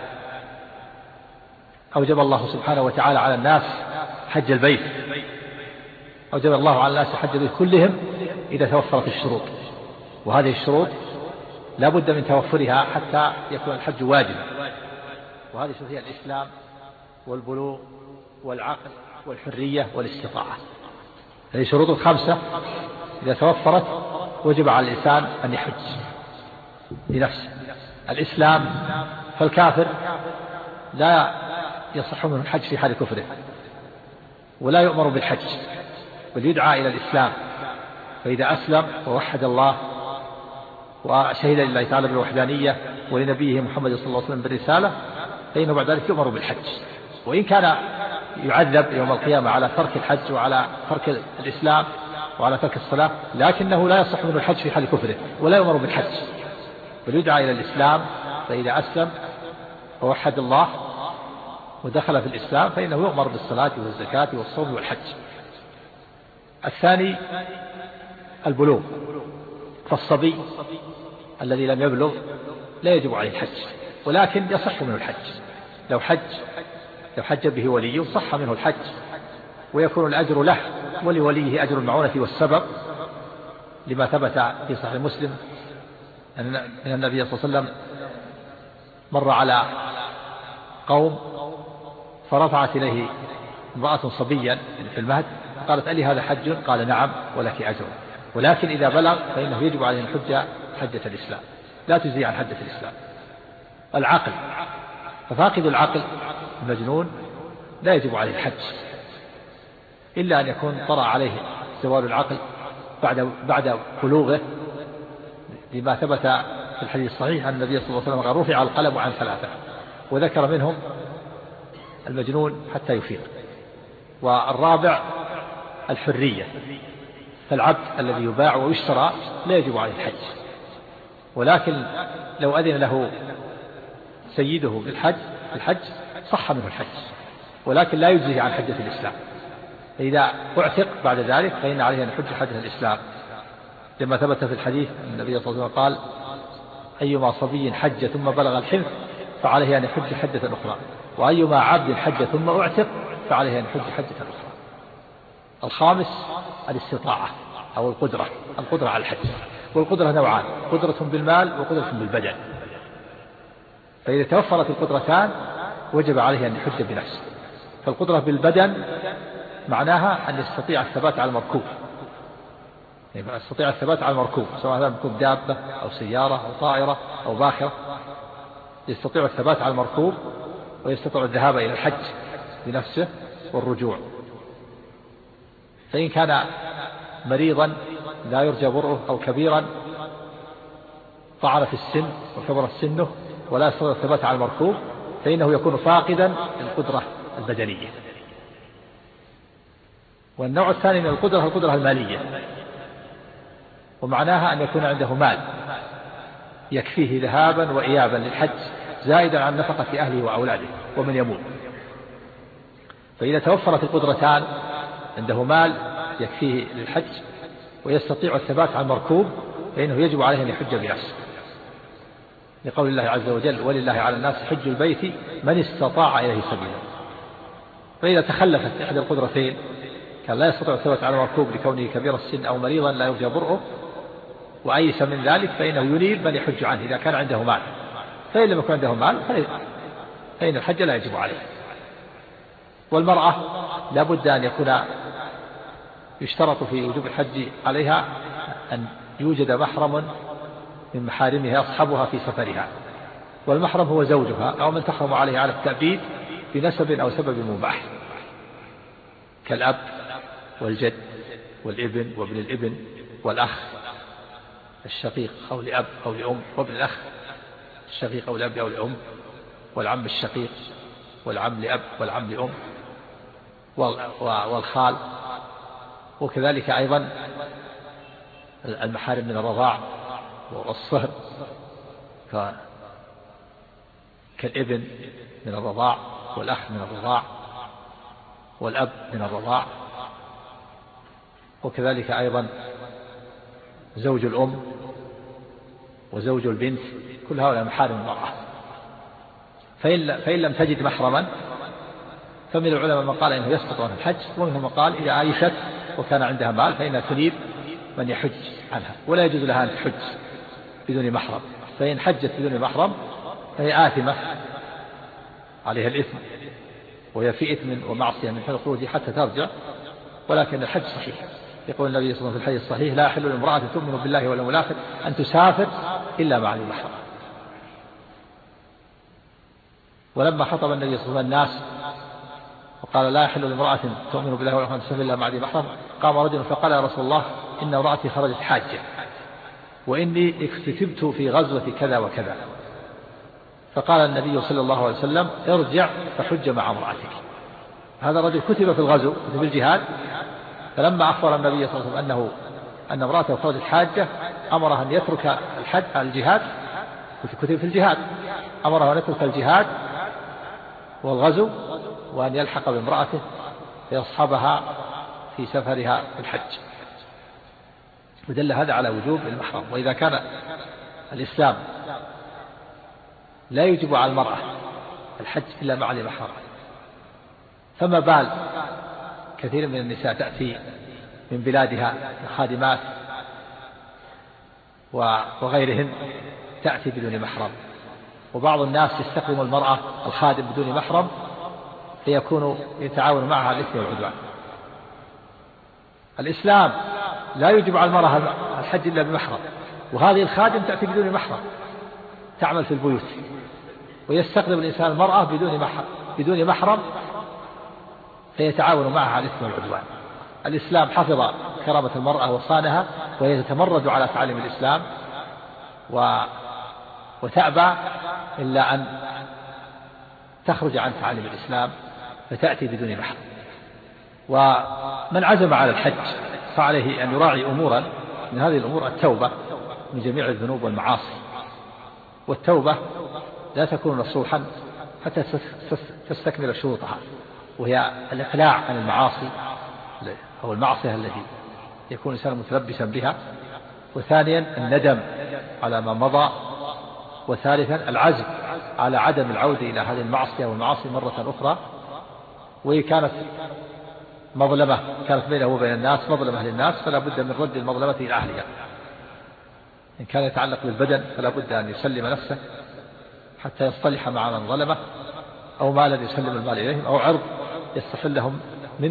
أوجب الله سبحانه وتعالى على الناس حج البيت، أوجب الله على الناس حج البيت كلهم إذا توفرت الشروط، وهذه الشروط لا بد من توفرها حتى يكون الحج واجبا. وهذه شروط هي الإسلام والبلوغ والعقل والحرية والاستطاعة. هذه شروط الخمسة إذا توفرت وجب على الإنسان أن يحج لنفسه. الإسلام، فالكافر لا يصح منه الحج في حال كفره ولا يؤمر بالحج، بل يدعى إلى الإسلام، فإذا أسلم ووحد الله وشهد لله تعالى بالوحدانية ولنبيه محمد صلى الله عليه وسلم بالرسالة فإنه بعد ذلك يؤمر بالحج. وإن كان يعذب يوم القيامة على ترك الحج وعلى ترك الإسلام وعلى ترك الصلاة، لكنه لا يصح منه الحج في حال كفره ولا يؤمر بالحج، بل يدعى إلى الإسلام، فإذا أسلم ووحد الله ودخل في الإسلام فإنه يؤمر بالصلاة والزكاة والصوم والحج. الثاني البلوغ، فالصبي الذي لم يبلغ لا يجب عليه الحج، ولكن يصح منه الحج. لو حج لو حج به وليه صح منه الحج، ويكون الأجر له ولوليه أجر المعونة والسبب، لما ثبت في صحيح مسلم أن النبي صلى الله عليه وسلم مر على قوم فرفعت إليه امرأة صبيا في المهد، قالت: ألي هذا حج؟ قال: نعم ولك أجر، ولكن إذا بلغ فإنه يجب عليه الحجة حجة الإسلام، لا تجزي عن حجة الإسلام. العقل، ففاقد العقل المجنون لا يجب عليه الحج إلا أن يكون طرأ عليه زوال العقل بعد بعد بلوغه، لما ثبت في الحديث الصحيح أن النبي صلى الله عليه وسلم رفع القلم عن ثلاثة، وذكر منهم المجنون حتى يفيق. والرابع الحرية، فالعبد الذي يباع ويشترى لا يجب عليه الحج، ولكن لو أذن له سيده بالحج الحج صح منه الحج، ولكن لا يجزيه عن حجة الإسلام. فإذا اعتق بعد ذلك فإن عليه أن يحج حجة الإسلام، لما ثبت في الحديث النبي صلى الله عليه وسلم قال: أيما صبي حج ثم بلغ الحنث فعليه أن يحج حجة أخرى، وأيما عبد حج ثم اعتق فعليه أن يحج حجة أخرى. الخامس الاستطاعة أو القدرة، القدرة على الحج، والقدرة نوعان: قدرة بالمال وقدرة بالبدن. فإذا توفرت القدرتان وجب عليه أن يحج بنفسه. فالقدرة بالبدن معناها أن يستطيع الثبات على المركوب، يعني يستطيع الثبات على المركوب، سواء كان مركوب دابة أو سيارة أو طائرة أو باخرة، يستطيع الثبات على المركوب ويستطيع الذهاب إلى الحج بنفسه والرجوع. فإن كان مريضا لا يرجى برؤه أو كبيرا طعن في السن وكبر سنه ولا يستطيع الثبات على المركوب فإنه يكون فاقدا للقدرة البدنية. والنوع الثاني من القدرة القدرة المالية، ومعناها أن يكون عنده مال يكفيه ذهابا وإيابا للحج زائدا عن نفقة أهله وأولاده ومن يموت. فإذا توفرت القدرتان، عنده مال يكفيه للحج ويستطيع الثبات على المركوب، فإنه يجب عليه أن يحج بنفسه، لقول الله عز وجل: ولله على الناس حج البيت من استطاع إليه سبيلا. فإذا تخلفت إحدى القدرتين، كان لا يستطيع الثبات على المركوب لكونه كبير السن أو مريضا لا يرجى برؤه وأيس من ذلك، فإنه ينيب من يحج عنه إذا كان عنده مال. فإن لم يكن عنده مال فإن الحج لا يجب عليه. والمرأة لا بد أن يكون يشترط في وجوب الحج عليها أن يوجد محرم من محارمها يصحبها في سفرها، والمحرم هو زوجها أو من تحرم عليها على التأبيد بنسب أو سبب مباح، كالأب والجد والابن وابن الابن والأخ الشقيق أو لأب أو لأم، وابن الأخ الشقيق أو لأب أو لأم، والعم الشقيق والعم لأب والعم لأم، والخال. وكذلك أيضا المحارم من الرضاع والصهر كالابن من الرضاع والأخ من الرضاع والأب من الرضاع، وكذلك أيضا زوج الأم وزوج البنت، كل هؤلاء محارم المرأة. فإن, فإن لم تجد محرما فمن العلماء من قال إنه يسقط عنها الحج، ومنهم من قال إذا عايشت وكان عندها مال فإنها تنيب من يحج عنها، ولا يجوز لها أن تحج بدون محرم. فإن حجت بدون محرم فهي آثمة عليها الإثم، وهي في إثم ومعصية من حين خروجه حتى ترجع، ولكن الحج صحيح. يقول النبي صلى الله عليه وسلم في الحديث الصحيح: لا يحل لامرأة تؤمن بالله واليوم الآخر أن تسافر إلا مع ذي محرم. ولما خطب النبي صلى الله عليه وسلم الناس وقال: لا يحل لامرأة تؤمن بالله واليوم الآخر أن تسافر إلا مع ذي محرم، قام رجل فقال: يا رسول الله، إن امرأتي خرجت حاجة وإني اكتتبت في غزوة كذا وكذا. فقال النبي صلى الله عليه وسلم: ارجع فحج مع امرأتك. هذا الرجل كتب في الغزو، كتب الجهاد، فلما أخبر النبي صلى الله عليه وسلم أنه أن امرأته خرجت حاجة أمره أن يترك الحج الجهاد، كتب في الجهاد، أمره أن يترك الجهاد والغزو وأن يلحق بامرأته فيصحبها في سفرها في الحج. ودل هذا على وجوب المحرم. وإذا كان الإسلام لا يجب على المرأة الحج إلا مع المحرم، فما بال كثير من النساء تأتي من بلادها الخادمات وغيرهن تأتي بدون محرم. وبعض الناس يستخدم المرأة الخادم بدون محرم ليكون يتعاون معها على الإثم والعدوان. الإسلام لا يجب على المرأة الحج إلا بمحرم، وهذه الخادم تأتي بدون محرم تعمل في البيوت، ويستخدم الإنسان المرأة بدون محرم بدون محرم فيتعاون معها على الإثم والعدوان. الإسلام حفظ كرامة المرأة وصانها، وهي تتمرد على تعاليم الإسلام و... وتأبى إلا أن تخرج عن تعاليم الإسلام فتأتي بدون محرم. ومن عزم على الحج فعليه أن يراعي أمورا من هذه الأمور: التوبة من جميع الذنوب والمعاصي، والتوبة لا تكون نصوحا حتى تستكمل شروطها، وهي الإقلاع عن المعاصي أو المعصية التي يكون الإنسان متلبسا بها، وثانيا الندم على ما مضى، وثالثا العزم على عدم العودة إلى هذه المعصية والمعاصي مرة أخرى. وهي كانت مظلمة كانت بينه وبين الناس مظلمة للناس فلا بد من رد المظلمة إلى أهلها. إن كان يتعلق بالبدن فلا بد أن يسلم نفسه حتى يصطلح مع من ظلمه، أو مالا يسلم المال إليهم، أو عرض يستحلهم منه.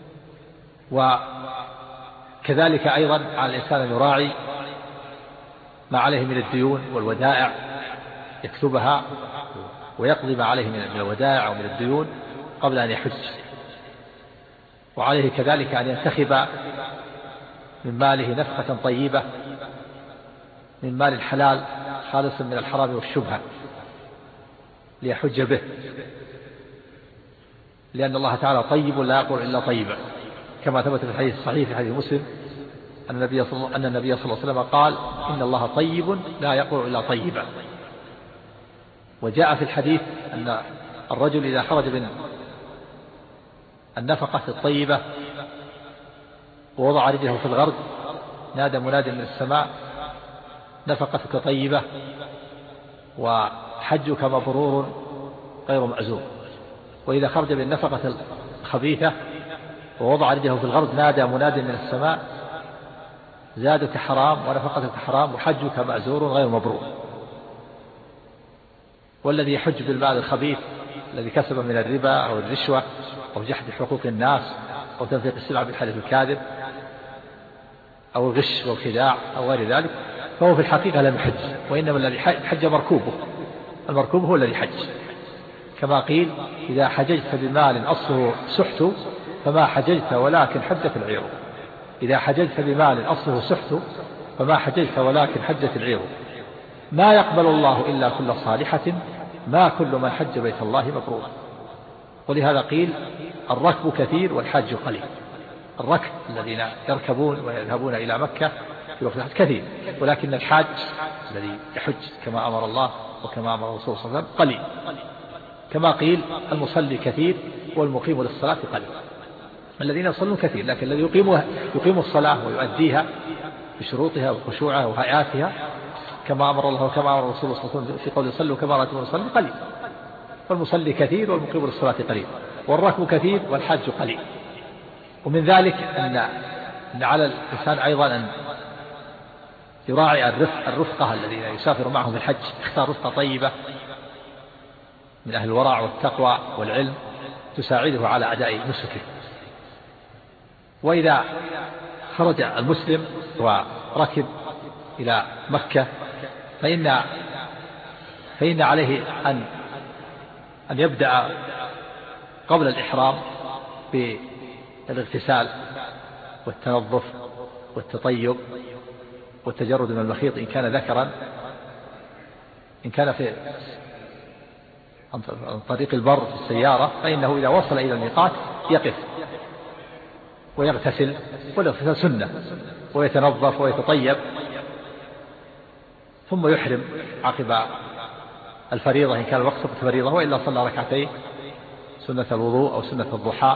وكذلك أيضا على الإنسان أن يراعي ما عليه من الديون والودائع يكتبها ويقضي ما عليه من الودائع ومن الديون قبل أن يحج. وعليه كذلك أن ينتخب من ماله نفقة طيبة من مال الحلال خالصا من الحرام والشبهة ليحج به، لأن الله تعالى طيب لا يقول إلا طيبا، كما ثبت في الحديث الصحيح في حديث مسلم أن النبي صلى أن النبي صلى الله عليه وسلم قال: إن الله طيب لا يقول إلا طيبا. وجاء في الحديث أن الرجل إذا خرج من النفقة الطيبة ووضع رجله في الغرب نادى مناد من السماء نفقتك طيبة وحجك مبرور غير مأزور. وإذا خرج من النفقة الخبيثة ووضع رجله في الغرب نادى مناد من السماء زادك حرام ونفقتك حرام وحجك مأزور غير مبرور. والذي يحج بالمال الخبيث الذي كسبه من الربا أو الرشوة أو جحد حقوق الناس أو تنفيق السلع بالحلف الكاذب أو الغش والخداع أو غير ذلك فهو في الحقيقة لم يحج، وإنما الذي حج مركوبه، المركوب هو الذي حج. كما قيل إذا حججت بمال أصله سحت فما حججت ولكن حجت العير. إذا حججت بمال أصله سحت فما حججت ولكن حجت العير. ما يقبل الله إلا كل صالحة ما كل من حج بيت الله مبرور. ولهذا قيل الركب كثير والحج قليل. الركب الذين يركبون ويذهبون إلى مكة في وقت الحج كثير، ولكن الحاج الذي يحج كما أمر الله وكما أمر الرسول صلى الله عليه وسلم قليل. كما قيل المصلي كثير والمقيم للصلاة قليل. الذين يصلون كثير لكن الذي يقيم يقيم الصلاة ويؤديها بشروطها وخشوعها وهيئاتها كما أمر الله وكما أمر الرسول صلى الله عليه وسلم في قول صلوا كما رأيتموني أصلي قليل. والمصلي كثير والمقيم للصلاة قليل، والركب كثير والحج قليل. ومن ذلك أن أن على الإنسان أيضا أن يراعي الرفقة الذين يسافر معهم الحج، يختار رفقة طيبة من أهل الورع والتقوى والعلم تساعده على أداء نسكه. وإذا خرج المسلم وركب إلى مكة فإن فإن عليه أن أن يبدأ قبل الإحرام بالاغتسال والتنظف والتطيب والتجرد من المخيط إن كان ذكرا. إن كان في عن طريق البر في السيارة فإنه إذا وصل إلى الميقات يقف ويغتسل، والاغتسال سنة، ويتنظف ويتطيب ثم يحرم عقب الفريضة إن كان الوقت فريضة، وإلا صلى ركعتين سنة الوضوء أو سنة الضحى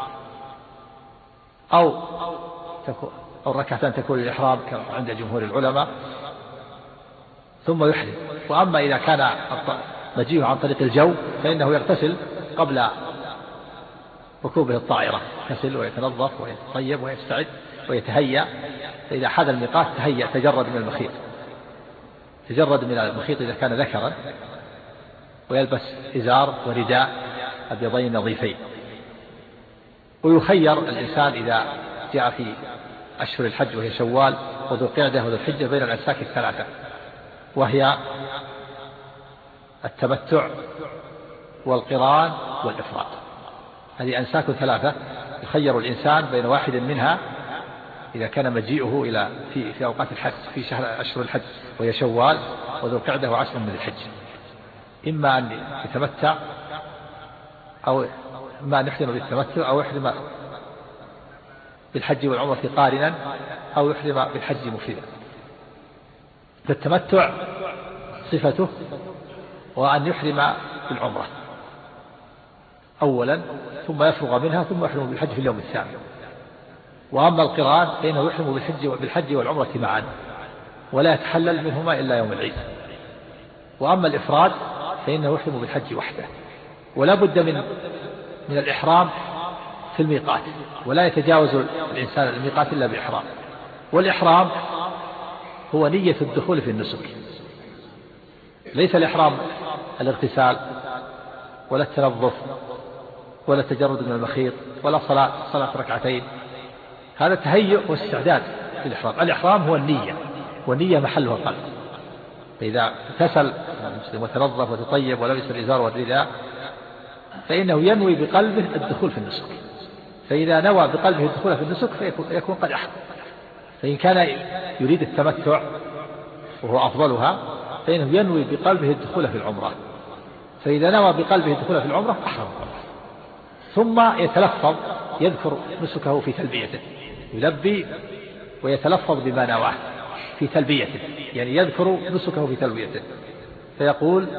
أو أو ركعتان تكون الإحرام عند جمهور العلماء ثم يحرم. وأما إذا كان مجيء عن طريق الجو فإنه يغتسل قبل ركوبه الطائرة، يغتسل ويتنظف ويتطيب ويستعد ويتهيأ. فإذا حاد الميقات تهيأ تجرد من المخيط تجرد من المخيط إذا كان ذكرا، ويلبس إزار ورداء أبيضين نظيفين. ويخير الإنسان إذا جاء في أشهر الحج وهي شوال وذو القعدة وذو الحجة بين الأنساك الثلاثة، وهي التمتع والقران والإفراد. هذه أنساك ثلاثة يخير الإنسان بين واحد منها إذا كان مجيئه إلى في في أوقات الحج في شهر أشهر الحج وهي شوال وذو القعدة وعشر من الحج، إما أن يتمتع أو إما أن يحرم بالتمتع أو يحرم بالحج والعمرة قارنا أو يحرم بالحج مفردا. فالتمتع صفته وأن يحرم بالعمرة أولا ثم يفرغ منها ثم يحرم بالحج في اليوم الثاني. وأما القران فإنه يحرم بالحج بالحج والعمرة معا ولا يتحلل منهما إلا يوم العيد. وأما الإفراد فإنه يحرم بالحج وحده، ولا بد من من الإحرام في الميقات، ولا يتجاوز الإنسان الميقات إلا بإحرام. والإحرام هو نية الدخول في النسك، ليس الإحرام الاغتسال ولا التنظف ولا التجرد من المخيط ولا صلاة صلاة ركعتين. هذا تهيؤ واستعداد في الإحرام. الإحرام هو النية، والنية محلها القلب. فإذا اغتسل المسلم وتنظف وتطيب ولبس الإزار والرداء فإنه ينوي بقلبه الدخول في النسك. فإذا نوى بقلبه الدخول في النسك فيكون قد أحرم. فإن كان يريد التمتع وهو أفضلها فإنه ينوي بقلبه الدخول في العمرة. فإذا نوى بقلبه الدخول في العمرة أحرم، ثم يتلفظ يذكر نسكه في تلبيته، يلبي ويتلفظ بما نواه في تلبيته، يعني يذكر نسكه في تلبيته فيقول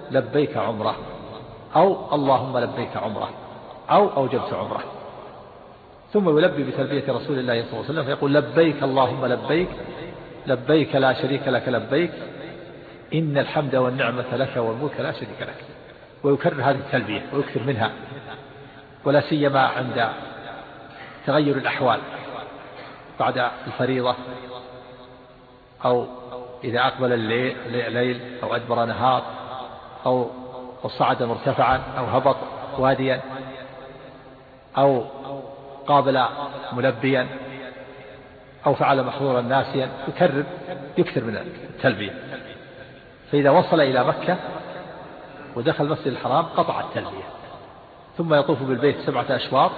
لبيك عمره أو اللهم لبيك عمره أو أوجبت عمره، ثم يلبي بتلبية رسول الله صلى الله عليه وسلم فيقول لبيك اللهم لبيك لبيك لا شريك لك لبيك إن الحمد والنعمة لك والملك لا شريك لك، ويكرر هذه التلبية ويكثر منها، ولا سيما عند تغير الأحوال بعد الفريضة أو إذا أقبل الليل أو أدبر نهار أو صعد مرتفعا أو هبط واديا أو قابل ملبيا أو فعل محظورا ناسيا، يكرر يكثر من التلبية. فإذا وصل إلى مكة ودخل المسجد الحرام قطع التلبية، ثم يطوف بالبيت سبعة أشواط،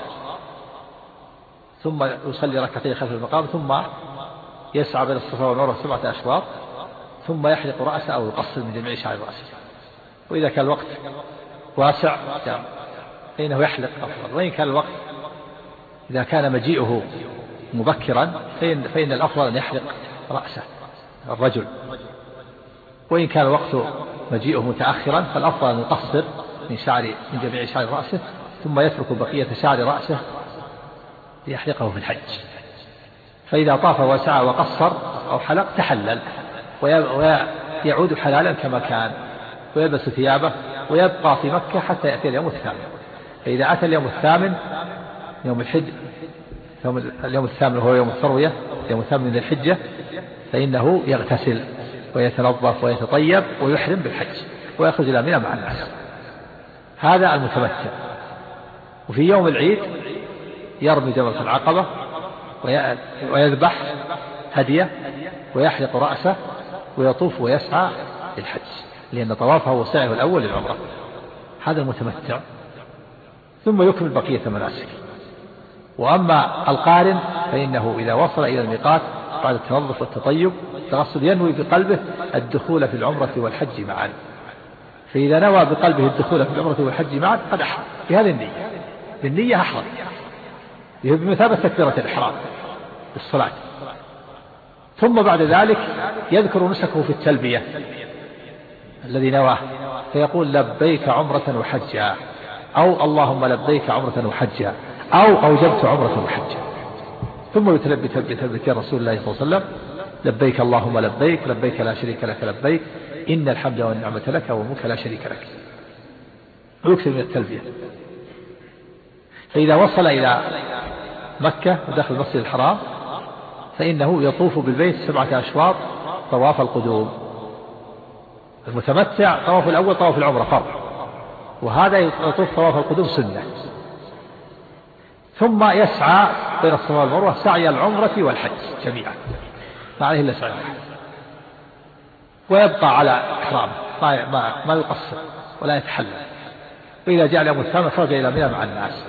ثم يصلي ركعتين خلف المقام، ثم يسعى بين الصفا والمروة سبعة أشواط، ثم يحلق رأسه أو يقصر من جميع شعر رأسه. وإذا كان الوقت واسع فإنه يحلق أفضل، وإن كان الوقت إذا كان مجيئه مبكرا فإن, فإن الأفضل أن يحلق رأسه الرجل، وإن كان الوقت مجيئه متأخرا فالأفضل أن يقصر من شعر من جميع شعر رأسه، ثم يترك بقية شعر رأسه ليحلقه في الحج. فإذا طاف وسعى وقصر أو حلق تحلل ويعود حلالا كما كان، ويلبس ثيابه ويبقى في مكة حتى يأتي اليوم الثامن. فإذا أتى اليوم الثامن يوم الحج اليوم الثامن هو يوم التروية، يوم الثامن من الحجة، فإنه يغتسل ويتنظف ويتطيب ويحرم بالحج ويخرج إلى منى مع الناس. هذا المتمتع. وفي يوم العيد يرمي جمرة العقبة ويذبح هديه ويحلق رأسه ويطوف ويسعى للحج، لأن طوافه هو سعيه الأول للعمرة. هذا المتمتع، ثم يكمل بقية المناسك. وأما القارن فإنه إذا وصل إلى الميقات بعد التنظف والتطيب التغسل ينوي بقلبه الدخول في العمرة والحج معا. فإذا نوى بقلبه الدخول في العمرة والحج معا قد أحرم بهذه النية، بالنية أحرم بمثابة تكبيرة الإحرام بالصلاة. ثم بعد ذلك يذكر نسكه في التلبية الذي نواه فيقول لبيك عمرة وحجا أو اللهم لبيك عمرة وحجا أو أوجبت عمرة وحجا، ثم يتلبي تلبية رسول الله صلى الله عليه وسلم لبيك اللهم لبيك لبيك لا شريك لك لبيك إن الحمد والنعمة لك والملك لا شريك لك، ويكثر من التلبية. فإذا وصل إلى مكة ودخل المسجد الحرام فإنه يطوف بالبيت سبعة أشواط طواف القدوم. المتمتع طواف الأول طواف العمرة فرض، وهذا يطوف طواف القدوم سنة، ثم يسعى بين الصفا والمروة سعي العمرة والحج جميعا، ما عليه إلا سعي الحج، ويبقى على إحرامه ما, ما, ما يقصر ولا يتحلل. وإذا جاء اليوم الثامن خرج إلى منى مع الناس.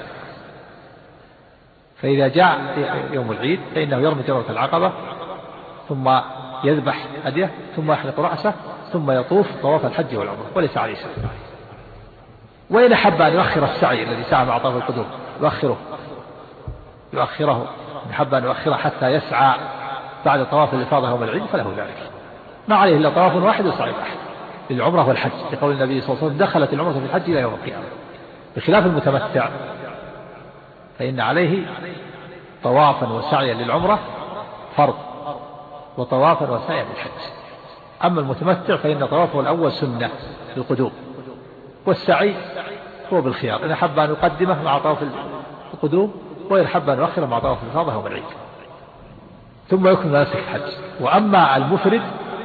فإذا جاء يوم العيد فإنه يرمي جمرة العقبة ثم يذبح هديه ثم يحلق رأسه ثم يطوف طواف الحج والعمرة وليس عليه سعي. وإن أحب أن يؤخر السعي الذي سعى مع طواف القدوم يؤخره يؤخره إن أحب أن يؤخره حتى يسعى بعد طواف الإفاضة يوم العيد فله ذلك، ما عليه إلا طواف واحد وسعي واحد للعمرة والحج، لقول النبي صلى الله عليه وسلم دخلت العمرة في الحج إلى يوم القيامة. بخلاف المتمتع فإن عليه طوافا وسعيا للعمرة فرض وطوافا وسعيا للحج. أما المتمتع فإن طوافه الأول سنة للقدوم، والسعي هو بالخيار إن أحب أن يقدمه مع طواف القدوم وإن أحب أن يؤخره مع طواف الإفاضة يوم العيد، ثم يكمل مناسك الحج. وأما المفرد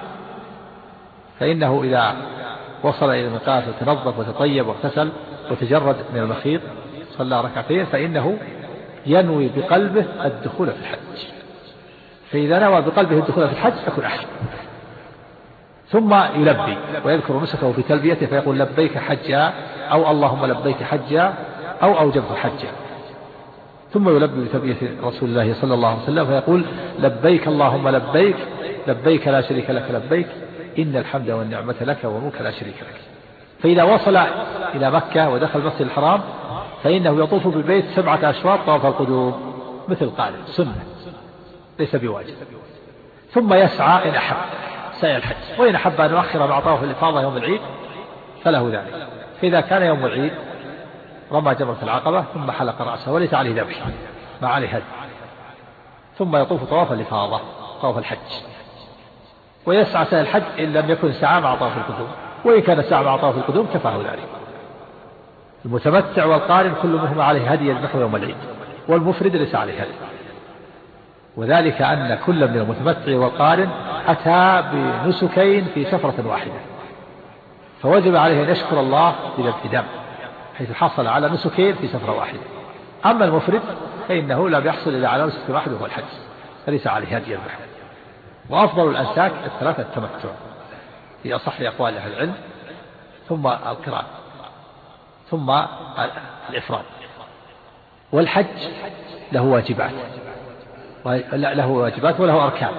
فإنه إذا وصل إلى الميقات وتنظف وتطيب واغتسل وتجرد من المخيط صلى ركعتين فإنه ينوي بقلبه الدخول في الحج. فإذا نوى بقلبه الدخول في الحج فكن أحسن، ثم يلبي ويذكر نسكه في تلبيته فيقول لبيك حجا أو اللهم لبيك حجا أو أوجبت حجا، ثم يلبي بتلبية رسول الله صلى الله عليه وسلم فيقول لبيك اللهم لبيك لبيك لا شريك لك لبيك إن الحمد والنعمة لك والملك لا شريك لك. فإذا وصل إلى مكة ودخل المسجد الحرام فإنه يطوف بالبيت سبعة أشواط طواف القدوم مثل قارن سنة ليس بواجب، ثم يسعى إن أحب سعي الحج، وإن أحب أن يؤخر مع طواف الإفاضة يوم العيد فله ذلك. فإذا كان يوم العيد رمى جمرة العقبة ثم حلق رأسه وليس عليه ذبح ما عليه هدي، ثم يطوف طواف الإفاضة طواف الحج، ويسعى سعي الحج إن لم يكن سعى مع طواف القدوم، وإن كان سعى مع طواف القدوم كفاه ذلك. المتمتع والقارن كل منهما عليه هدي يذبحه يوم العيد، والمفرد ليس عليه هدي، وذلك أن كل من المتمتع والقارن أتى بنسكين في سفرة واحدة، فوجب عليه أن يشكر الله بذبح دم حيث حصل على نسكين في سفرة واحدة. أما المفرد فإنه لا يحصل إلا على نسك واحد وهو الحج، فليس عليه هدي يذبحه. وأفضل الأنساك الثلاثة التمتع في أصح أقوال أهل العلم، ثم القران، ثم الإفراد. والحج له واجبات، له واجبات وله أركان.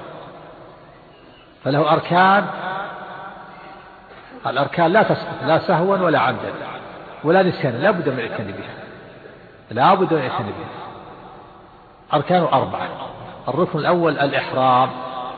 فله أركان، الأركان لا تسقط لا سهوا ولا عمدا ولا نسيانا، لا بد من الإتيان بها، لا بد من الإتيان بها. أركان أربعة. الركن الأول الإحرام،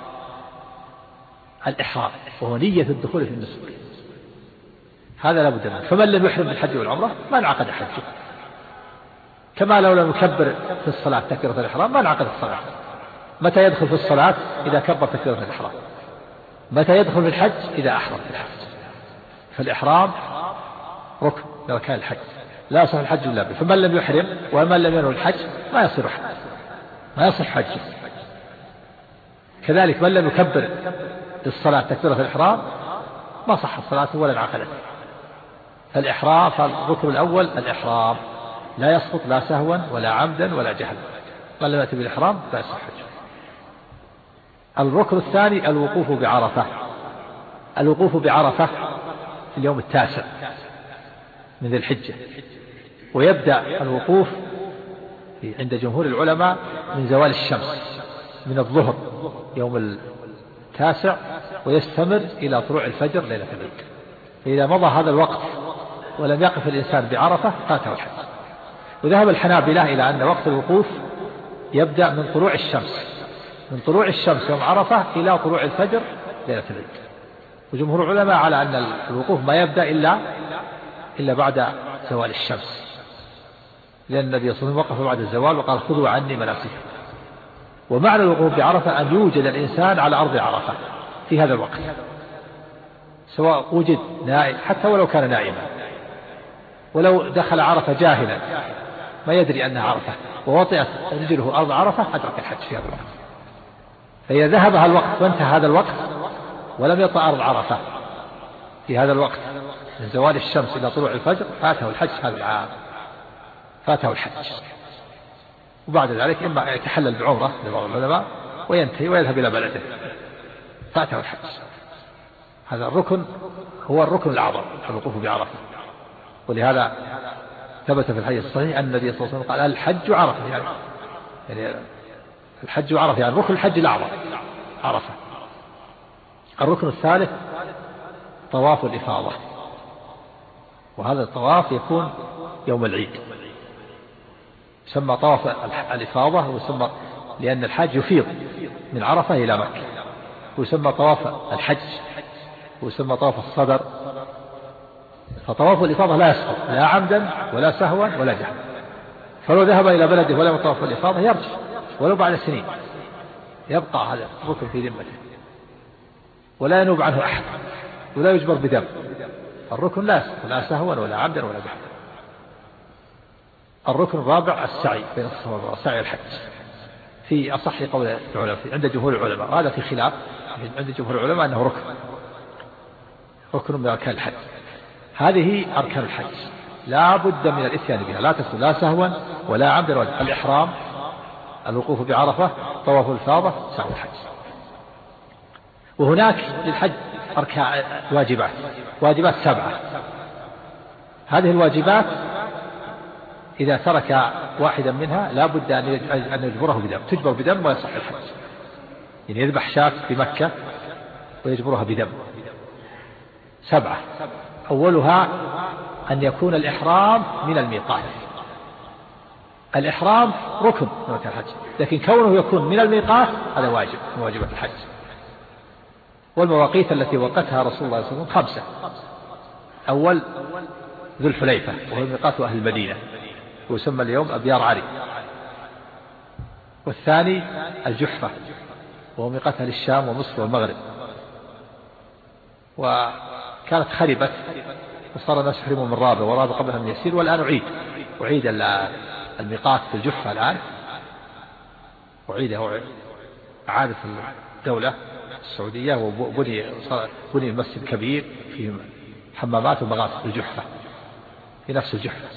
الإحرام وهو نية الدخول في النسك، هذا لا بد منه. فمن لم يحرم بالحج والعمرة ما انعقد حجه، كما لو لم يكبر في الصلاة تكبيرة الإحرام ما انعقد الصلاة. متى يدخل في الصلاة؟ إذا كبر تكبيرة الإحرام. متى يدخل في الحج؟ إذا أحرم في الحج. فالإحرام ركن من أركان الحج، لا يصح الحج إلا به. فمن لم يحرم ومن لم ينوي الحج ما يصح حج، ما يصح حجه. كذلك من لم يكبر الصلاة تكبيرة الإحرام ما صح الصلاة ولا انعقدت. فالإحرام، فالركن الأول الإحرام لا يسقط لا سهوا ولا عمدا ولا جهلا، من لم يأتي بالإحرام لا يصح حجه. الركن الثاني الوقوف بعرفة. الوقوف بعرفة في اليوم التاسع من ذي الحجة، ويبدأ الوقوف عند جمهور العلماء من زوال الشمس من الظهر يوم التاسع، ويستمر إلى طلوع الفجر ليلة العيد. فإذا مضى هذا الوقت ولم يقف الإنسان بعرفة فاته الحج. وذهب الحنابلة إلى أن وقت الوقوف يبدأ من طلوع الشمس، من طلوع الشمس يوم عرفة إلى طلوع الفجر ليلة العيد. وجمهور العلماء على أن الوقوف ما يبدأ إلا إلا بعد زوال الشمس، لأن النبي صلى الله عليه وسلم وقف بعد الزوال وقال خذوا عني مناسككم. ومعنى الوقوف بعرفة أن يوجد الإنسان على أرض عرفة في هذا الوقت، سواء وجد نائم حتى ولو كان نائما، ولو دخل عرفة جاهلا ما يدري أنها عرفة ووطئت رجله أرض عرفة أدرك الحج في هذا الوقت. فإذا ذهب هذا الوقت وانتهى هذا الوقت ولم يطأ أرض عرفة في هذا الوقت من زوال الشمس إلى طلوع الفجر فاته الحج هذا العام، فاته الحج. وبعد ذلك إما يتحلل بعمرة لبعض العلماء وينتهي ويذهب إلى بلده، فاته الحج. هذا الركن هو الركن الأعظم الوقوف بعرفة. ولهذا ثبت في الحديث الصحيح أن النبي صلى الله عليه وسلم قال الحج عرفة، يعني, يعني الحج عرفة يعني ركن الحج الأعظم عرفة. الركن الثالث طواف الإفاضة، وهذا الطواف يكون يوم العيد، يسمى طواف الإفاضة، ويسمى لأن الحاج يفيض من عرفة إلى مكة، ويسمى طواف الحج، ويسمى طواف الصدر. فطواف الإفاضة لا يسقط لا عمدا ولا سهوا ولا جهلا، فلو ذهب إلى بلده ولم يطوف الإفاضة يرجع ولو بعد سنين، يبقى هذا الركن في ذمته ولا ينوب عنه أحد ولا يجبر بدم. الركن لا يسقط لا سهوا ولا عمدا ولا جهلا. الركن الرابع السعي بين الصفا والمروة، سعي الحج في أصح قول العلماء عند جمهور العلماء، هذا في خلاف عند جمهور العلماء أنه ركن ركن من أركان الحج. هذه أركان الحج لا بد من الإتيان بها، لا تسقط لا سهوا ولا عمدا ولا. الإحرام، الوقوف بعرفة، طواف الإفاضة، سعي الحج. وهناك للحج أركان واجبات، واجبات سبعة. هذه الواجبات إذا ترك واحدا منها لا بد أن يجبره بدم، تجبر بدم ويصح الحج. يعني يذبح شاة في مكة ويجبرها بدم. سبعة. أولها أن يكون الإحرام من الميقات. الإحرام ركن من أركان الحج، لكن كونه يكون من الميقات هذا واجب من واجبات الحج. والمواقيت التي وقتها رسول الله صلى الله عليه وسلم خمسة: أول ذو الحليفة وهو ميقات أهل المدينة ويسمى اليوم أبيار عري، والثاني الجحفة وهو ميقات أهل الشام ومصر والمغرب، وكانت خربت وصار الناس يحرمون من رابه ورابه قبلها من يسير، والآن أعيد أعيد الميقات في الجحفة الآن، أعيد إعادة الدولة السعودية، وبني بني مسجد كبير فيه حمامات ومغاسل في الجحفة في نفس الجحفة.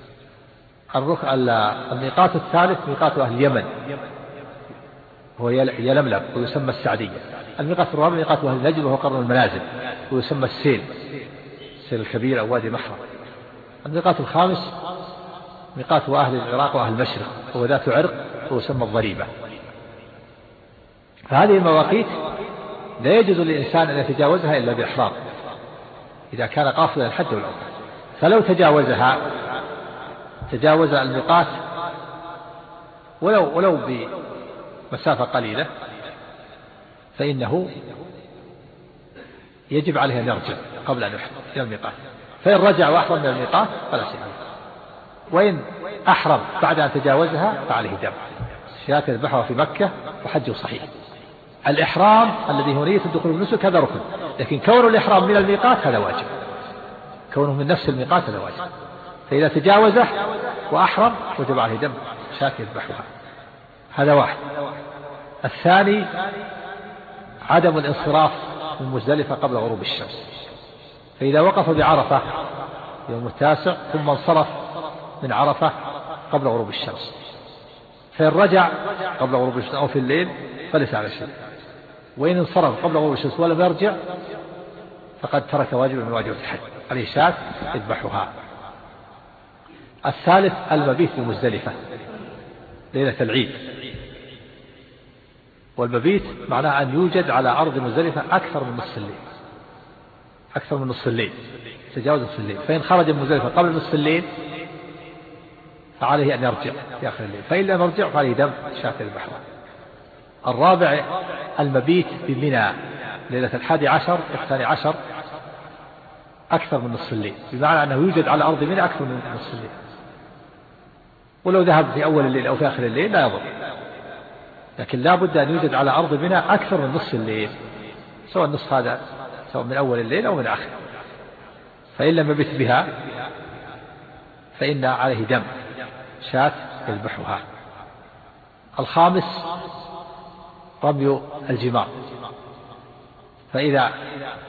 الميقات الثالث ميقات أهل اليمن هو يلملم ويسمى السعدية. الميقات الرابع ميقات أهل نجد وهو قرن المنازل ويسمى السيل السيل الكبير أو وادي محرم. الميقات الخامس ميقات أهل العراق وأهل المشرق وهو ذات عرق ويسمى الضريبة. فهذه المواقيت لا يجوز للإنسان أن يتجاوزها إلا بإحرام إذا كان قاصدا الحج والعمرة، فلو تجاوزها تجاوز الميقات ولو ولو بمسافة قليلة فإنه يجب عليه أن يرجع قبل أن يحرم إلى الميقات، فإن رجع وأحرم من الميقات فلا شيء عليه، وإن أحرم بعد أن تجاوزها فعليه دم شاة يذبحها في مكة وحجه صحيح. الإحرام الذي هو نية الدخول بالنسك هذا ركن، لكن كون الإحرام من الميقات هذا واجب، كونه من نفس الميقات هذا واجب، فإذا تجاوزه وأحرم وجب عليه دم شاة يذبحها. هذا واحد. الثاني عدم الانصراف من مزدلفة قبل غروب الشمس، فإذا وقف بعرفة يوم التاسع ثم انصرف من عرفة قبل غروب الشمس، فإن رجع قبل غروب الشمس أو في الليل فليس على شيء، وإن انصرف قبل غروب الشمس ولم يرجع فقد ترك واجبا من واجبات الحج، عليه شاة يذبحها. الثالث المبيت بمزدلفة ليلة العيد، والمبيت معناه أن يوجد على أرض مزدلفة أكثر من نصف الليل، أكثر من نصف الليل تجاوز نصف الليل، فإن خرج من مزدلفة قبل نصف الليل فعليه أن يرجع في آخر الليل، فإن لم يرجع فعليه دم شاة يذبحها. الرابع المبيت بمنى ليلة الحادي عشر والثاني عشر أكثر من نصف الليل، بمعنى أنه يوجد على أرض منى أكثر من نصف الليل، ولو ذهب في أول الليل أو في آخر الليل لا يضر، لكن لا بد أن يوجد على أرض منى أكثر من نصف الليل، سواء النصف هذا سواء من أول الليل أو من آخر، فإن لم يبت بها فإن عليه دم شاة يذبحها. الخامس رمي الجمار، فإذا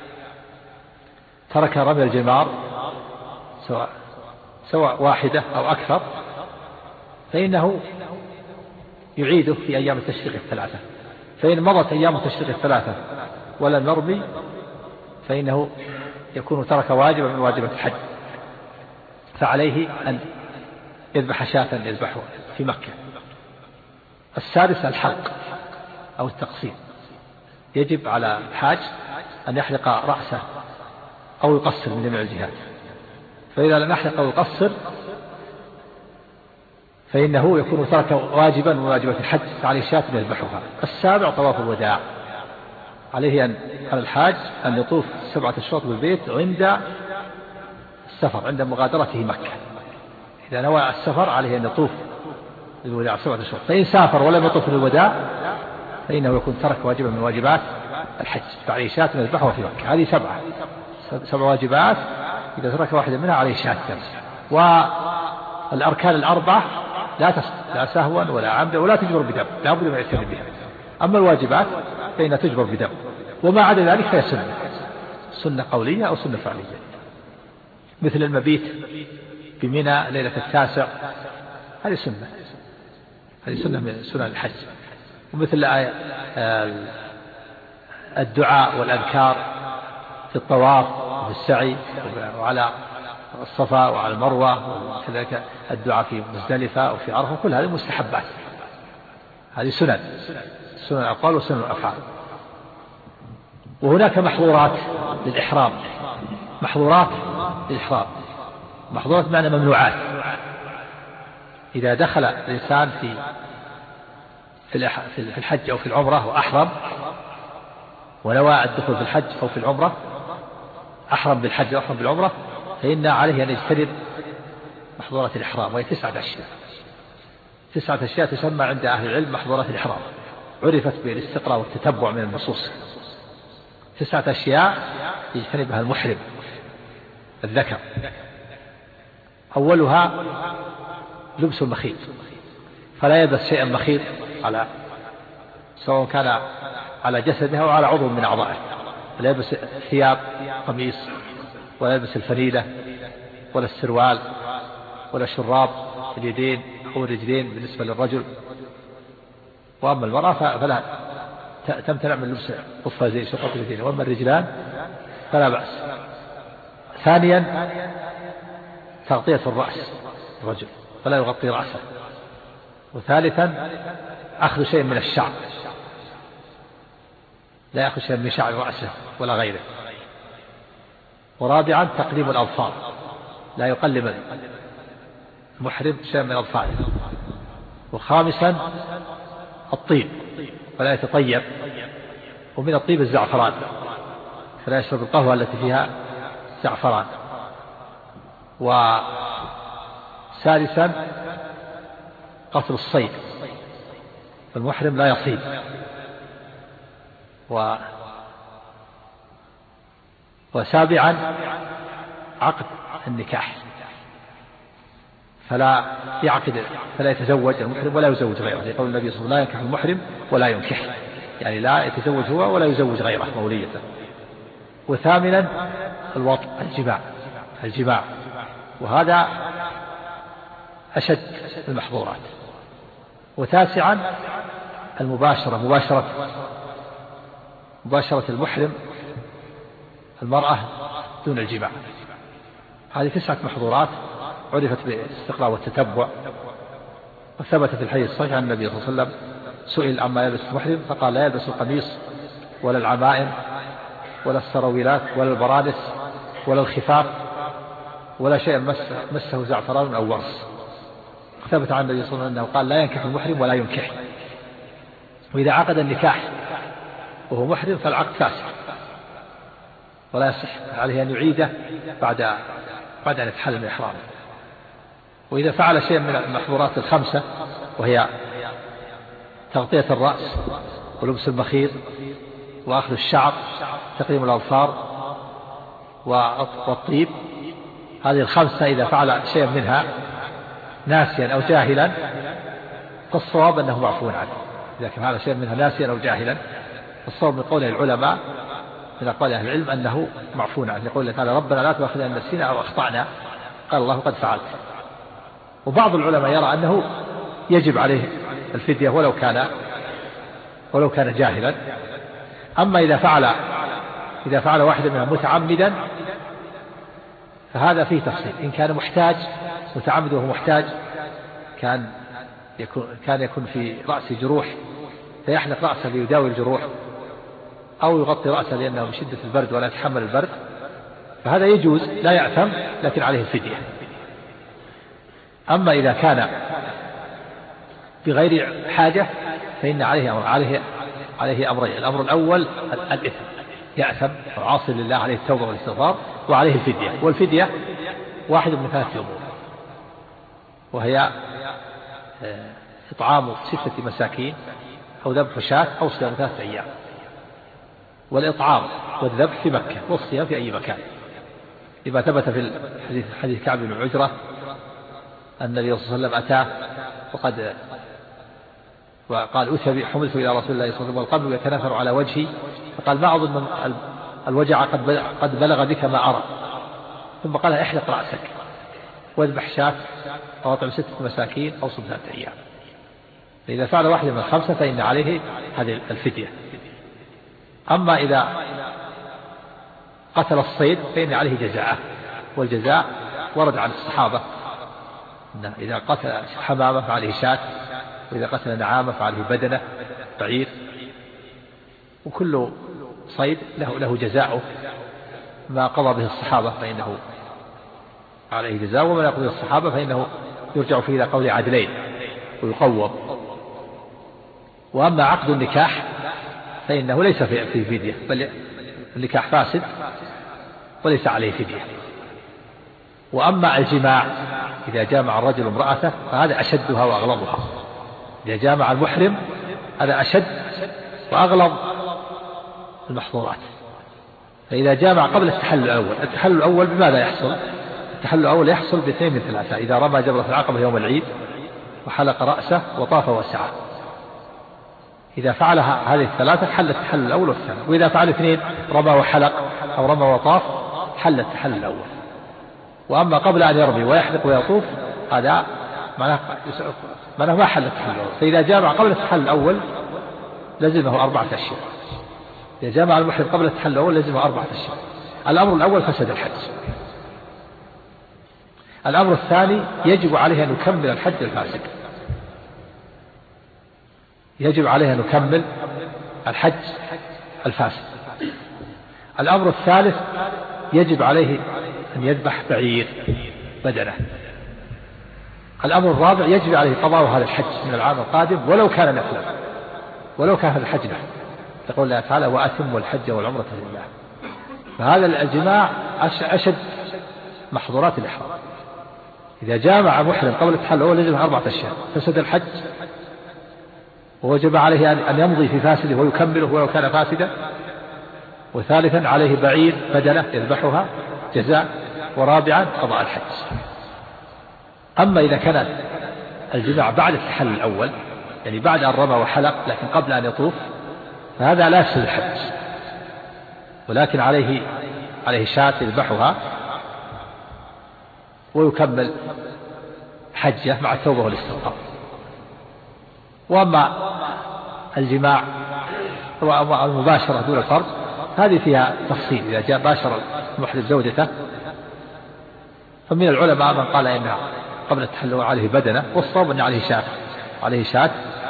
ترك رمي الجمار سواء سواء واحدة أو أكثر فإنه يعيده في أيام التشريق الثلاثة، فإن مضت أيام التشريق الثلاثة ولم يرمي فإنه يكون ترك واجبا من واجبات الحج، فعليه أن يذبح شاة يذبحها في مكة. السادس الحلق أو التقصير، يجب على الحاج أن يحلق رأسه أو يقصر من جميع الجهات، فإذا لم يحلق أو يقصر فإنه يكون ترك واجبا من واجبات الحج، فعليه شاة يذبحها. السابع طواف الوداع، عليه أن على الحاج أن يطوف سبعة أشواط بالبيت عند السفر عند مغادرته مكة، إذا نوى السفر عليه أن يطوف للوداع سبعة أشواط، فإن سافر ولم يطوف للوداع فإنه يكون ترك واجبا من واجبات الحج، فعليه شاة يذبحها في مكة. هذه سبعة سبع واجبات، إذا ترك واحدة منها عليه شاة. والأركان الأربعة لا تسقط لا سهوا ولا عمدا ولا تجبر بدم، لا بد من يعتني بها. أما الواجبات فإنها تجبر بدم، وما عدا ذلك فهي سنة، سنة قولية أو سنة فعلية، مثل المبيت بمنى ليلة التاسع، هذه سنة، هذه سنة من سنن الحج. ومثل الدعاء والأذكار في الطواف وفي السعي وعلى الصفا وعلى المروة، وكذلك الدعاء في مزدلفة وفي عرفة، كل هذه مستحبات، هذه سنن سنن الأقوال وسنن الأفعال. وهناك محظورات للإحرام، محظورات للإحرام، محظورات معنى ممنوعات. إذا دخل الإنسان في في الحج أو في العمرة وأحرم ونوى الدخول في الحج أو في العمرة، أحرم بالحج وأحرم بالعمرة، فإن عليه أن يجتنب محظورات الإحرام، وهي تسعة أشياء تسعة أشياء تسمى عند أهل العلم محظورات الإحرام، عرفت بالاستقراء والتتبع من النصوص. تسعة أشياء يجتنبها المحرم الذكر. أولها لبس المخيط، فلا يلبس شيئا مخيط على سواء كان على جسده أو على عضو من أعضائه، لا يلبس ثياب قميص، ولا يلبس الفريدة ولا السروال ولا شراب اليدين أو الرجلين بالنسبة للرجل. وأما المرأة فلا تمتنع من لبس قفازين شقق اليدين، وأما الرجلان فلا بأس. ثانيا تغطية الرأس الرجل، فلا يغطي رأسه. وثالثا أخذ شيء من الشعر، لا يأخذ شيء من شعر رأسه ولا غيره. ورابعا تقليم الأظفار، لا يقلم المحرم شيء من أظفاره. وخامسا الطيب، فلا يتطيب، ومن الطيب الزعفران، فلا يشرب القهوة التي فيها زعفران. وسادسا قتل الصيد، فالمحرم لا يصيد. و وسابعا عقد النكاح، فلا يعقد فلا يتزوج المحرم ولا يزوج غيره، يقول النبي صلى الله عليه وسلم لا ينكح المحرم ولا ينكح، يعني لا يتزوج هو ولا يزوج غيره موليته. وثامنا الوطء الجماع الجماع وهذا أشد المحظورات. وتاسعا المباشرة مباشرة مباشرة المحرم المرأة دون الجماع. هذه تسعة محظورات عرفت بالاستقراء والتتبع، وثبت في الحديث الصحيح عن النبي صلى الله عليه وسلم سئل عما يلبس المحرم فقال لا يلبس القميص ولا العمائم ولا السراويلات ولا البرانس ولا الخفاف ولا شيء مسه, مسه زعفران أو ورس. ثبت عن النبي صلى الله عليه وسلم أنه قال لا ينكح المحرم ولا ينكح. وإذا عقد النكاح وهو محرم فالعقد فاسد ولا يصح، عليه أن يعيده بعد بعد أن يتحلل من إحرامه. وإذا فعل شيء من المحظورات الخمسة وهي تغطية الرأس ولبس المخيط وأخذ الشعر تقليم الأظفار والطيب، هذه الخمسة إذا فعل شيء منها ناسيا أو جاهلا فالصواب أنه معفو عنه. إذا فعل شيء منها ناسيا أو جاهلا فالصواب من قول العلماء من أقوال أهل العلم أنه معفو عنه، يقول تعالى ربنا لا تؤاخذنا إن نسينا أو أخطأنا، قال الله قد فعلت. وبعض العلماء يرى أنه يجب عليه الفدية ولو كان ولو كان جاهلا. أما إذا فعل إذا فعل واحد منهم متعمدا فهذا فيه تفصيل. إن كان محتاج متعمد وهو محتاج كان يكون كان يكون في رأسه جروح فيحلق رأسه ليداوي الجروح، أو يغطي رأسه لأنه من شدة البرد ولا يتحمل البرد، فهذا يجوز لا يأثم لكن عليه الفدية. أما إذا كان بغير حاجة فإن عليه أمر عليه عليه أمرين. الأمر الأول الإثم، يأثم وعاصي لله، عليه التوبة والاستغفار وعليه الفدية. والفدية واحد من ثلاثة أمور، وهي إطعام ستة مساكين أو ذبح شاة أو صيام ثلاثة أيام. والإطعام والذبح في مكة والصيام في أي مكان، لما ثبت في الحديث حديث كعب بن عجرة أن النبي صلى الله عليه وسلم أتاه وقد وقال أتى حملت إلى رسول الله صلى الله عليه وسلم والقلب يتناثر على وجهي، فقال ما أظن الوجع قد بلغ بك ما أرى، ثم قال احلق رأسك واذبح شاة أو أطعم ستة مساكين أو صم ثلاثة أيام. فإذا فعل واحد من الخمسة فإن عليه هذه الفدية. أما إذا قتل الصيد فإن عليه جزاء، والجزاء ورد عن الصحابة إن إذا قتل حمامة فعليه شاة، وإذا قتل نعامة فعليه بدنة بعير، وكل صيد له له جزاؤه ما قضى به الصحابة فإنه عليه جزاء، وما يقضي الصحابة فإنه يرجع فيه إلى قول عدلين ويقوم. وأما عقد النكاح فإنه ليس فيه فدية، بل النكاح فاسد وليس عليه فدية. وأما الجماع إذا جامع الرجل امرأته فهذا أشدها وأغلظها. إذا جامع المحرم هذا أشد وأغلظ المحظورات. فإذا جامع قبل التحلل الأول، التحلل الأول بماذا يحصل؟ التحلل الأول يحصل باثنين من ثلاثة: إذا رمى جمرة العقبة يوم العيد وحلق رأسه وطاف وسعى، إذا فعلها هذه الثلاثة حل التحلل الأول والثاني. وإذا فعل اثنين، رمى وحلق أو رمى وطاف، حل التحلل الأول. وأما قبل أن يرمي ويحلق ويطوف هذا معناه معناه ما حل التحلل الأول. فإذا جامع قبل التحلل الأول لزمه أربعة أشهر. إذا جامع المحرم قبل التحلل الأول لزمه أربعة أشهر. الأمر الأول فسد الحج. الأمر الثاني يجب عليه أن يكمل الحج الفاسد. يجب عليه أن يكمل الحج الفاسد. الأمر الثالث يجب عليه أن يذبح بعير بدنه. الأمر الرابع يجب عليه قضاء هذا الحج من العام القادم ولو كان نفلا، ولو كان هذا الحج نفلا. تقول الله تعالى: وأتموا الحج والعمرة لله. فهذا الجماع أشد محظورات الإحرام. إذا جامع محرم قبل التحلل الأول لزمه أربعة أشهر، فسد الحج ووجب عليه أن يمضي في فاسده ويكمله ولو كان فاسدا. وثالثا عليه بعير بدنه يذبحها جزاء. ورابعا قضاء الحج. أما إذا كان الجماع بعد التحلل الأول، يعني بعد أن رمى وحلق لكن قبل أن يطوف، فهذا لا يفسد الحج، ولكن عليه عليه شاة يذبحها ويكمل حجه مع التوبة والاستغفار. وأما الجماع والمباشرة دون الفرض هذه فيها تفصيل. إذا جاء باشر المحرم زوجته فمن العلماء من قال إنها قبل التحلل عليه بدنه، والصواب أن عليه شاة عليه شاة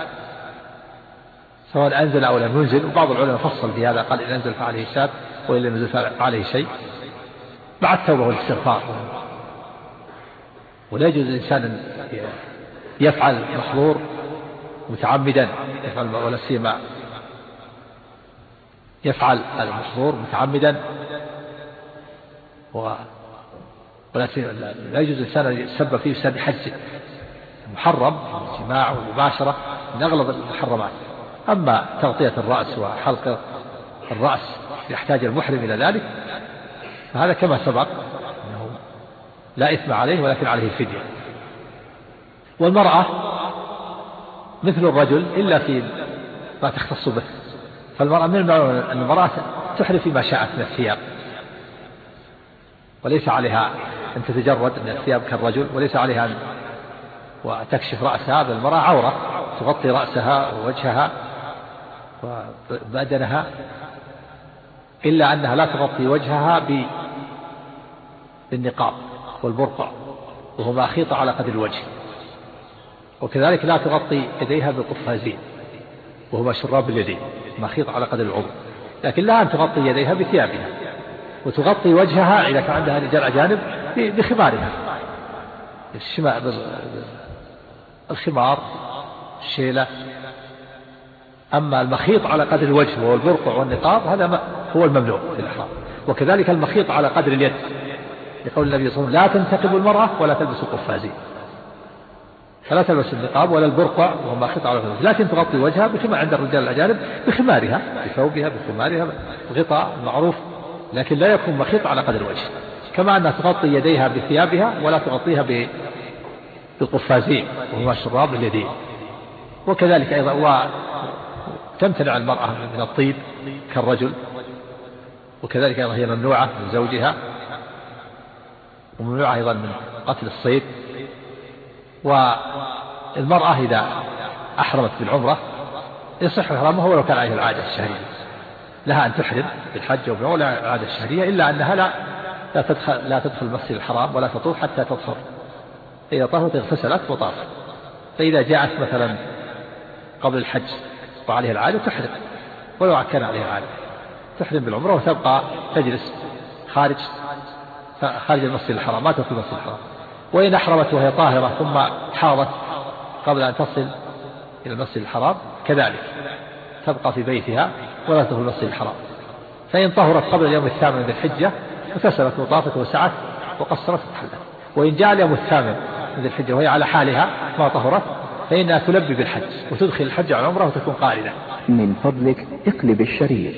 سواء أنزل أو لم ينزل. وبعض العلماء فصل في هذا، قال إن أنزل فعليه شاة وإن لم ينزل فعليه شيء مع التوبة والاستغفار. ولا يجوز الإنسان أن يفعل محظور متعمدا، يفعل ولا سيما يفعل المحظور متعمدا، و ولا لا يجوز الإنسان أن يتسبب فيه فساد حج محرم. الجماع والمباشرة من أغلب المحرمات. أما تغطية الرأس وحلق الرأس يحتاج المحرم إلى ذلك، فهذا كما سبق أنه لا إثم عليه ولكن عليه فدية. والمرأة مثل الرجل إلا في ما تختص به. فالمرأة من المعلوم أن المرأة تحرم فيما شاءت من الثياب، وليس عليها أن تتجرد من الثياب كالرجل، وليس عليها أن وتكشف رأسها، بل المرأة عورة تغطي رأسها ووجهها وبدنها، إلا أنها لا تغطي وجهها بالنقاب والبرقع وهو مخيط على قدر الوجه. وكذلك لا تغطي يديها بالقفازين وهو شراب اليدين مخيط على قدر العضو. لكن لا أن تغطي يديها بثيابها، وتغطي وجهها إذا كان عندها رجال أجانب بخمارها، الخمار الشيلة. أما المخيط على قدر الوجه والبرقع والنقاب هذا هو الممنوع في الإحرام. وكذلك المخيط على قدر اليد، يقول النبي صلى الله عليه وسلم: لا تنتقب المرأة ولا تلبس القفازين. فلا تلبس النقاب ولا البرقع وهو مخيط على قدر، لكن تغطي وجهها بخمار عند الرجال الأجانب بخمارها بثوبها بخمارها غطاء معروف، لكن لا يكون مخيط على قدر الوجه. كما أنها تغطي يديها بثيابها ولا تغطيها بالقفازين وهو شراب اليدين. وكذلك أيضا وتمتنع المرأة من الطيب كالرجل، وكذلك أيضا هي ممنوعة من زوجها، وممنوعة أيضا من قتل الصيد. والمرأة إذا أحرمت بالعمرة يصح إحرامها ولو كان عليها العادة الشهرية، لها أن تحرم بالحج وبالعمرة ولا العادة الشهرية، إلا أنها لا لا تدخل لا تدخل المسجد الحرام ولا تطوف حتى تطهر. إذا طهرت اغتسلت وطافت. فإذا جاءت مثلا قبل الحج وعليها العادة تحرم، ولو كان عليها العادة تحرم بالعمرة وتبقى تجلس خارج خارج المسجد الحرام، ما تدخل المسجد الحرام. وإن أحرمت وهي طاهرة ثم حاضت قبل أن تصل إلى المسجد الحرام كذلك تبقى في بيتها ولا تدخل المسجد الحرام. فإن طهرت قبل اليوم الثامن من الحجة اغتسلت وطافت وسعت وقصرت وتحلت. وإن جاء اليوم الثامن من ذي الحجة وهي على حالها ما طهرت فإنها تلبي بالحج وتدخل الحج على العمرة وتكون قارنة. من فضلك اقلب الشريط.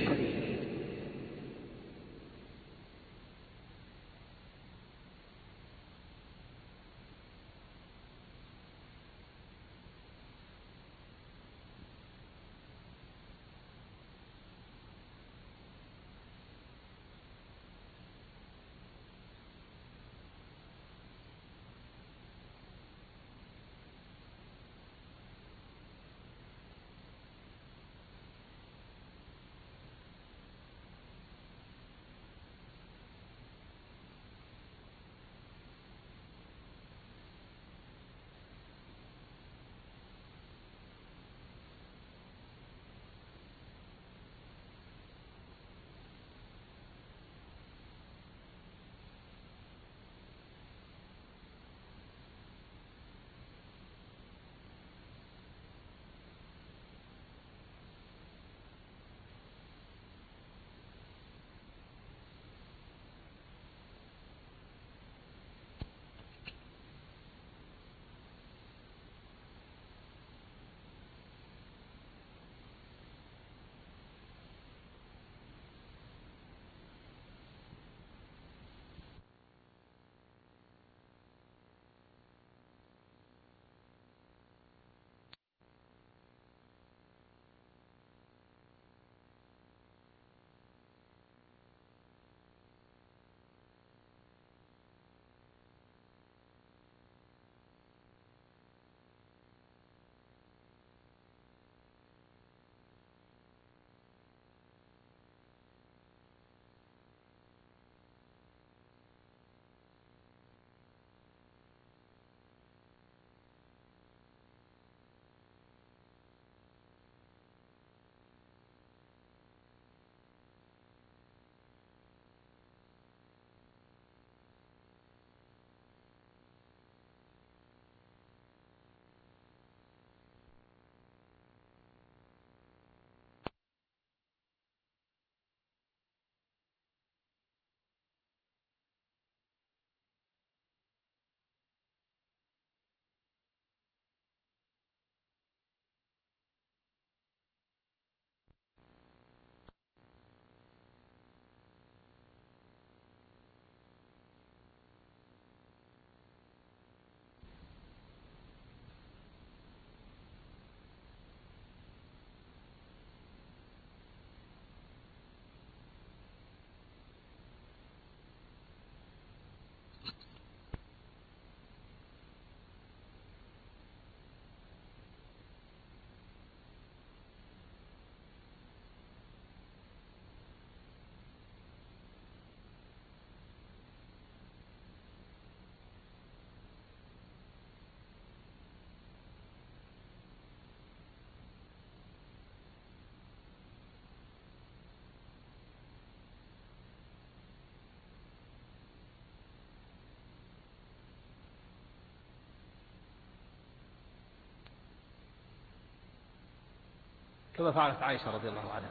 كما فعلت عائشة رضي الله عنها.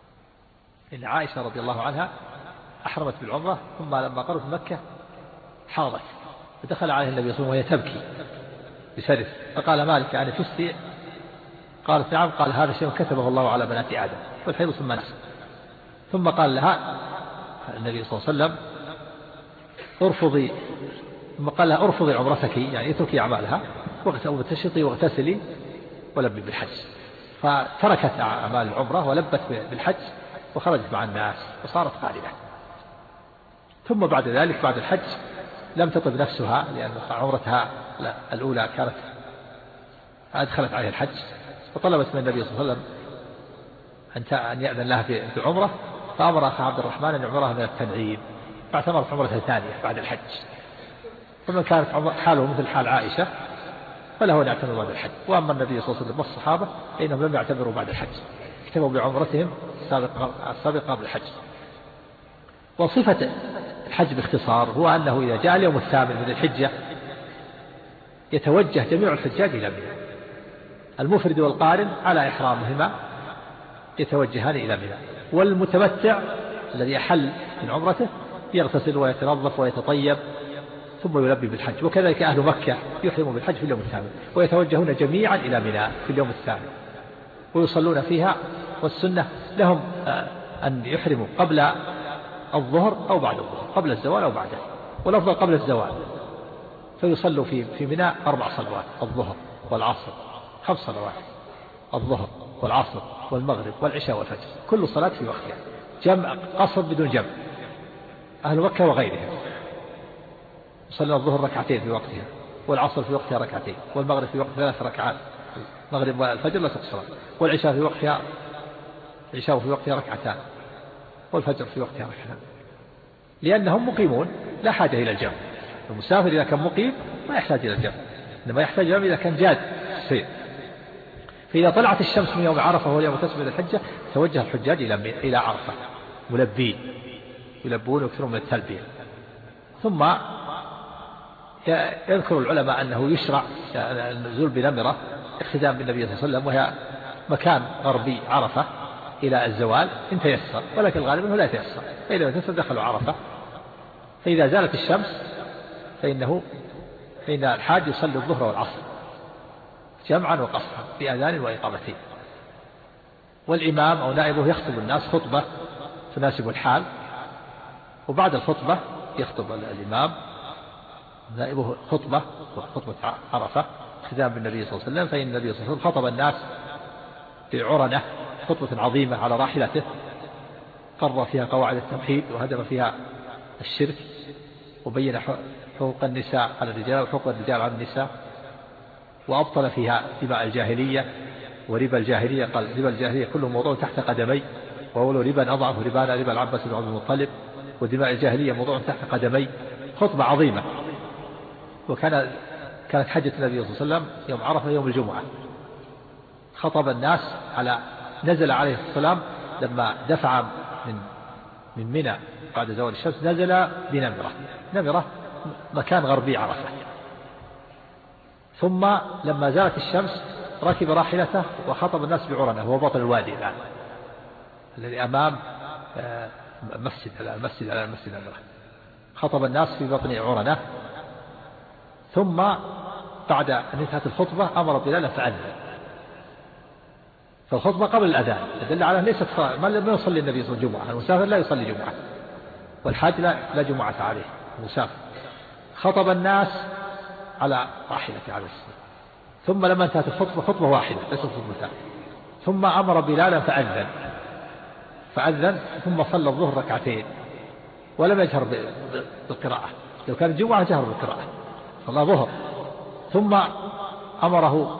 إن عائشة رضي الله عنها أحرمت بالعمرة ثم لما قربت مكة حاضت فدخل عليه النبي صلى الله عليه وسلم وهي تبكي بسرف فقال مالك يعني فستي؟ قالت نعم. قال هذا شيء كتبه الله على بنات آدم والحيض ثم نسل. ثم قال لها النبي صلى الله عليه وسلم ارفضي ثم قال لها ارفضي عمرتك يعني اتركي أعمالها وتشطي واغتسلي ولبي بالحج. فتركت أعمال العمرة ولبت بالحج وخرجت مع الناس وصارت قارنة. ثم بعد ذلك بعد الحج لم تطب نفسها لأن عمرتها الأولى كانت أدخلت عليها الحج فطلبت من النبي صلى الله عليه وسلم أن يأذن لها في عمرة فأمر أخا عبد الرحمن أن يعمرها من التنعيم فاعتمرت عمرة ثانية بعد الحج. فمن كانت حاله مثل حال عائشة فله أن يعتمر بعد الحج. وأما النبي صلى الله عليه وسلم والصحابة فإنهم لم يعتمروا بعد الحج اكتفوا بعمرتهم السابقة قبل الحج. وصفة الحج باختصار هو أنه إذا جاء اليوم الثامن من الحجة يتوجه جميع الحجاج إلى منى. المفرد والقارن على إحرامهما يتوجهان إلى منى. والمتمتع الذي يحل من عمرته يغتسل ويتنظف ويتطيب ثم يلبي بالحج. وكذلك أهل مكة يحرموا بالحج في اليوم الثامن ويتوجهون جميعا إلى منى في اليوم الثامن ويصلون فيها. والسنة لهم أن يحرموا قبل الظهر أو بعد الظهر، قبل الزوال أو بعده، والأفضل قبل الزوال، فيصلوا في في منى أربع صلوات: الظهر والعصر، خمس صلوات: الظهر والعصر والمغرب والعشاء والفجر، كل صلاة في وقتها، جمع قصر بدون جمع. أهل مكة وغيرهم يصلون الظهر ركعتين في وقتها، والعصر في وقتها ركعتين، والمغرب في وقت ثلاث ركعات، المغرب والفجر لا تقصران، والعشاء في وقتها العشاء في وقتها ركعتان، والفجر في وقتها ركعتان، لأنهم مقيمون لا حاجة إلى الجمع. المسافر إذا كان مقيم ما يحتاج إلى الجمع، إنما يحتاج الجمع إذا كان جاد سير. فإذا طلعت الشمس من يوم عرفة وهو يوم تسمية الحجة توجه الحجاج إلى إلى عرفة ملبين، يلبون ويكثرون من التلبية. ثم يذكر العلماء أنه يشرع النزول بنمرة اقتداء بالنبي صلى الله عليه وسلم، وهي مكان غربي عرفة إلى الزوال إن تيسر، ولكن الغالب أنه لا يتيسر، فإذا تيسر دخلوا عرفة. فإذا زالت الشمس فإنه فإن الحاج يصلي الظهر والعصر جمعا وقصرا بأذان وإقامتين، والإمام أو نائبه يخطب الناس خطبة تناسب الحال، وبعد الخطبة يخطب الإمام نائبه خطبة خطبة عرفة اقتداء بالنبي صلى الله عليه وسلم. فإن النبي صلى الله عليه وسلم خطب الناس في عرنة خطبة عظيمة على راحلته، قرر فيها قواعد التوحيد وهدم فيها الشرك، وبين حقوق النساء على الرجال وحقوق الرجال على النساء، وأبطل فيها دماء الجاهلية وربا الجاهلية. قال ربا الجاهلية كله موضوع تحت قدمي، وأول ربا أضعف ربانا ربا العباس بن عبد المطلب، ودماء الجاهلية موضوع تحت قدمي. خطبة عظيمة. وكان كانت حجة النبي صلى الله عليه وسلم يوم عرفة يوم الجمعة، خطب الناس على نزل عليه السلام لما دفع من من منى بعد زوال الشمس، نزل بنمرة، نمرة مكان غربي عرفة. ثم لما زالت الشمس ركب راحلته وخطب الناس بعرنة، هو بطن الوادي الآن الذي أمام مسجد على المسجد على المسجد نمرة، خطب الناس في بطن عرنة. ثم بعد أن انتهت الخطبة أمر بلال فأذن. فالخطبة قبل الأذان يدل على ليست ما يصلي النبي صلى الله عليه وسلم جمعة، المسافر لا يصلي جمعة، والحاج لا, لا جمعة عليه المسافر. خطب الناس على راحلته عليه السلام. ثم لما انتهت الخطبة خطبة واحدة ليست خطبتان، ثم أمر بلالا فأذن فأذن ثم صلى الظهر ركعتين ولم يجهر بالقراءة، لو كان الجمعة جهر بالقراءة، صلى ظهر. ثم أمره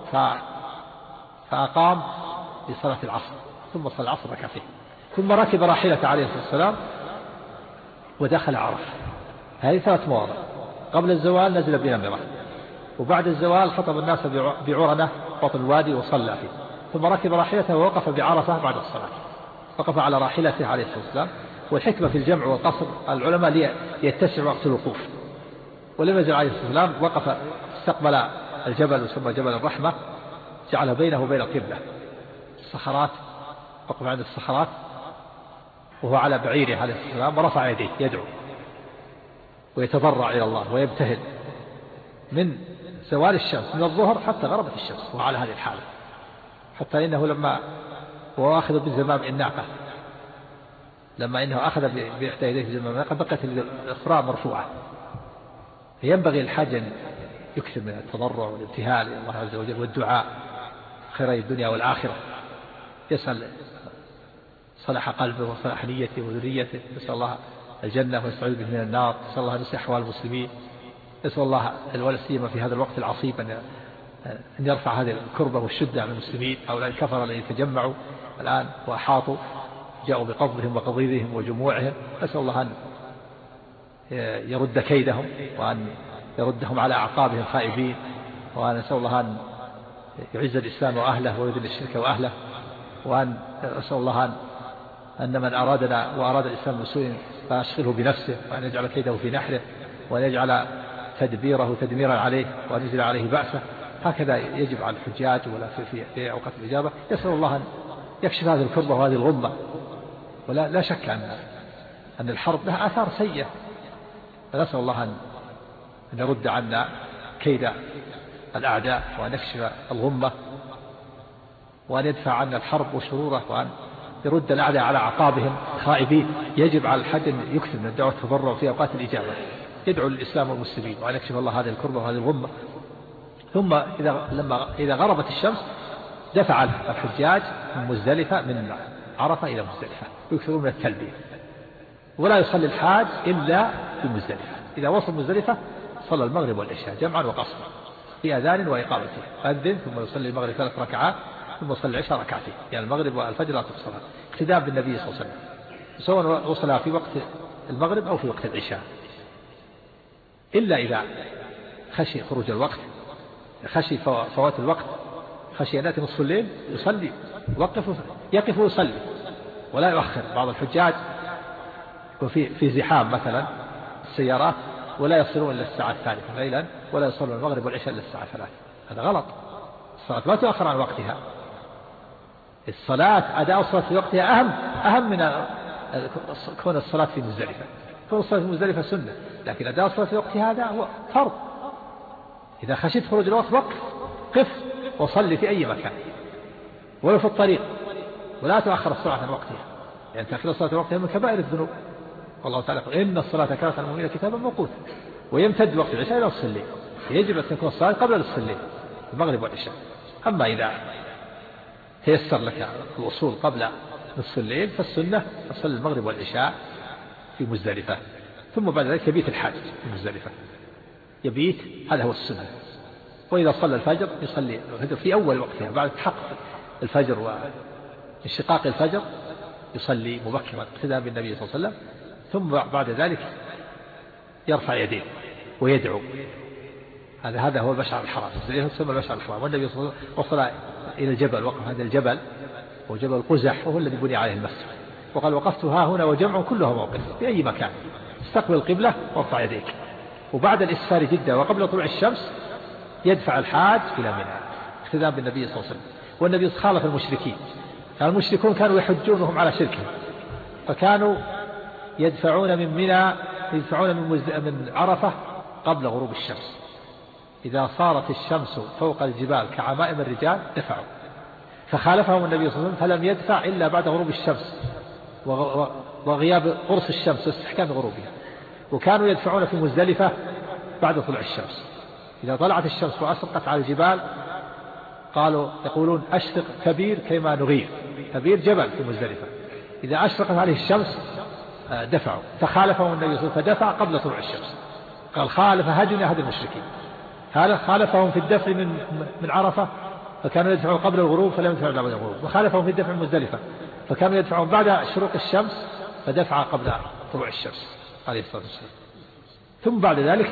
فأقام لصلاة العصر، ثم صلى العصر ركعتين، ثم ركب راحلته عليه الصلاة والسلام ودخل عرفة. هذه ثلاث مواضع: قبل الزوال نزل بنمرة، وبعد الزوال خطب الناس بعرنة بطن الوادي وصلى فيه، ثم ركب راحلته ووقف بعرفة بعد الصلاة، وقف على راحلته عليه الصلاة والسلام. والحكمة في الجمع والقصر العلماء ليتسع وقت الوقوف، ولم يزل عليه الصلاة والسلام وقف استقبل الجبل يسمى جبل الرحمة، جعل بينه وبين القبلة الصخرات، وقف عند الصخرات وهو على بعيره عليه الصلاة والسلام، ورفع يديه يدعو ويتضرع إلى الله ويبتهل من زوال الشمس من الظهر حتى غربت الشمس، وعلى هذه الحالة، حتى إنه لما هو أخذ بزمام الناقة، لما إنه أخذ بإحدى يديه زمام الناقة بقت الأخرى مرفوعة. فينبغي الحاج أن يكثر من التضرع والابتهال إلى الله عز وجل والدعاء خيري الدنيا والآخرة، يسأل صلاح قلبه وصلاح نيته وذريته، يسأل الله الجنة ويستعيذ به من النار، يسأل الله أن يصلح أحوال المسلمين، يسأل الله ولا سيما في هذا الوقت العصيب أن أن يرفع هذه الكربة والشدة عن المسلمين. هؤلاء الكفر الذين تجمعوا الآن وأحاطوا جاءوا بقبضهم وقضيضهم وجموعهم، نسأل الله أن يرد كيدهم وأن يردهم على أعقابهم خائبين، وأن نسأل الله أن يعز الإسلام وأهله ويذل الشرك وأهله، وأن نسأل الله أن أن من أرادنا وأراد الإسلام بسوء فأشغله بنفسه، وأن يجعل كيده في نحره، وأن يجعل تدبيره تدميرا عليه، وأن ينزل عليه بأسه. هكذا يجب على الحجاج ولا في في أوقات الإجابة. يسأل الله أن يكشف هذه الكربة وهذه الغمة. ولا لا شك أن أن الحرب لها آثار سيئة، فنسأل الله أن أن يرد عنا كيد الأعداء وأن يكشف الغمة وأن يدفع عنا الحرب وشروره وأن يرد الأعداء على أعقابهم خائبين. يجب على الحد أن يكثر من الدعوة والتضرع في أوقات الإجابة، يدعو للإسلام والمسلمين وأن يكشف الله هذه الكربة وهذه الغمة. ثم إذا لما إذا غربت الشمس دفع الحجاج من مزدلفة من عرفة إلى مزدلفة ويكثرون من التلبية، ولا يصلي الحاج إلا في مزدلفة. إذا وصل مزدلفة صلى المغرب والعشاء جمعا وقصرا في أذان وإقامته، أذن ثم يصلي المغرب ثلاث ركعات ثم يصلي العشاء ركعتين، يعني المغرب والفجر لا تقصرها اقتداء بالنبي صلى الله عليه وسلم، سواء وصلها في وقت المغرب أو في وقت العشاء. إلا إذا خشي خروج الوقت، خشي فوات الوقت، خشي أن يأتي نصف الليل يصلي يوقف يقف ويصلي ولا يؤخر. بعض الحجاج وفي في زحام مثلا السيارات ولا يصلون إلا الساعة الثالثة ليلا ولا يصلون المغرب والعشاء إلا الساعة ثلاثة، هذا غلط. الصلاة لا تؤخر عن وقتها، الصلاة أداء الصلاة في وقتها أهم أهم من كون الصلاة في مزدلفة. كون الصلاة في مزدلفة سنة، لكن أداء الصلاة في وقتها هذا هو فرض. إذا خشيت خروج الوقت وقف قف وصلي في أي مكان ولو في الطريق، ولا تؤخر الصلاة عن وقتها، يعني تأخير الصلاة عن وقتها من كبائر الذنوب. والله تعالى يقول إن الصلاة كانت على المؤمنين كتابا موقوتا، ويمتد وقت العشاء إلى نصف الليل، يجب أن تكون الصلاة قبل نصف الليل المغرب والعشاء. أما إذا تيسر لك الوصول قبل نصف الليل فالسنة تصلي المغرب والعشاء في مزدلفة، ثم بعد ذلك يبيت الحاج في مزدلفة، يبيت، هذا هو السنة. وإذا صلى الفجر يصلي الفجر في أول وقتها بعد تحقق الفجر وانشقاق الفجر، يصلي مبكرا اقتداء بالنبي صلى الله عليه وسلم، ثم بعد ذلك يرفع يديه ويدعو. هذا هذا هو المشعر الحرام، يسمى المشعر الحرام. والنبي صلى الله عليه وسلم وصل إلى الجبل، وقف هذا الجبل هو جبل قزح وهو الذي بني عليه المسجد، وقال وقفت ها هنا وجمع كلها موقف في أي مكان، استقبل القبلة وارفع يديك. وبعد الإسفار جدا وقبل طلوع الشمس يدفع الحاج إلى منى اقتداء بالنبي صلى الله عليه وسلم. والنبي خالف المشركين، يعني المشركون كانوا يحجون وهم على شركهم، فكانوا يدفعون من منى يدفعون من, من عرفة قبل غروب الشمس. إذا صارت الشمس فوق الجبال كعمائم الرجال دفعوا، فخالفهم النبي صلى الله عليه وسلم فلم يدفع إلا بعد غروب الشمس وغياب قرص الشمس واستحكام غروبها. وكانوا يدفعون في مزدلفة بعد طلوع الشمس. إذا طلعت الشمس وأشرقت على الجبال قالوا يقولون أشرق كبير كيما نغير، كبير جبل في مزدلفة، إذا أشرقت عليه الشمس دفعوا، فخالفهم النبي صلى الله عليه وسلم فدفع قبل طلوع الشمس. قال خالف هدنا هدي المشركين، خالفهم في الدفع من من عرفة فكانوا يدفعون قبل الغروب فلم يدفعوا بعد الغروب، وخالفهم في الدفع من مزدلفة فكانوا يدفعون بعد شروق الشمس فدفع قبل طلوع الشمس عليه الصلاة والسلام. ثم بعد ذلك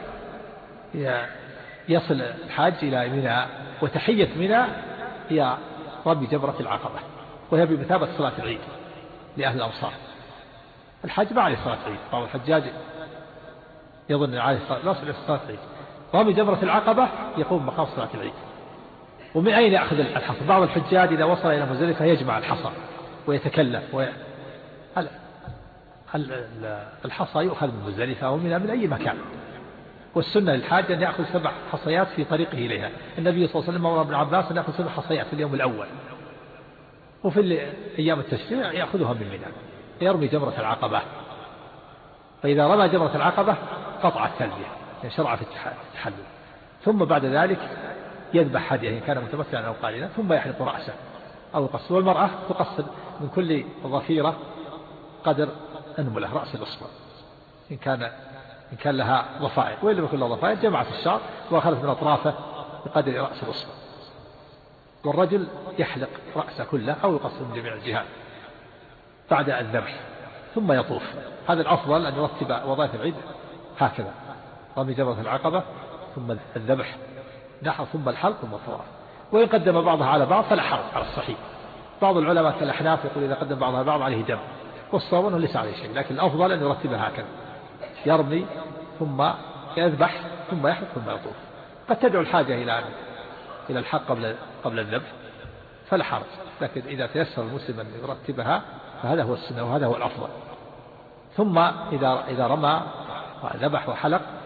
يصل الحاج إلى منى، وتحية منى هي رمي جمرة العقبة، وهي بمثابة صلاة العيد لأهل الأمصار. الحاج ما عليه صلاة العيد، بعض الحجاج يظن عليه صلاة العيد. رمي جمرة العقبة يقوم مقام صلاة العيد. ومن أين يأخذ الحصى؟ بعض الحجاج إذا وصل إلى مزدلفة يجمع الحصى ويتكلم وي... هل... هل... الحصى يؤخذ من مزدلفة أو من أي مكان، والسنة للحاج أن يأخذ سبع حصيات في طريقه إليها. النبي صلى الله عليه وسلم أمر ابن عباس أن يأخذ سبع حصيات في اليوم الأول، وفي أيام التشريع يأخذها من منى، يرمي جمرة العقبة. فإذا رمى جمرة العقبة قطع التلبية، يعني شرع في التحلل. ثم بعد ذلك يذبح هديه إن كان متمتعا أو قارنا، ثم يحلق رأسه أو يقصر. والمرأة تقصر من كل ظفيرة قدر أنملة رأس الأصبع إن كان إن كان لها ضفائر، وإن لم يكن لها ضفائر جمعت الشعر وأخذت من أطرافه بقدر رأس الأصبع. والرجل يحلق رأسه كله أو يقصر من جميع الجهات بعد الذبح ثم يطوف. هذا الأفضل أن يرتب وظائف العيد هكذا: رمي جمرة العقبة ثم الذبح نحر ثم الحلق ثم الطواف. وإن قدم بعضها على بعض فلا حرج على الصحيح. بعض العلماء كالأحناف يقول إذا قدم بعضها بعض عليه دم، والصواب أنه ليس عليه شيء، لكن الأفضل أن يرتبها هكذا: يرمي ثم يذبح ثم يحلق ثم يطوف. قد تدعو الحاجة إلى إلى الحق قبل قبل الذبح فلا حرج، لكن إذا تيسر المسلم أن يرتبها فهذا هو السنة وهذا هو الأفضل. ثم إذا إذا رمى وذبح وحلق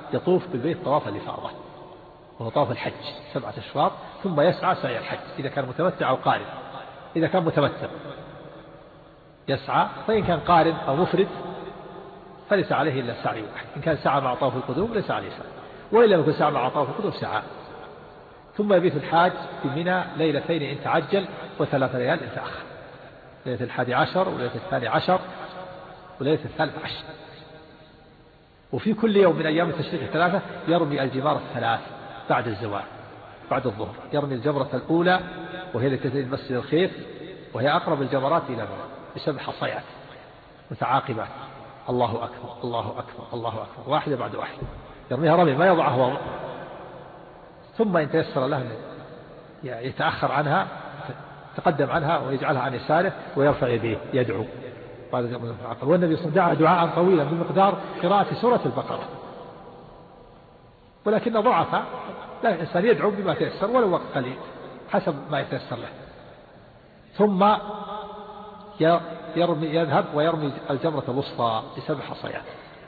يطوف بالبيت طواف الإفاضة وهو طواف الحج سبعة أشواط، ثم يسعى سعي الحج إذا كان متمتع أو قارن. إذا كان متمتع يسعى، فإن كان قارن أو مفرد فليس عليه إلا سعي واحد. إن كان سعى مع طواف القدوم ليس عليه سعي، وإن لم يكن سعى مع طواف القدوم سعى. ثم يبيت الحاج في منى ليلتين إن تعجل وثلاث ليال إن تأخر، ليلة الحادي عشر وليلة الثاني عشر وليلة الثالث عشر. وفي كل يوم من أيام التشريق الثلاثة يرمي الجمار الثلاث بعد الزوال بعد الظهر. يرمي الجمرة الأولى وهي التي تزيد مسجد الخيف، وهي أقرب الجمرات إلى منى بسبع حصيات متعاقبات، الله أكبر الله أكبر الله أكبر، واحدة بعد واحدة يرميها رمي ما يضعها وضع. ثم إن تيسر له يتأخر عنها تقدم عنها ويجعلها عن يساره ويرفع يديه يدعو بعد الجمرة. والنبي صلى الله عليه وسلم دعا دعاء طويلا بمقدار قراءة سورة البقرة، ولكن ضعف، لا الإنسان يدعو بما تيسر ولو وقت قليل حسب ما يتيسر له. ثم يرمي يذهب ويرمي الجمرة الوسطى بسبع حصيات،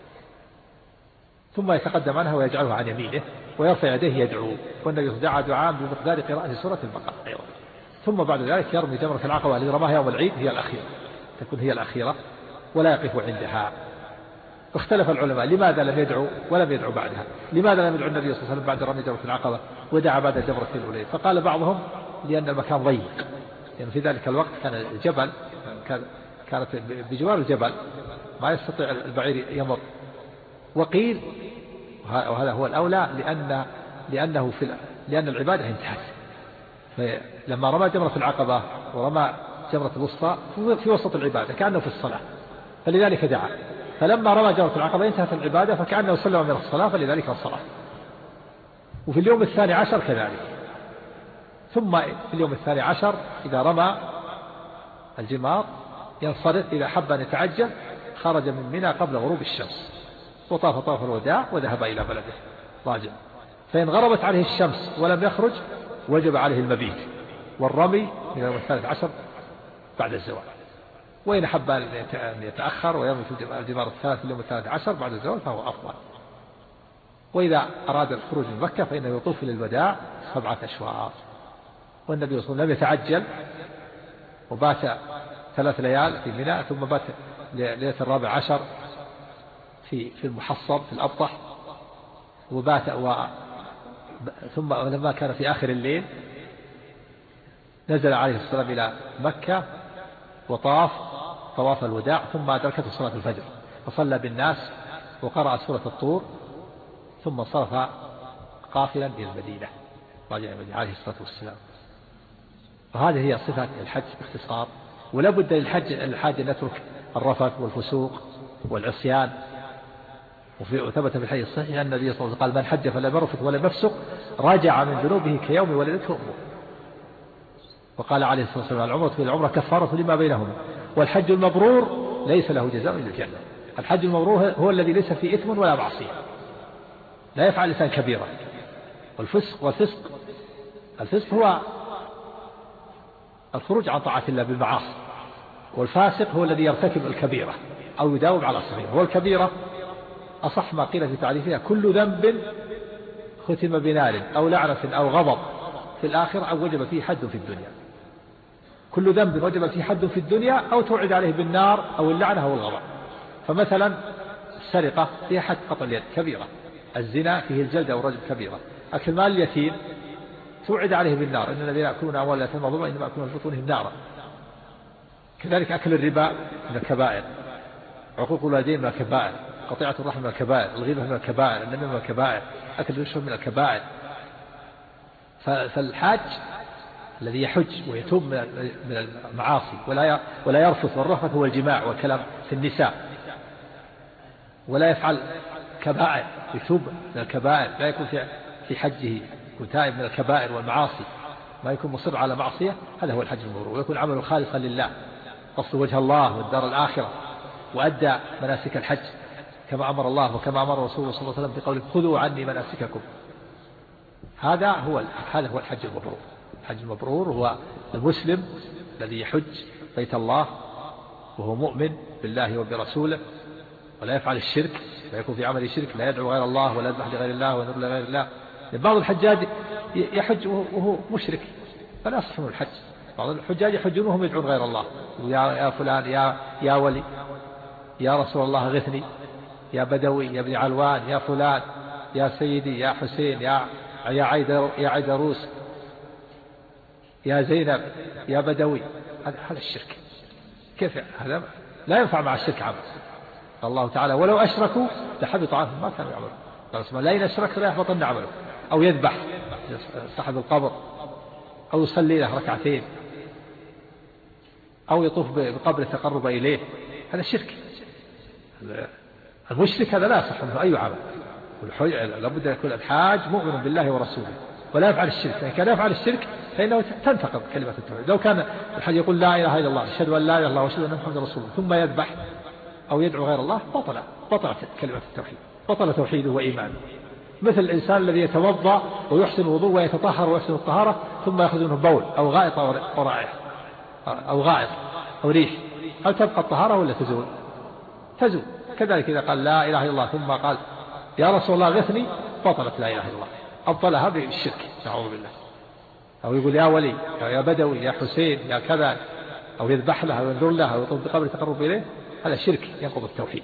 ثم يتقدم عنها ويجعلها عن يمينه ويرفع يديه يدعو، والنبي دعا دعاء بمقدار قراءة سورة البقرة أيضا. ثم بعد ذلك يرمي جمرة العقبة التي رماها يوم العيد، هي الأخيرة تكون هي الأخيرة ولا يقف عندها. اختلف العلماء لماذا لم يدعو ولم يدعو بعدها، لماذا لم يدعو النبي صلى الله عليه وسلم بعد رمي جمرة العقبة ودعا بعد الجمرة الأولى؟ فقال بعضهم لأن المكان ضيق، يعني في ذلك الوقت كان الجبل كان كانت بجوار الجبل ما يستطيع البعير يمر. وقيل وهذا هو الأولى لأن لأنه في لأن العبادة انتهت، فلما رمى جمرة العقبة ورمى جمرة الوسطى في وسط العبادة كأنه في الصلاة، فلذلك دعا. فلما رمى جمرة العقبة انتهت العبادة فكأنه سلم من الصلاة، فلذلك الصلاة. وفي اليوم الثاني عشر كذلك. ثم في اليوم الثاني عشر إذا رمى الجمار ينصرف، إذا حب أن يتعجل خرج من منى قبل غروب الشمس وطاف طاف الوداع وذهب إلى بلده راجع. فإن غربت عليه الشمس ولم يخرج وجب عليه المبيت والرمي من اليوم الثالث عشر بعد الزوال. وإن حب أن يتأخر ويرمي في الجمار الثلاث في اليوم الثالث عشر بعد الزوال فهو أفضل. وإذا أراد الخروج من مكة فإنه يطوف للوداع سبعة أشواط. والنبي صلى الله عليه وسلم لم يتعجل وبات ثلاث ليال في منى، ثم بات ليلة الرابع عشر في في المحصب في الأبطح، وبات و ثم لما كان في آخر الليل نزل عليه الصلاة والسلام إلى مكة وطاف طواف الوداع، ثم أدركته صلاة الفجر فصلى بالناس وقرأ سورة الطور، ثم صرف قافلا إلى المدينة راجع المدينة عليه الصلاة والسلام. وهذه هي صفة الحج باختصار. ولا بد للحج الحاج أن يترك الرفث والفسوق والعصيان. وثبت في الحديث الصحيح أن النبي صلى الله عليه وسلم قال من حج فلم يرفث ولم يفسق رجع من ذنوبه كيوم ولدته أمه. وقال عليه الصلاة والسلام العمرة في العمرة كفارة لما بينهما، والحج المبرور ليس له جزاء إلا الجنة. الحج المبرور هو الذي ليس فيه إثم ولا معصية، لا يفعل الإنسان كبيرة. والفسق والفسق الفسق هو الخروج عن طاعة الله بالمعاصي، والفاسق هو الذي يرتكب الكبيرة أو يداوم على الصغيرة. والكبيرة أصح ما قيل في تعريفها كل ذنب ختم بنار أو لعنة أو غضب في الآخرة أو وجب فيه حد في الدنيا. كل ذنب وجب فيه حد في الدنيا أو توعد عليه بالنار أو اللعنة أو الغضب. فمثلا السرقة فيها حد قطع اليد كبيرة، الزنا فيه الجلد أو الرجم كبيرة، أكل مال اليتيم توعد عليه بالنار إن الذين يأكلون أموال اليتامى ظلما إنما يأكلون في بطونهم نارا. كذلك أكل الربا من الكبائر، عقوق الوالدين من الكبائر، قطيعة الرحم من الكبائر، الغيبة من الكبائر، النميمة من الكبائر، أكل الرشوة من الكبائر. فالحاج الذي يحج ويتوب من المعاصي ولا ولا يرفث، والرفث هو الجماع والكلام في النساء، ولا يفعل كبائر، يتوب من الكبائر، لا يكون في في حجه يكون تائب من الكبائر والمعاصي، ما يكون مصر على معصية، هذا هو الحج المبرور. ويكون عمله خالصا لله قصد وجه الله والدار الآخرة، وأدى مناسك الحج كما أمر الله وكما أمر رسوله صلى الله عليه وسلم بقوله خذوا عني مناسككم. هذا هو هذا هو الحج المبرور. الحج المبرور هو المسلم الذي يحج بيت الله وهو مؤمن بالله وبرسوله ولا يفعل الشرك فيكون في عمل شرك، لا يدعو غير الله ولا يذبح لغير الله ولا يذبح لغير الله. بعض الحجاج يحج وهو مشرك فلا يصح منه الحج. بعض الحجاج يحجون وهم يدعون غير الله، يا يا فلان يا يا ولي يا رسول الله غثني، يا بدوي يا ابن علوان يا فلان يا سيدي يا حسين يا يا عيدر يا عيدروس يا زينب يا بدوي. هذا الشرك. كيف هذا؟ لا ينفع مع الشرك عمل. الله تعالى ولو أشركوا لحبط عنهم ما كانوا يعملون. قال سبحانه لا إن أشركت لا يحبطن عمله. أو يذبح صاحب القبر، أو يصلي له ركعتين، أو يطوف بقبر التقرب إليه. هذا شرك. المشرك هذا لا يصح منه أي عمل. لابد أن يكون الحاج مؤمن بالله ورسوله ولا يفعل الشرك. فإن كان يفعل الشرك فإنه تنتقض كلمة التوحيد. لو كان الحاج يقول لا إله إلا الله أشهد أن لا إله إلا الله وأشهد أن محمدا رسول الله ثم يذبح أو يدعو غير الله بطل بطلت كلمة التوحيد، بطل توحيده وإيمانه. مثل الإنسان الذي يتوضأ ويحسن الوضوء ويتطهر ويحسن الطهارة ثم يأخذ منه بول أو غائط أو رائحة أو غائط أو ريح، هل تبقى الطهارة ولا تزول؟ تزول. كذلك إذا قال لا إله إلا الله ثم قال يا رسول الله غثني بطلت لا إله إلا الله، أبطلها بالشرك نعوذ بالله. أو يقول يا ولي يا بدوي يا حسين يا كذا، أو يذبح له أو ينذر له أو يطلب بقبر تقرب إليه، هذا شرك ينقض التوحيد.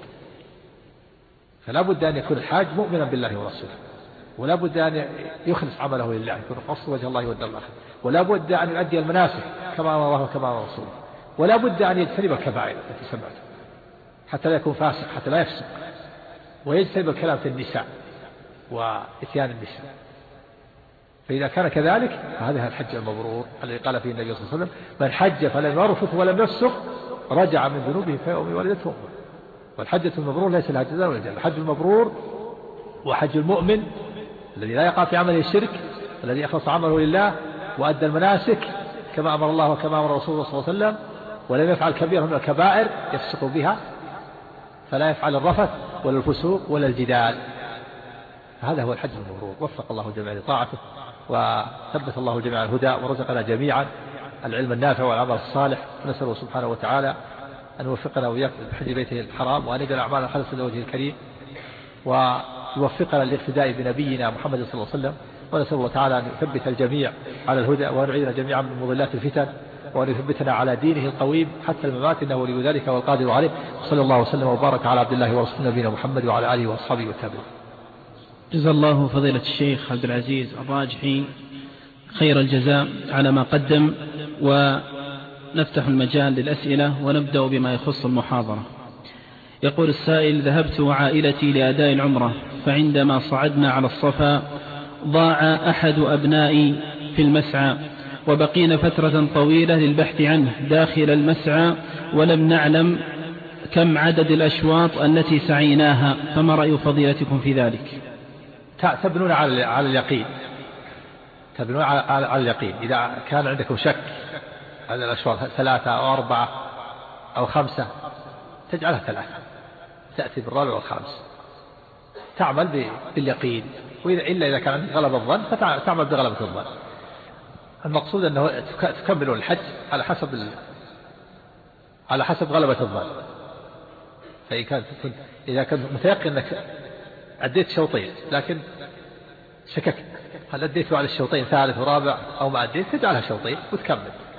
فلا بد أن يكون الحاج مؤمنا بالله ورسوله، ولا بد أن يخلص عمله لله، يكون قصد وجه الله والدار الآخرة، ولا بد أن يؤدي المناسك كما أمر الله وكما أمر رسوله، ولا بد أن يجتنب الكبائر التي سمعتها حتى لا يكون فاسق، حتى لا يفسق، ويجتنب الكلام في النساء وإتيان النساء. فإذا كان كذلك فهذا الحج المبرور الذي قال فيه النبي صلى الله عليه وسلم من حج فلم يرفث ولم يفسق رجع من ذنوبه فيوم ولدته أمه. والحجة المبرور ليس لها جزاء ولا جزاء. الحج المبرور وحج المؤمن الذي لا يقع في عمله الشرك، الذي أخلص عمله لله وأدى المناسك كما أمر الله وكما أمر رسوله صلى الله عليه وسلم، ولم يفعل كبيرا من الكبائر يفسق بها، فلا يفعل الرفث ولا الفسوق ولا الجدال. هذا هو الحج المبرور. وفق الله الجميع لطاعته، وثبت الله الجميع الهدى، ورزقنا جميعا العلم النافع والعمل الصالح. نسأله سبحانه وتعالى أن يوفقنا وإياكم لحج بيته الحرام، وأن يجعل أعمالنا خالصة لوجهه الكريم، ويوفقنا للاقتداء بنبينا محمد صلى الله عليه وسلم. ونسأل الله تعالى أن يثبت الجميع على الهدى، وأن يعيذنا جميعا من مضلات الفتن، وأن يثبتنا على دينه القويم حتى الممات، إنه ولي ذلك والقادر عليه. صلى الله وسلم وبارك على عبد الله ورسوله نبينا محمد وعلى آله وأصحابه والتابعين. جزا الله فضيلة الشيخ عبد العزيز الراجحي خير الجزاء على ما قدم، ونفتح المجال للأسئلة ونبدأ بما يخص المحاضرة. يقول السائل: ذهبت وعائلتي لأداء العمرة، فعندما صعدنا على الصفا ضاع أحد أبنائي في المسعى، وبقينا فترة طويلة للبحث عنه داخل المسعى، ولم نعلم كم عدد الأشواط التي سعيناها، فما رأي فضيلتكم في ذلك؟ تبنون على على اليقين، تبنون على على اليقين. إذا كان عندكم شك على الأشواط ثلاثة أو أربعة أو خمسة تجعلها ثلاثة، تأتي بالرابع والخامس، تعمل باليقين. وإذا إلا إذا كان عندك غلبة الظن فتعمل بغلبة الظن. المقصود أنه تكملون الحج على حسب ال... على حسب غلبة الظن. فإذا كنت إذا كنت متيقن أنك أديت شوطين لكن شككت هل أديت على الشوطين ثالث ورابع أو ما أديت، تجعلها شوطين وتكمل.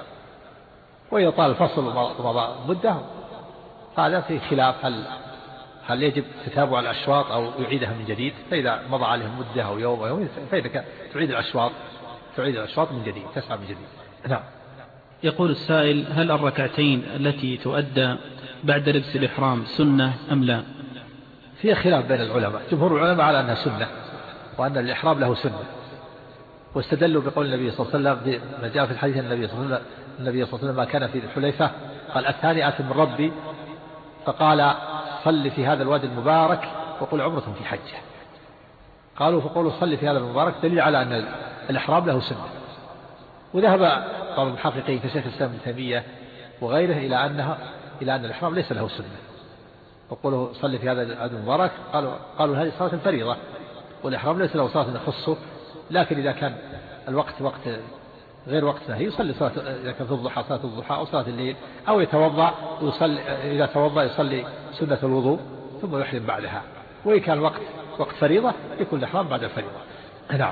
وإذا طال الفصل ومضى مدة هذا في خلاف هل هل يجب تتابع الأشواط أو يعيدها من جديد. فإذا مضى عليهم مدة أو يوم أو يوم فإذا تعيد الأشواط تعيد الأشواط من جديد، تسعى من جديد. نعم. يقول السائل: هل الركعتين التي تؤدى بعد لبس الإحرام سنة أم لا؟ فيها خلاف بين العلماء. جمهور العلماء على أنها سنة، وأن الإحرام له سنة، واستدلوا بقول النبي صلى الله عليه وسلم ما جاء في الحديث النبي صلى الله عليه وسلم النبي صلى الله عليه وسلم ما كان في الحليفة قال: أتاني آت من ربي فقال صل في هذا الوادي المبارك وقل عمرة في حجة. قالوا فقولوا صل في هذا المبارك دليل على أن الإحرام له سنة. وذهب بعض المحققين كشيخ الإسلام ابن تيمية وغيره إلى أنها إلى أن الإحرام ليس له سنة، وقولوا صل في هذا الوادي المبارك قالوا قالوا هذه صلاة فريضة، والإحرام ليس له صلاة يخصه. لكن إذا كان الوقت وقت غير وقت نهي يصلي صلاة، إذا كان في الضحى صلاة الضحى أو صلاة الليل، أو يتوضأ ويصلي، إذا توضأ يصلي سنة الوضوء ثم يحرم بعدها. وإن كان وقت وقت فريضة يكون الإحرام بعد الفريضة. نعم.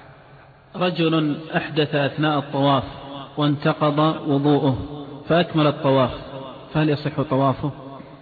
رجل أحدث أثناء الطواف وانتقض وضوءه فأكمل الطواف، فهل يصح طوافه؟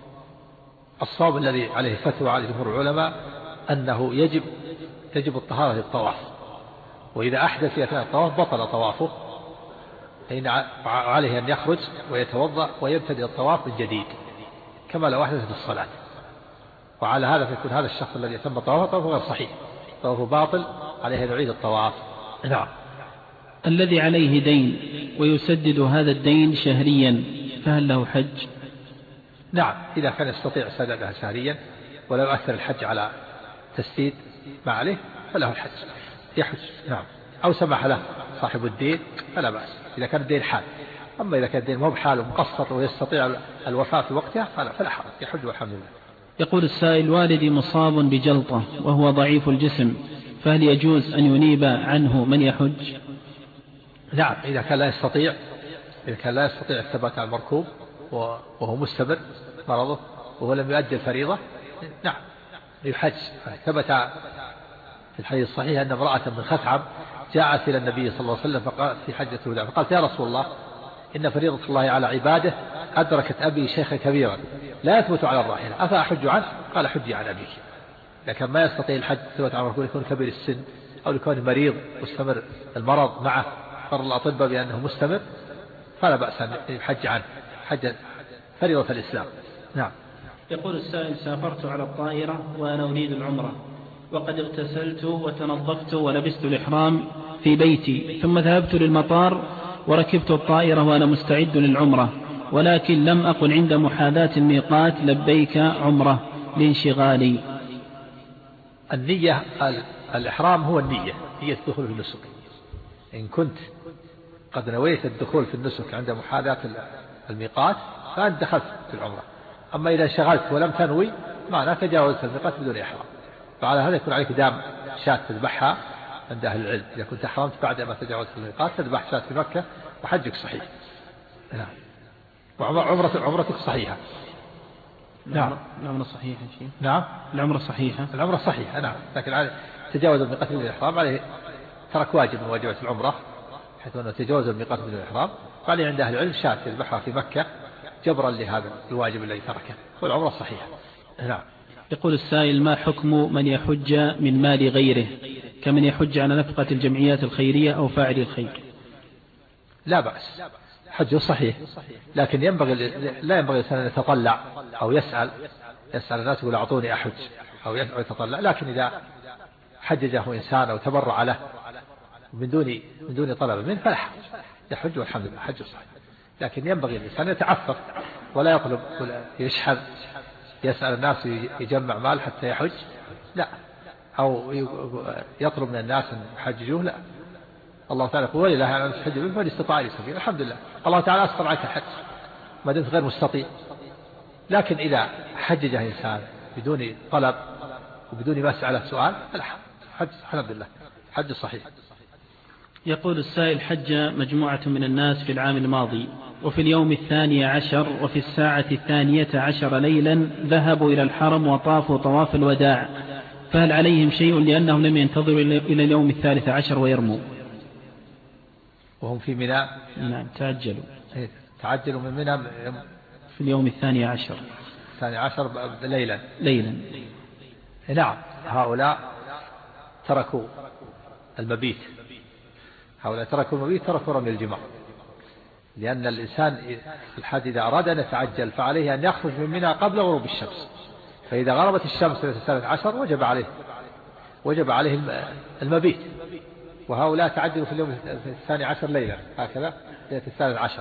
الصواب الذي عليه فتوى على جمهور العلماء أنه يجب تجب الطهارة للطواف، وإذا أحدث في أثناء الطواف بطل طوافه، فإن عليه أن يخرج ويتوضأ ويبتدئ الطواف من جديد كما لو أحدث في الصلاة. وعلى هذا فيكون هذا الشخص الذي يتم طوافه طوافه غير صحيح، طوافه باطل، عليه أن يعيد الطواف. نعم. الذي عليه دين ويسدد هذا الدين شهريا فهل له حج؟ نعم، إذا كان يستطيع سدادها شهريا ولا يؤثر الحج على تسديد ما عليه فله الحج، يحج. نعم. أو سمح له صاحب الدين فلا بأس إذا كان الدين حال. أما إذا كان الدين مو بحال ومقسط ويستطيع الوفاء في وقتها فلا, فلا حرج، يحج والحمد لله. يقول السائل: والدي مصاب بجلطة وهو ضعيف الجسم، فهل يجوز أن ينيب عنه من يحج؟ نعم، إذا كان لا يستطيع إذا كان لا يستطيع الثبات على المركوب وهو مستمر مرضه وهو لم يؤدي الفريضة، نعم يحج. ثبت في الحديث الصحيح أن امرأة من خثعم جاءت إلى النبي صلى الله عليه وسلم فقالت في حجة الوداع، فقالت: يا رسول الله، إن فريضة الله على عباده أدركت أبي شيخا كبيرا لا يثبت على الراحلة، أفأحج عنه؟ قال: حجي عن أبيك. لكن ما يستطيع الحج ثبت على المركوب يكون كبير السن أو يكون مريض مستمر المرض معه، قرر الأطباء بأنه مستمر، فلا بأس أن يحج عنه حج فريضة الإسلام. نعم. يقول السائل: سافرت على الطائرة وأنا أريد العمرة، وقد اغتسلت وتنظفت ولبست الإحرام في بيتي، ثم ذهبت للمطار وركبت الطائرة وأنا مستعد للعمرة، ولكن لم أقل عند محاذاة الميقات لبيك عمرة لانشغالي. النية، الإحرام هو النية، هي الدخول في النسك. إن كنت قد نويت الدخول في النسك عند محاذاة الميقات فأنت دخلت في العمرة. أما إذا انشغلت ولم تنوي معناه تجاوزت الميقات بدون إحرام، فعلى هذا يكون عليك دام شاة تذبحها عند أهل العلم. إذا كنت أحرمت بعد ما تجاوزت الميقات تذبح شاة في مكة وحجك صحيح. نعم. وعمرة عمرتك صحيحة. نعم. العمرة صحيحة شيء. نعم. العمرة صحيحة. العمرة صحيحة. نعم. لكن على تجاوز الميقات بدون إحرام عليه ترك واجب من واجبات العمرة، حيث أنه تجاوز الميقات بدون إحرام، فعليه عند أهل العلم شاة يذبحها في مكة جبرا لهذا الواجب الذي تركه، والعمرة صحيحة. نعم. يقول السائل: ما حكم من يحج من مال غيره كمن يحج على نفقة الجمعيات الخيرية أو فاعل الخير؟ لا بأس، حجه صحيح، لكن ينبغي لا ينبغي الإنسان أن يتطلع أو يسأل يسأل الناس يقول أعطوني أحج أو يتطلع. لكن إذا حججه إنسان أو تبرع له من دون من دون طلب منه فلا حرج، يحج والحمد لله حجه صحيح. لكن ينبغي الإنسان يتعفف ولا يطلب يشحذ يسأل الناس يجمع مال حتى يحج، لا، أو يطلب من الناس أن يحججوه، لا. الله تعالى يقول: ولله على الناس حج البيت من استطاع إليه سبيلا. الحمد لله الله تعالى أسقط عنك الحج ما دمت غير مستطيع. لكن إذا حججه إنسان بدون طلب وبدون مسألة سؤال فلا حج، الحمد لله حج صحيح. يقول السائل: حج مجموعة من الناس في العام الماضي، وفي اليوم الثاني عشر وفي الساعة الثانية عشر ليلا ذهبوا إلى الحرم وطافوا طواف الوداع، فهل عليهم شيء لأنهم لم ينتظروا إلى اليوم الثالث عشر ويرموا؟ وهم في منى. نعم، تعجلوا تعجلوا من منى في اليوم الثاني عشر الثاني عشر ليلا ليلا نعم. هؤلاء تركوا المبيت هؤلاء تركوا المبيت تركوا رمي الجمار، لأن الإنسان في الحج إذا أراد أن يتعجل فعليه أن يخرج من منى قبل غروب الشمس، فإذا غربت الشمس في الثالث عشر وجب عليه وجب عليه المبيت. وهؤلاء تعجلوا في اليوم الثاني عشر ليلة، هكذا ليلة الثالث عشر.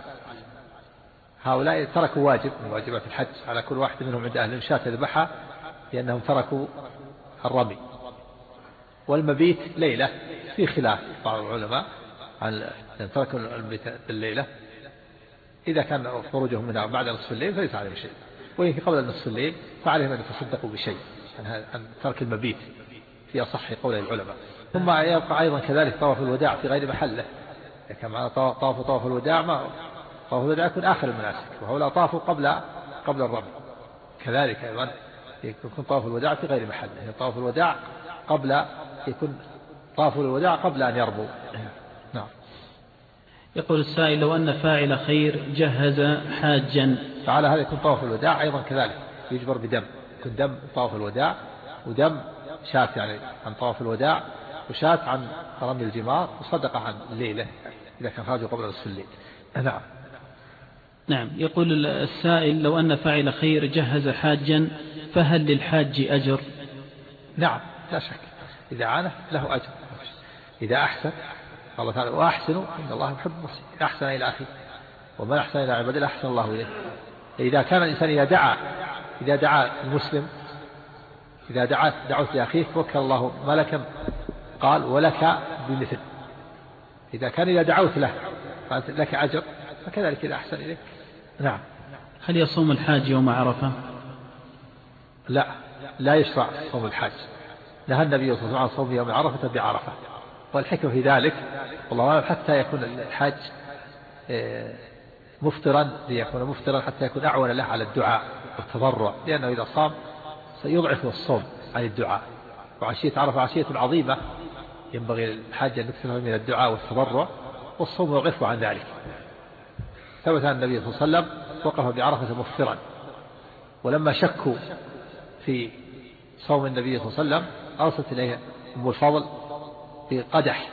هؤلاء تركوا واجب من واجبات الحج على كل واحد منهم عند أهل المشاة يذبحها، لأنهم تركوا الرمي. والمبيت ليلة في خلاف بعض العلماء عن تركوا المبيت الليلة، إذا كان خروجهم منها بعد نصف الليل فليس عليهم شيء، وإن قبل نصف الليل فعليهم أن يتصدقوا بشيء عن ترك المبيت في أصح قول العلماء. ثم يبقى أيضا كذلك طواف الوداع في غير محله، كان معنا طواف طواف الوداع ما طواف الوداع يكون آخر المناسك، وهؤلاء طافوا قبل قبل الرمي. كذلك أيضا يكون طواف الوداع في غير محله، يعني طواف الوداع قبل يكون طواف الوداع قبل أن يربو. نعم. يقول السائل لو أن فاعل خير جهز حاجا فعلى هذا يكون طواف الوداع أيضا كذلك يجبر بدم، يكون دم طواف الوداع ودم شاة يعني عن طواف الوداع وشاة عن رمي الجمار وصدقة عن الليلة إذا كان خرجوا قبل نصف الليل. نعم. نعم. يقول السائل لو أن فاعل خير جهز حاجا فهل للحاج أجر؟ نعم لا شك، إذا عانه له أجر إذا أحسن. الله تعالى وأحسنوا إن الله يحب المحسنين، أحسن إلى أخيه ومن أحسن إلى عباد الله أحسن الله إليه. إذا كان الإنسان إذا دعا إذا دعا المسلم إذا دعت دعوت لأخيك وكل الله ملكا قال ولك بمثل. إذا كان إذا دعوت له قالت لك أجر فكذلك إذا أحسن إليك. نعم. هل يصوم الحاج يوم عرفة؟ لا لا يشرع صوم الحاج، نهى النبي صلى الله عليه وسلم عن صوم يوم عرفة بعرفة، والحكمة في ذلك والله أعلم حتى يكون الحاج مفطرا ليكون مفطرا حتى يكون أعون له على الدعاء والتضرع، لأنه إذا صام سيضعف الصوم عن الدعاء. وعشية عرفة عشية عظيمة ينبغي الحاج أن يكثر من الدعاء والتضرع والصوم يوقفه عن ذلك. ثبت أن النبي صلى الله عليه وسلم وقف بعرفة مفطرا، ولما شكوا في صوم النبي صلى الله عليه وسلم أرسلت إليه أم الفضل بقدح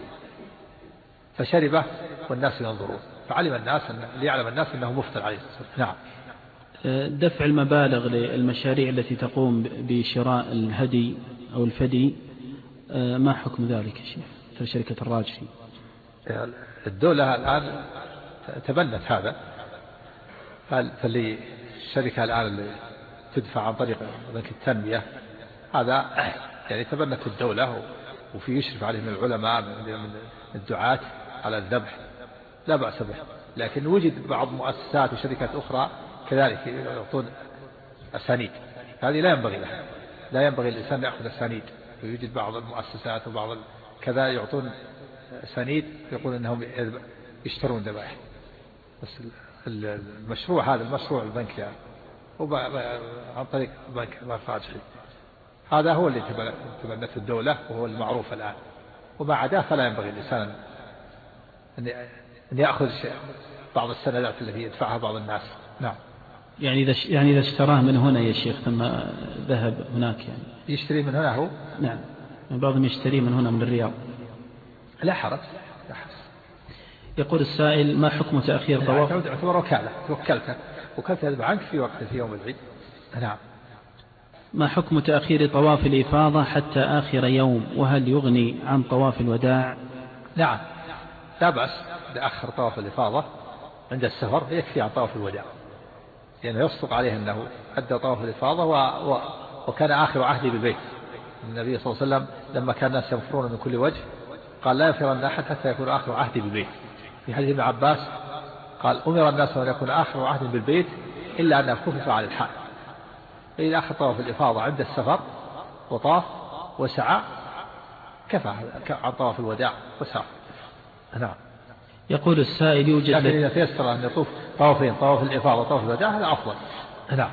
فشربه والناس ينظرون، فعلم الناس أن ليعلم الناس أنه مفطر عليه الصلاة والسلام. نعم. دفع المبالغ للمشاريع التي تقوم بشراء الهدي أو الفدي ما حكم ذلك يا شيخ في شركة الراجحي؟ الدولة الآن تبنت هذا، فاللي الشركة الآن اللي تدفع عن طريق بنك التنمية هذا يعني تبنت الدولة وفي يشرف عليه من العلماء من الدعاة على الذبح لا بأس به، لكن وجد بعض مؤسسات وشركات أخرى كذلك يعطون أسانيد، هذه لا ينبغي لها، لا ينبغي الإنسان يأخذ أسانيد. ويوجد بعض المؤسسات وبعض كذا يعطون أسانيد يقول أنهم يشترون ذبائح. بس المشروع هذا المشروع البنك يعني عن طريق بنك الراجحي هذا هو اللي تبنته الدولة وهو المعروف الآن، وما عداه فلا ينبغي الإنسان أن يأخذ بعض السندات التي يدفعها بعض الناس. نعم. يعني إذا يعني إذا اشتراه من هنا يا شيخ ثم ذهب هناك يعني يشتري من هنا هو. نعم. بعضهم يشتري من هنا من الرياض. لا حرج لا حرج. يقول السائل ما حكم تأخير طواف؟ تعتبر وكالة توكلت وكلت هذا عنك في وقت في يوم العيد. نعم. ما حكم تأخير طواف الإفاضة حتى آخر يوم وهل يغني عن طواف الوداع؟ نعم لا بأس إذا أخر طواف الإفاضة عند السفر يكفي عن طواف الوداع، لأنه يعني يصدق عليه أنه أدى طواف الإفاضة و... و... وكان آخر عهده بالبيت. النبي صلى الله عليه وسلم لما كان الناس ينفرون من كل وجه قال لا ينفرن أحد حتى يكون آخر عهده بالبيت. في حديث ابن عباس قال أمر الناس أن يكون آخر عهد بالبيت إلا أنه خفف على الحال، فإذا أخذ طواف الإفاضة عند السفر وطاف وسعى كفى عن طواف الوداع وسعى. نعم. يقول السائل يوجد لكن إذا تيسر أن يطوف طوافين طواف الإفاضة وطواف الوداع هذا أفضل. نعم.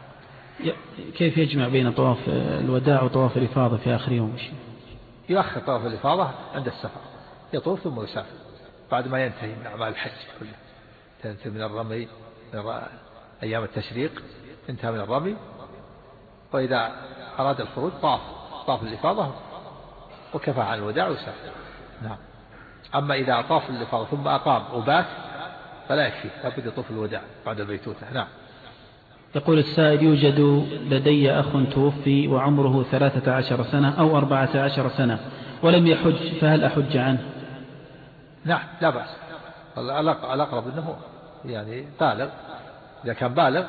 كيف يجمع بين طواف الوداع وطواف الإفاضة في آخر يوم؟ يؤخر طواف الإفاضة عند السفر يطوف ثم يسافر بعد ما ينتهي من أعمال الحج كله، تنتهي من الرمي من أيام التشريق انتهى من الرمي، وإذا أراد الخروج طاف طاف الإفاضة وكفى عن الوداع وسافر. نعم. أما إذا طاف الإفاضة ثم أقام وبات فلا يكفي، لابد يطوف الوداع بعد البيتوتة. نعم. يقول السائل يوجد لدي أخ توفي وعمره ثلاثة عشر سنة أو أربعة عشر سنة ولم يحج فهل أحج عنه؟ نعم لا بأس، الأقرب أنه يعني بالغ، إذا كان بالغ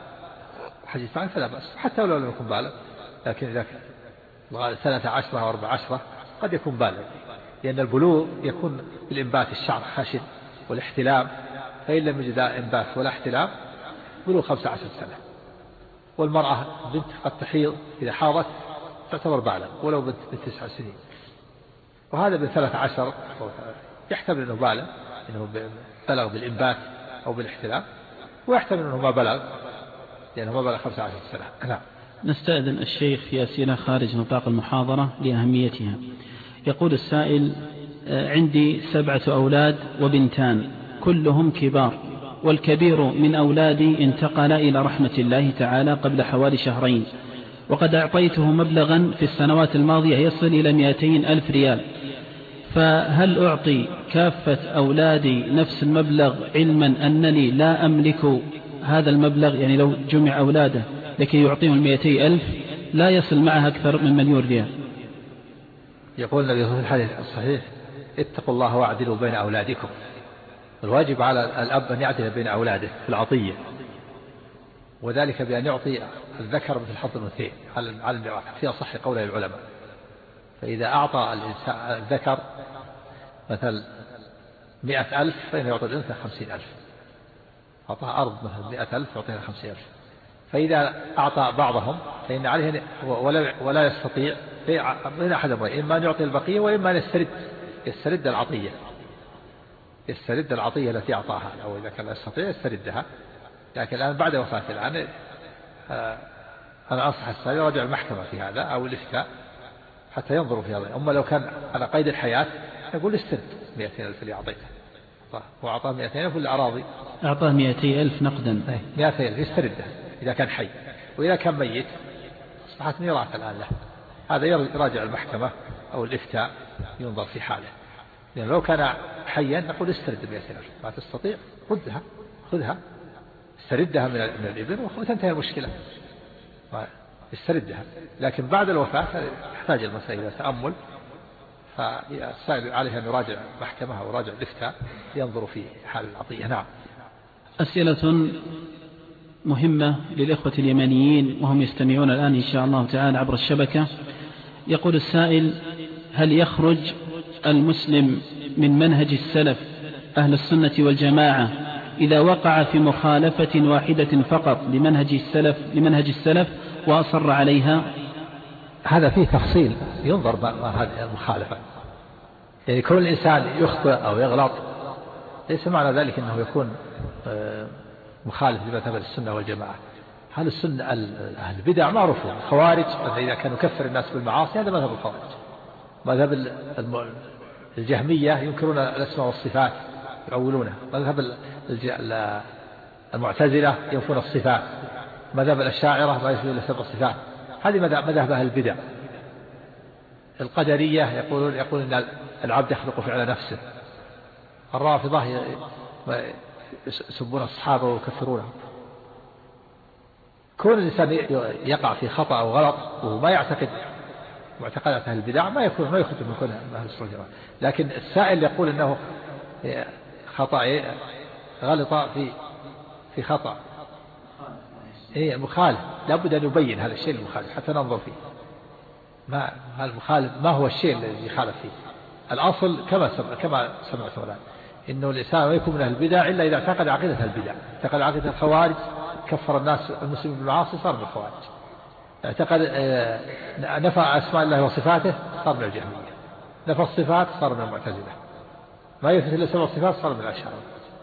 حجت عنه فلا بأس حتى ولو لم يكن بالغ، لكن إذا كان ثلاثة عشرة أو أربعة عشرة قد يكون بالغ، لأن البلوغ يكون بالإنبات الشعر خشن والاحتلام، فإن لم يجد إنبات ولا احتلام بلوغ خمسة عشر سنة. والمرأة بنت قد تحيض إذا حاضت تعتبر بالغ ولو بنت تسع سنين، وهذا بثلاث عشر يحتمل أنه بالغ، أنه بلغ بالإنبات أو بالاحتلام، ويحتمل أنه ما بلغ لأنه ما بلغ خمسة عشر سنة. نعم. نستأذن الشيخ في أسئلة خارج نطاق المحاضرة لأهميتها. يقول السائل: عندي سبعة أولاد وبنتان كلهم كبار، والكبير من أولادي انتقل إلى رحمة الله تعالى قبل حوالي شهرين، وقد أعطيته مبلغا في السنوات الماضية يصل إلى مئتين ألف ريال، فهل أعطي كافة أولادي نفس المبلغ علما أنني لا أملك هذا المبلغ؟ يعني لو جمع أولاده لكي يعطيهم المئتي ألف لا يصل معها أكثر من مليون ريال. يقول النبي في الحديث الصحيح: اتقوا الله واعدلوا بين أولادكم. الواجب على الأب أن يعدل بين أولاده في العطية، وذلك بأن يعطي الذكر مثل حظ الأنثيين على الميراث في أصح قول العلماء. فإذا أعطى الإنسان الذكر مثل مئة ألف فإنه يعطي الأنثى خمسين ألف. أعطاه أرض مثل مئة ألف يعطيها خمسين ألف. فإذا أعطى بعضهم فإن عليه ولا, ولا يستطيع من أحد أمرين: إما أن يعطي البقية وإما أن يسترد يسترد العطية يسترد العطية التي أعطاها، أو إذا كان لا يستطيع يستردها. لكن الآن بعد وفاة الآن أنا أنصح السائل يراجع المحكمة في هذا أو الإفتاء حتى ينظروا في هذا. أما لو كان على قيد الحياة يقول استرد مئتين ألف اللي أعطيته، وأعطاه مئتين ألف الأراضي أعطاه مئتي ألف نقدا، مئتين ألف يستردها إذا كان حي، وإذا كان ميت أصبحت ميراث الآن له. هذا يراجع المحكمة أو الإفتاء ينظر في حاله. لأن لو كان حيا نقول استرد مئتين ألف، ما تستطيع ردها خذها استردها من الإبن وتنتهي المشكلة، استردها. لكن بعد الوفاة يحتاج المسائل إلى تأمل، فالسائل عليه أن يراجع المحكمة أو يراجع الإفتاء ينظر في حال العطية. نعم. أسئلة مهمة للإخوة اليمنيين وهم يستمعون الآن إن شاء الله تعالى عبر الشبكة. يقول السائل: هل يخرج المسلم من منهج السلف أهل السنة والجماعة إذا وقع في مخالفة واحدة فقط لمنهج السلف لمنهج السلف وأصر عليها؟ هذا فيه تفصيل، ينظر ما هذه المخالفة. يعني كل إنسان يخطئ أو يغلط ليس معنى ذلك أنه يكون مخالف لمذهب السنة والجماعة. هل السنة أهل البدع معروفون، الخوارج إذا كانوا يكفر الناس بالمعاصي هذا مذهب الخوارج. مذهب الجهمية ينكرون الأسماء والصفات يؤولونها. مذهب المعتزلة ينفون الصفات. مذهب الأشاعرة ما يثبت إلا سبع صفات. هذه مذهب أهل البدع. القدرية يقولون يقول أن العبد يخلق فعل نفسه. الرافضة يسبون الصحابة ويكفرونهم. كون الإنسان يقع في خطأ أو غلط وما يعتقد معتقدات أهل البدع ما يكون ما يخرج من كون أهل السنة والجماعة. لكن السائل يقول أنه خطأ غلط في في خطأ إيه مخالف، لابد أن يبين هذا الشيء المخالف حتى ننظر فيه. ما المخالف ما هو الشيء الذي يخالف فيه؟ الأصل كما سمع كما سمعت الآن إنه الإنسان ما يكون من أهل البدع إلا إذا اعتقد عقيدة البدع. اعتقد عقيدة الخوارج كفر الناس المسلمين بالمعاصي صار من الخوارج. اعتقد نفى أسماء الله وصفاته صار من الجهمية. نفى الصفات صار من المعتزلة. ما يثبت إلا سبع صفات صار من الأشاعرة.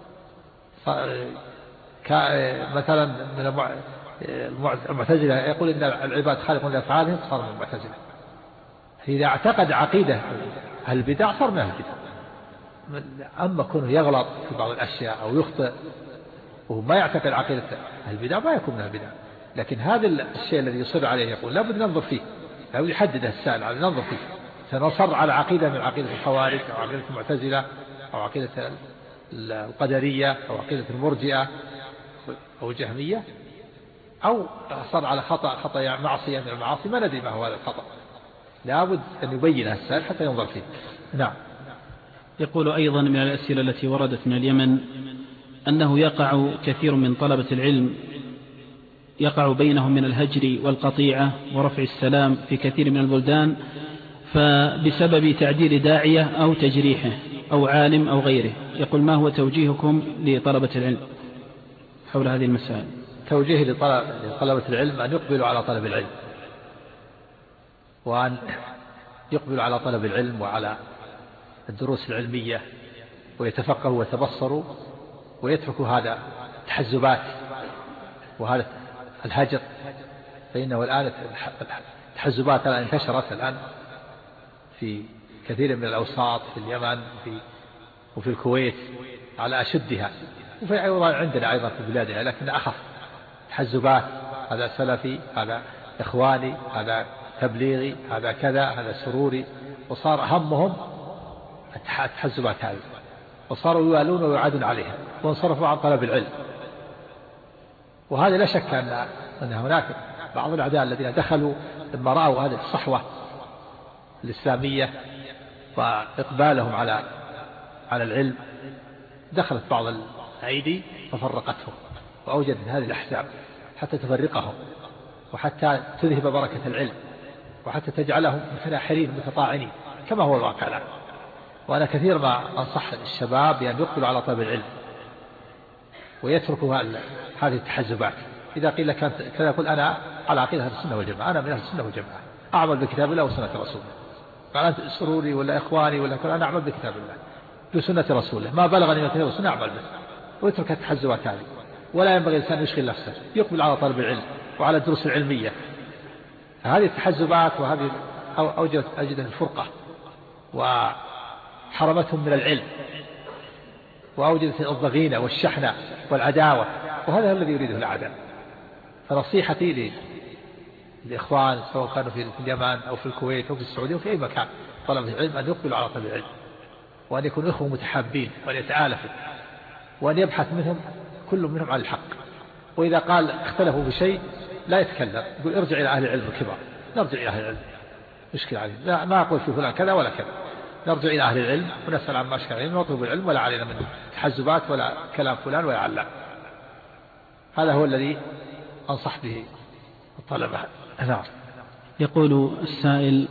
مثلا من المعتزلة يقول إن العباد خالقون لأفعالهم صار من المعتزلة. إذا اعتقد عقيدة أهل البدع صار من أهل البدع. أما كونه يغلط في بعض الأشياء أو يخطئ وما يعتقد عقيدة أهل البدع ما يكون من أهل البدع. لكن هذا الشيء الذي يصر عليه يقول لابد ننظر فيه، لابد يحدد السائل على ننظر فيه. سنصر على عقيدة من عقيدة الخوارج أو عقيدة المعتزلة أو عقيدة القدرية أو عقيدة المرجئة أو الجهمية، أو صار على خطأ خطأ معصية من المعاصي ما ندري ما هو هذا الخطأ. لابد أن يبين السائل حتى ينظر فيه. نعم. يقول أيضا من الأسئلة التي وردت من اليمن أنه يقع كثير من طلبة العلم يقع بينهم من الهجر والقطيعة ورفع السلام في كثير من البلدان، فبسبب تعديل داعية أو تجريحه أو عالم أو غيره. يقول: ما هو توجيهكم لطلبة العلم حول هذه المسائل؟ توجيه لطلبة العلم أن يقبلوا على طلب العلم، وأن يقبلوا على طلب العلم وعلى الدروس العلمية ويتفقهوا ويتبصروا ويتركوا هذا التحزبات وهذا الهجر فإنه الآن التحزبات الآن انتشرت الآن في كثير من الأوساط في اليمن وفي, وفي الكويت على أشدها، وفي أيضا عندنا أيضا في بلادنا لكن أخف. تحزبات، هذا سلفي، هذا إخواني، هذا تبليغي، هذا كذا، هذا سروري، وصار همهم التحزبات هذه، وصاروا يوالون ويعادون عليها وانصرفوا عن طلب العلم. وهذا لا شك أن أن هناك بعض الأعداء الذين دخلوا لما رأوا هذه الصحوة الإسلامية وإقبالهم على على العلم، دخلت بعض الأيدي ففرقتهم وأوجدت هذه الأحزاب حتى تفرقهم وحتى تذهب بركة العلم وحتى تجعلهم متناحرين متطاعنين كما هو الواقع الآن. وأنا كثير ما أنصح الشباب بأن يقبلوا على طلب العلم ويتركوا هذه التحزبات. إذا قيل كذا يقول أنا على عقيدة أهل السنة والجماعة، أنا من أهل السنة والجماعة، أعمل بكتاب الله وسنة رسوله. قال أنت سروري ولا إخواني ولا كذا، أنا أعمل بكتاب الله بسنة رسوله، ما بلغني من كتاب السنة أعمل به. ويترك التحزبات هذه. ولا ينبغي الإنسان يشغل نفسه، يقبل على طلب العلم وعلى الدروس العلمية. هذه التحزبات وهذه أوجدت أجد الفرقة وحرمتهم من العلم وأوجدت الضغينة والشحنة والعداوة، وهذا الذي يريده الأعداء. فنصيحتي للإخوان سواء كانوا في اليمن أو في الكويت أو في السعودية أو في أي مكان طلب العلم أن يقبلوا على طلب العلم، وأن يكونوا إخوة متحابين وأن يتآلفوا، وأن يبحث منهم كل منهم عن الحق. وإذا قال اختلفوا بشيء لا يتكلم، يقول ارجع إلى أهل العلم الكبار، نرجع إلى أهل العلم، مشكلة عليه، لا ما أقول في فلان كذا ولا كذا، نرجع إلى أهل العلم ونسأل عن ما أشكال علينا ونطلب العلم، ولا علينا منه تحزبات ولا كلام فلان ولا علان. هذا هو الذي أنصح به الطلبة. نعم. يقول السائل،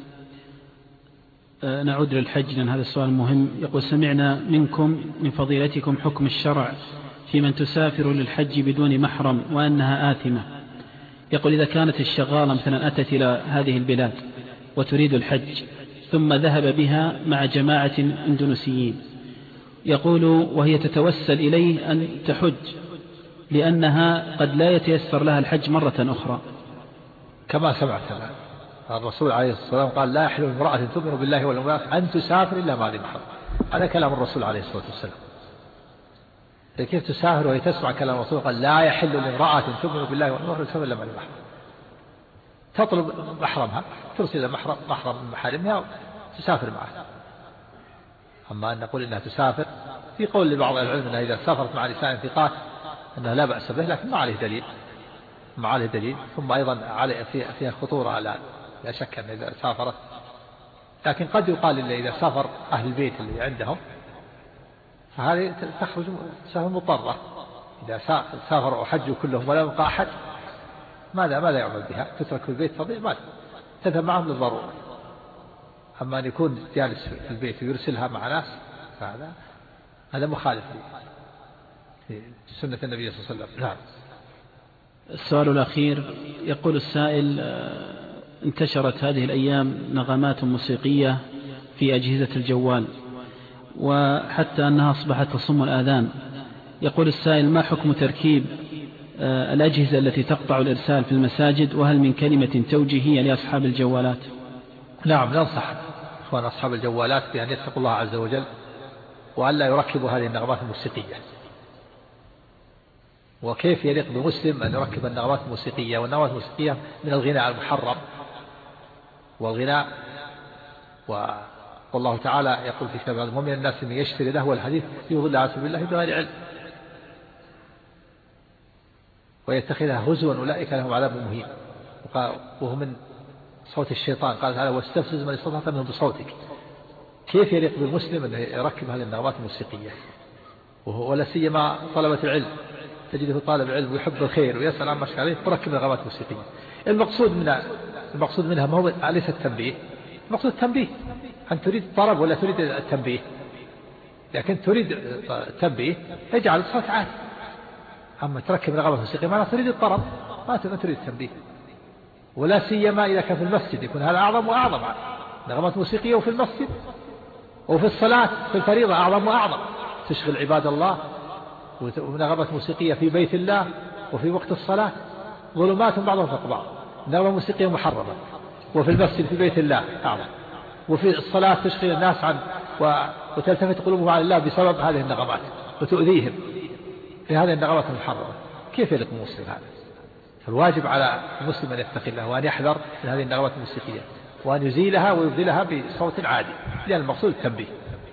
نعود للحج لأن هذا السؤال مهم. يقول سمعنا منكم من فضيلتكم حكم الشرع في من تسافر للحج بدون محرم وأنها آثمة. يقول إذا كانت الشغالة مثلا أتت إلى هذه البلاد وتريد الحج ثم ذهب بها مع جماعة اندونيسيين، يقول وهي تتوسل إليه أن تحج لأنها قد لا يتيسر لها الحج مرة أخرى. كما سمعت الرسول عليه الصلاة والسلام قال لا يحل امرأة تؤمن بالله واليوم الآخر أن تسافر إلا مع ذي محرم. هذا كلام الرسول عليه الصلاة والسلام. كيف تسافر وهي تسمع كلام الرسول قال لا يحل لامرأة تؤمن بالله واليوم الآخر تسافر إلا مع ذي محرم. تطلب محرمها، ترسل محرم محرم من محارمها تسافر معه. أما أن نقول إنها تسافر، في قول لبعض العلم أنها إذا سافرت مع نساء ثقات أنها لا بأس به، لكن ما عليه دليل ما عليه دليل ثم أيضا عليه فيها خطورة على لا شك أن إذا سافرت. لكن قد يقال إلا إذا سافر أهل البيت اللي عندهم فهذه تخرج سافر مضطرة. إذا سافروا وحجوا كلهم ولا يبقى أحد ماذا ماذا يعمل بها؟ تترك في البيت تضيع، ما تذهب معهم للضرورة. أما أن يكون جالس في البيت ويرسلها مع ناس فهذا هذا مخالف لسنة النبي صلى الله عليه وسلم. نعم. السؤال الأخير، يقول السائل انتشرت هذه الأيام نغمات موسيقية في أجهزة الجوال وحتى أنها أصبحت تصم الآذان. يقول السائل ما حكم تركيب الأجهزة التي تقطع الإرسال في المساجد، وهل من كلمة توجيهية لأصحاب الجوالات؟ نعم، ننصح إخوان أصحاب الجوالات بأن يتقوا الله عز وجل وأن لا يركبوا هذه النغمات الموسيقية. وكيف يليق بمسلم أن يركب النغمات الموسيقية؟ والنغمات الموسيقية من الغناء المحرم، والغناء و... والله تعالى يقول في كتابه ومن الناس من يشتري لهو الحديث ليضل عن سبيل الله بغير علم ويتخذها هزوا أولئك لهم عذاب مهين. وهو من صوت الشيطان. قال تعالى واستفزز من استطعت منهم بصوتك. كيف يليق بالمسلم أن يركب هذه النغمات الموسيقية؟ ولا سيما طلبة العلم، تجده طالب علم ويحب الخير ويسأل عن مشكلة عليه وركب نغمات موسيقية. المقصود منها المقصود منها ما هو ليس التنبيه، المقصود التنبيه. أن تريد الطرب ولا تريد التنبيه؟ لكن تريد التنبيه اجعل الصوت عالي. أما تركب نغمات موسيقية ما تريد الطرب، ما تريد التنبيه. ولا سيما إذا كان في المسجد يكون هذا أعظم وأعظم. نغمات موسيقية وفي المسجد وفي الصلاة في الفريضة أعظم وأعظم. تشغل عباد الله ونغمات موسيقية في بيت الله وفي وقت الصلاة، ظلمات بعضها فوق بعض. النغمة الموسيقية محرمة، وفي المسجد في بيت الله أعظم، وفي الصلاة تشغل الناس عن وتلتفت قلوبهم عن الله بسبب هذه النغمات وتؤذيهم في هذه النغمات المحرمة. كيف يلقى المسلم هذا؟ فالواجب على المسلم أن يتقي الله وأن يحذر من هذه النغمات الموسيقية وأن يزيلها ويبدلها بصوت عادي، لأن المقصود التنبيه.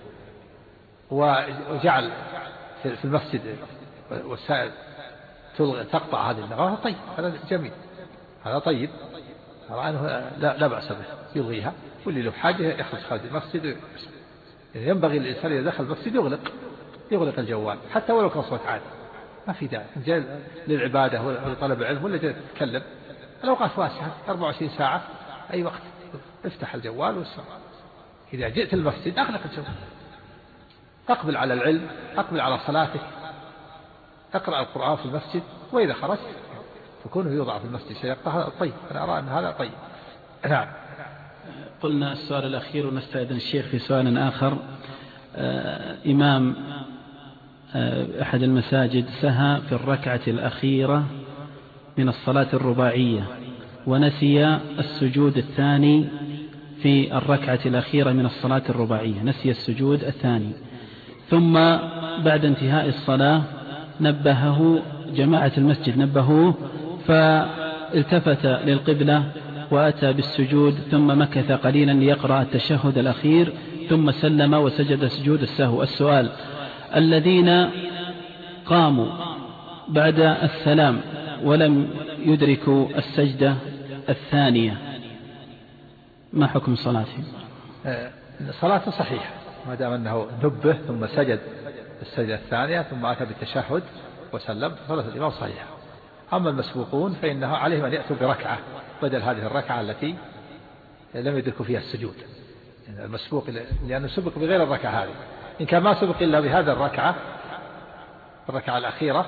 وجعل في المسجد والسائل تقطع هذه النغمات طيب، هذا جميل، هذا طيب، لا, لا بأس به، يلغيها، واللي له حاجة يخرج خارج المسجد. ينبغي الإنسان إذا دخل المسجد يغلق يغلق الجوال حتى ولو كان صوت عالي، ما في داعي. جاء للعبادة ولا طلب العلم ولا جاء تتكلم، الأوقات واسعة أربعة وعشرين ساعة، أي وقت افتح الجوال واسمع. إذا جئت المسجد أغلق الجوال، أقبل على العلم، أقبل على صلاتك، اقرأ القرآن في المسجد، وإذا خرجت فكونه يوضع في المسجد شيء هذا طيب. أنا أرى أن هذا طيب. نعم. قلنا السؤال الأخير ونستأذن الشيخ في سؤال آخر. آه إمام آه أحد المساجد سهى في الركعة الأخيرة من الصلاة الرباعية ونسي السجود الثاني في الركعة الأخيرة من الصلاة الرباعية، نسي السجود الثاني، ثم بعد انتهاء الصلاة نبهه جماعة المسجد نبهوه فالتفت للقبلة وأتى بالسجود، ثم مكث قليلا ليقرأ التشهد الأخير ثم سلم وسجد سجود السهو. السؤال: الذين قاموا بعد السلام ولم يدركوا السجدة الثانية ما حكم صلاتهم؟ صلاته صحيحة ما دام أنه نبه ثم سجد السجدة الثانية ثم أتى بالتشهد وسلم، صلاة الإمام صحيحة. أما المسبوقون فإنها عليهم أن يأتوا بركعة بدل هذه الركعة التي لم يدركوا فيها السجود. يعني المسبوق لأنه سبق بغير الركعة هذه، إن كان ما سبق إلا بهذا الركعة الركعة الأخيرة،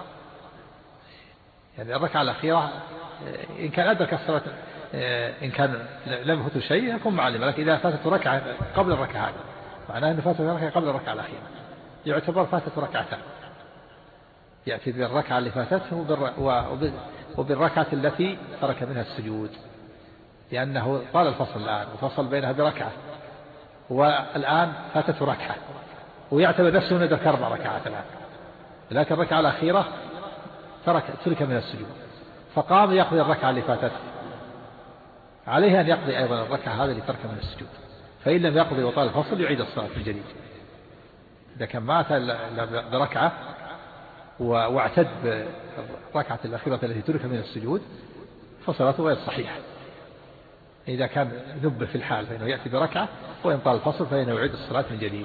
يعني الركعة الأخيرة إن كان أدرك الصلاة إن كان لم يفوته شيء يكون معلم، لكن إذا فاتته ركعة قبل الركعة هذه معناه أنه فاتته ركعة قبل الركعة الأخيرة يعتبر فاتته ركعتان، يأتي بالركعة اللي فاتته وبالركعة التي ترك منها السجود، لأنه طال الفصل الآن وفصل بينها بركعة، والآن فاتته ركعة ويعتبر نفسه أنه ذكر أربع ركعات الآن، لكن الركعة الأخيرة ترك ترك من السجود فقام يقضي الركعة اللي فاتته، عليه أن يقضي أيضا الركعة هذه اللي ترك من السجود، فإن لم يقضي وطال الفصل يعيد الصلاة من جديد. إذا كان مات بركعة واعتد بالركعة الأخيرة التي ترك من السجود فصلاته غير صحيحة. إذا كان نبه في الحال فإنه يأتي بركعة، وإن طال الفصل فإنه يعيد الصلاة من جديد،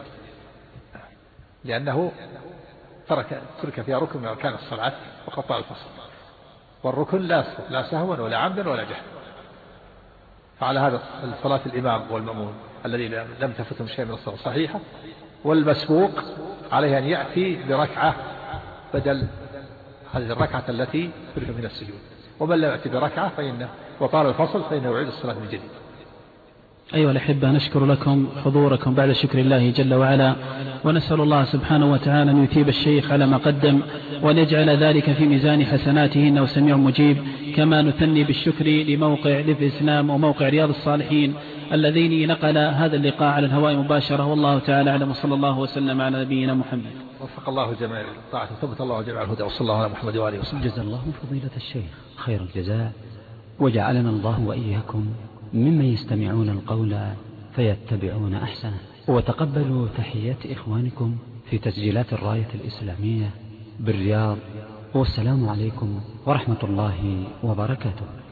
لأنه ترك ترك فيها ركن من أركان الصلاة وقد طال الفصل، والركن لا لا سهوا ولا عمدا ولا جهلا. فعلى هذا الصلاة الإمام والمأمون الذي لم تفتهم شيء من الصلاة صحيحة، والمسبوق عليه أن يأتي بركعة بدل هذه الركعة التي ترك من السجود، ومن لم يأتي بركعة فإنه وطال الفصل فإنه يعيد الصلاة من جديد. أيها الأحبة، نشكر لكم حضوركم بعد شكر الله جل وعلا، ونسأل الله سبحانه وتعالى أن يثيب الشيخ على ما قدم وأن ذلك في ميزان حسناته إنه سميع مجيب. كما نثني بالشكر لموقع ليف إسلام وموقع رياض الصالحين الذين نقل هذا اللقاء على الهواء مباشرة، والله تعالى أعلم، وصلى الله وسلم على نبينا محمد. وفق الله جميع الطاعة وثبت الله جميع الهدى، وصلى الله على محمد وآله وسلم. جزا الله فضيلة الشيخ خير الجزاء، وجعلنا الله وإياكم ممن يستمعون القول فيتبعون أحسنه. وتقبلوا تحيات إخوانكم في تسجيلات الراية الإسلامية بالرياض، والسلام عليكم ورحمة الله وبركاته.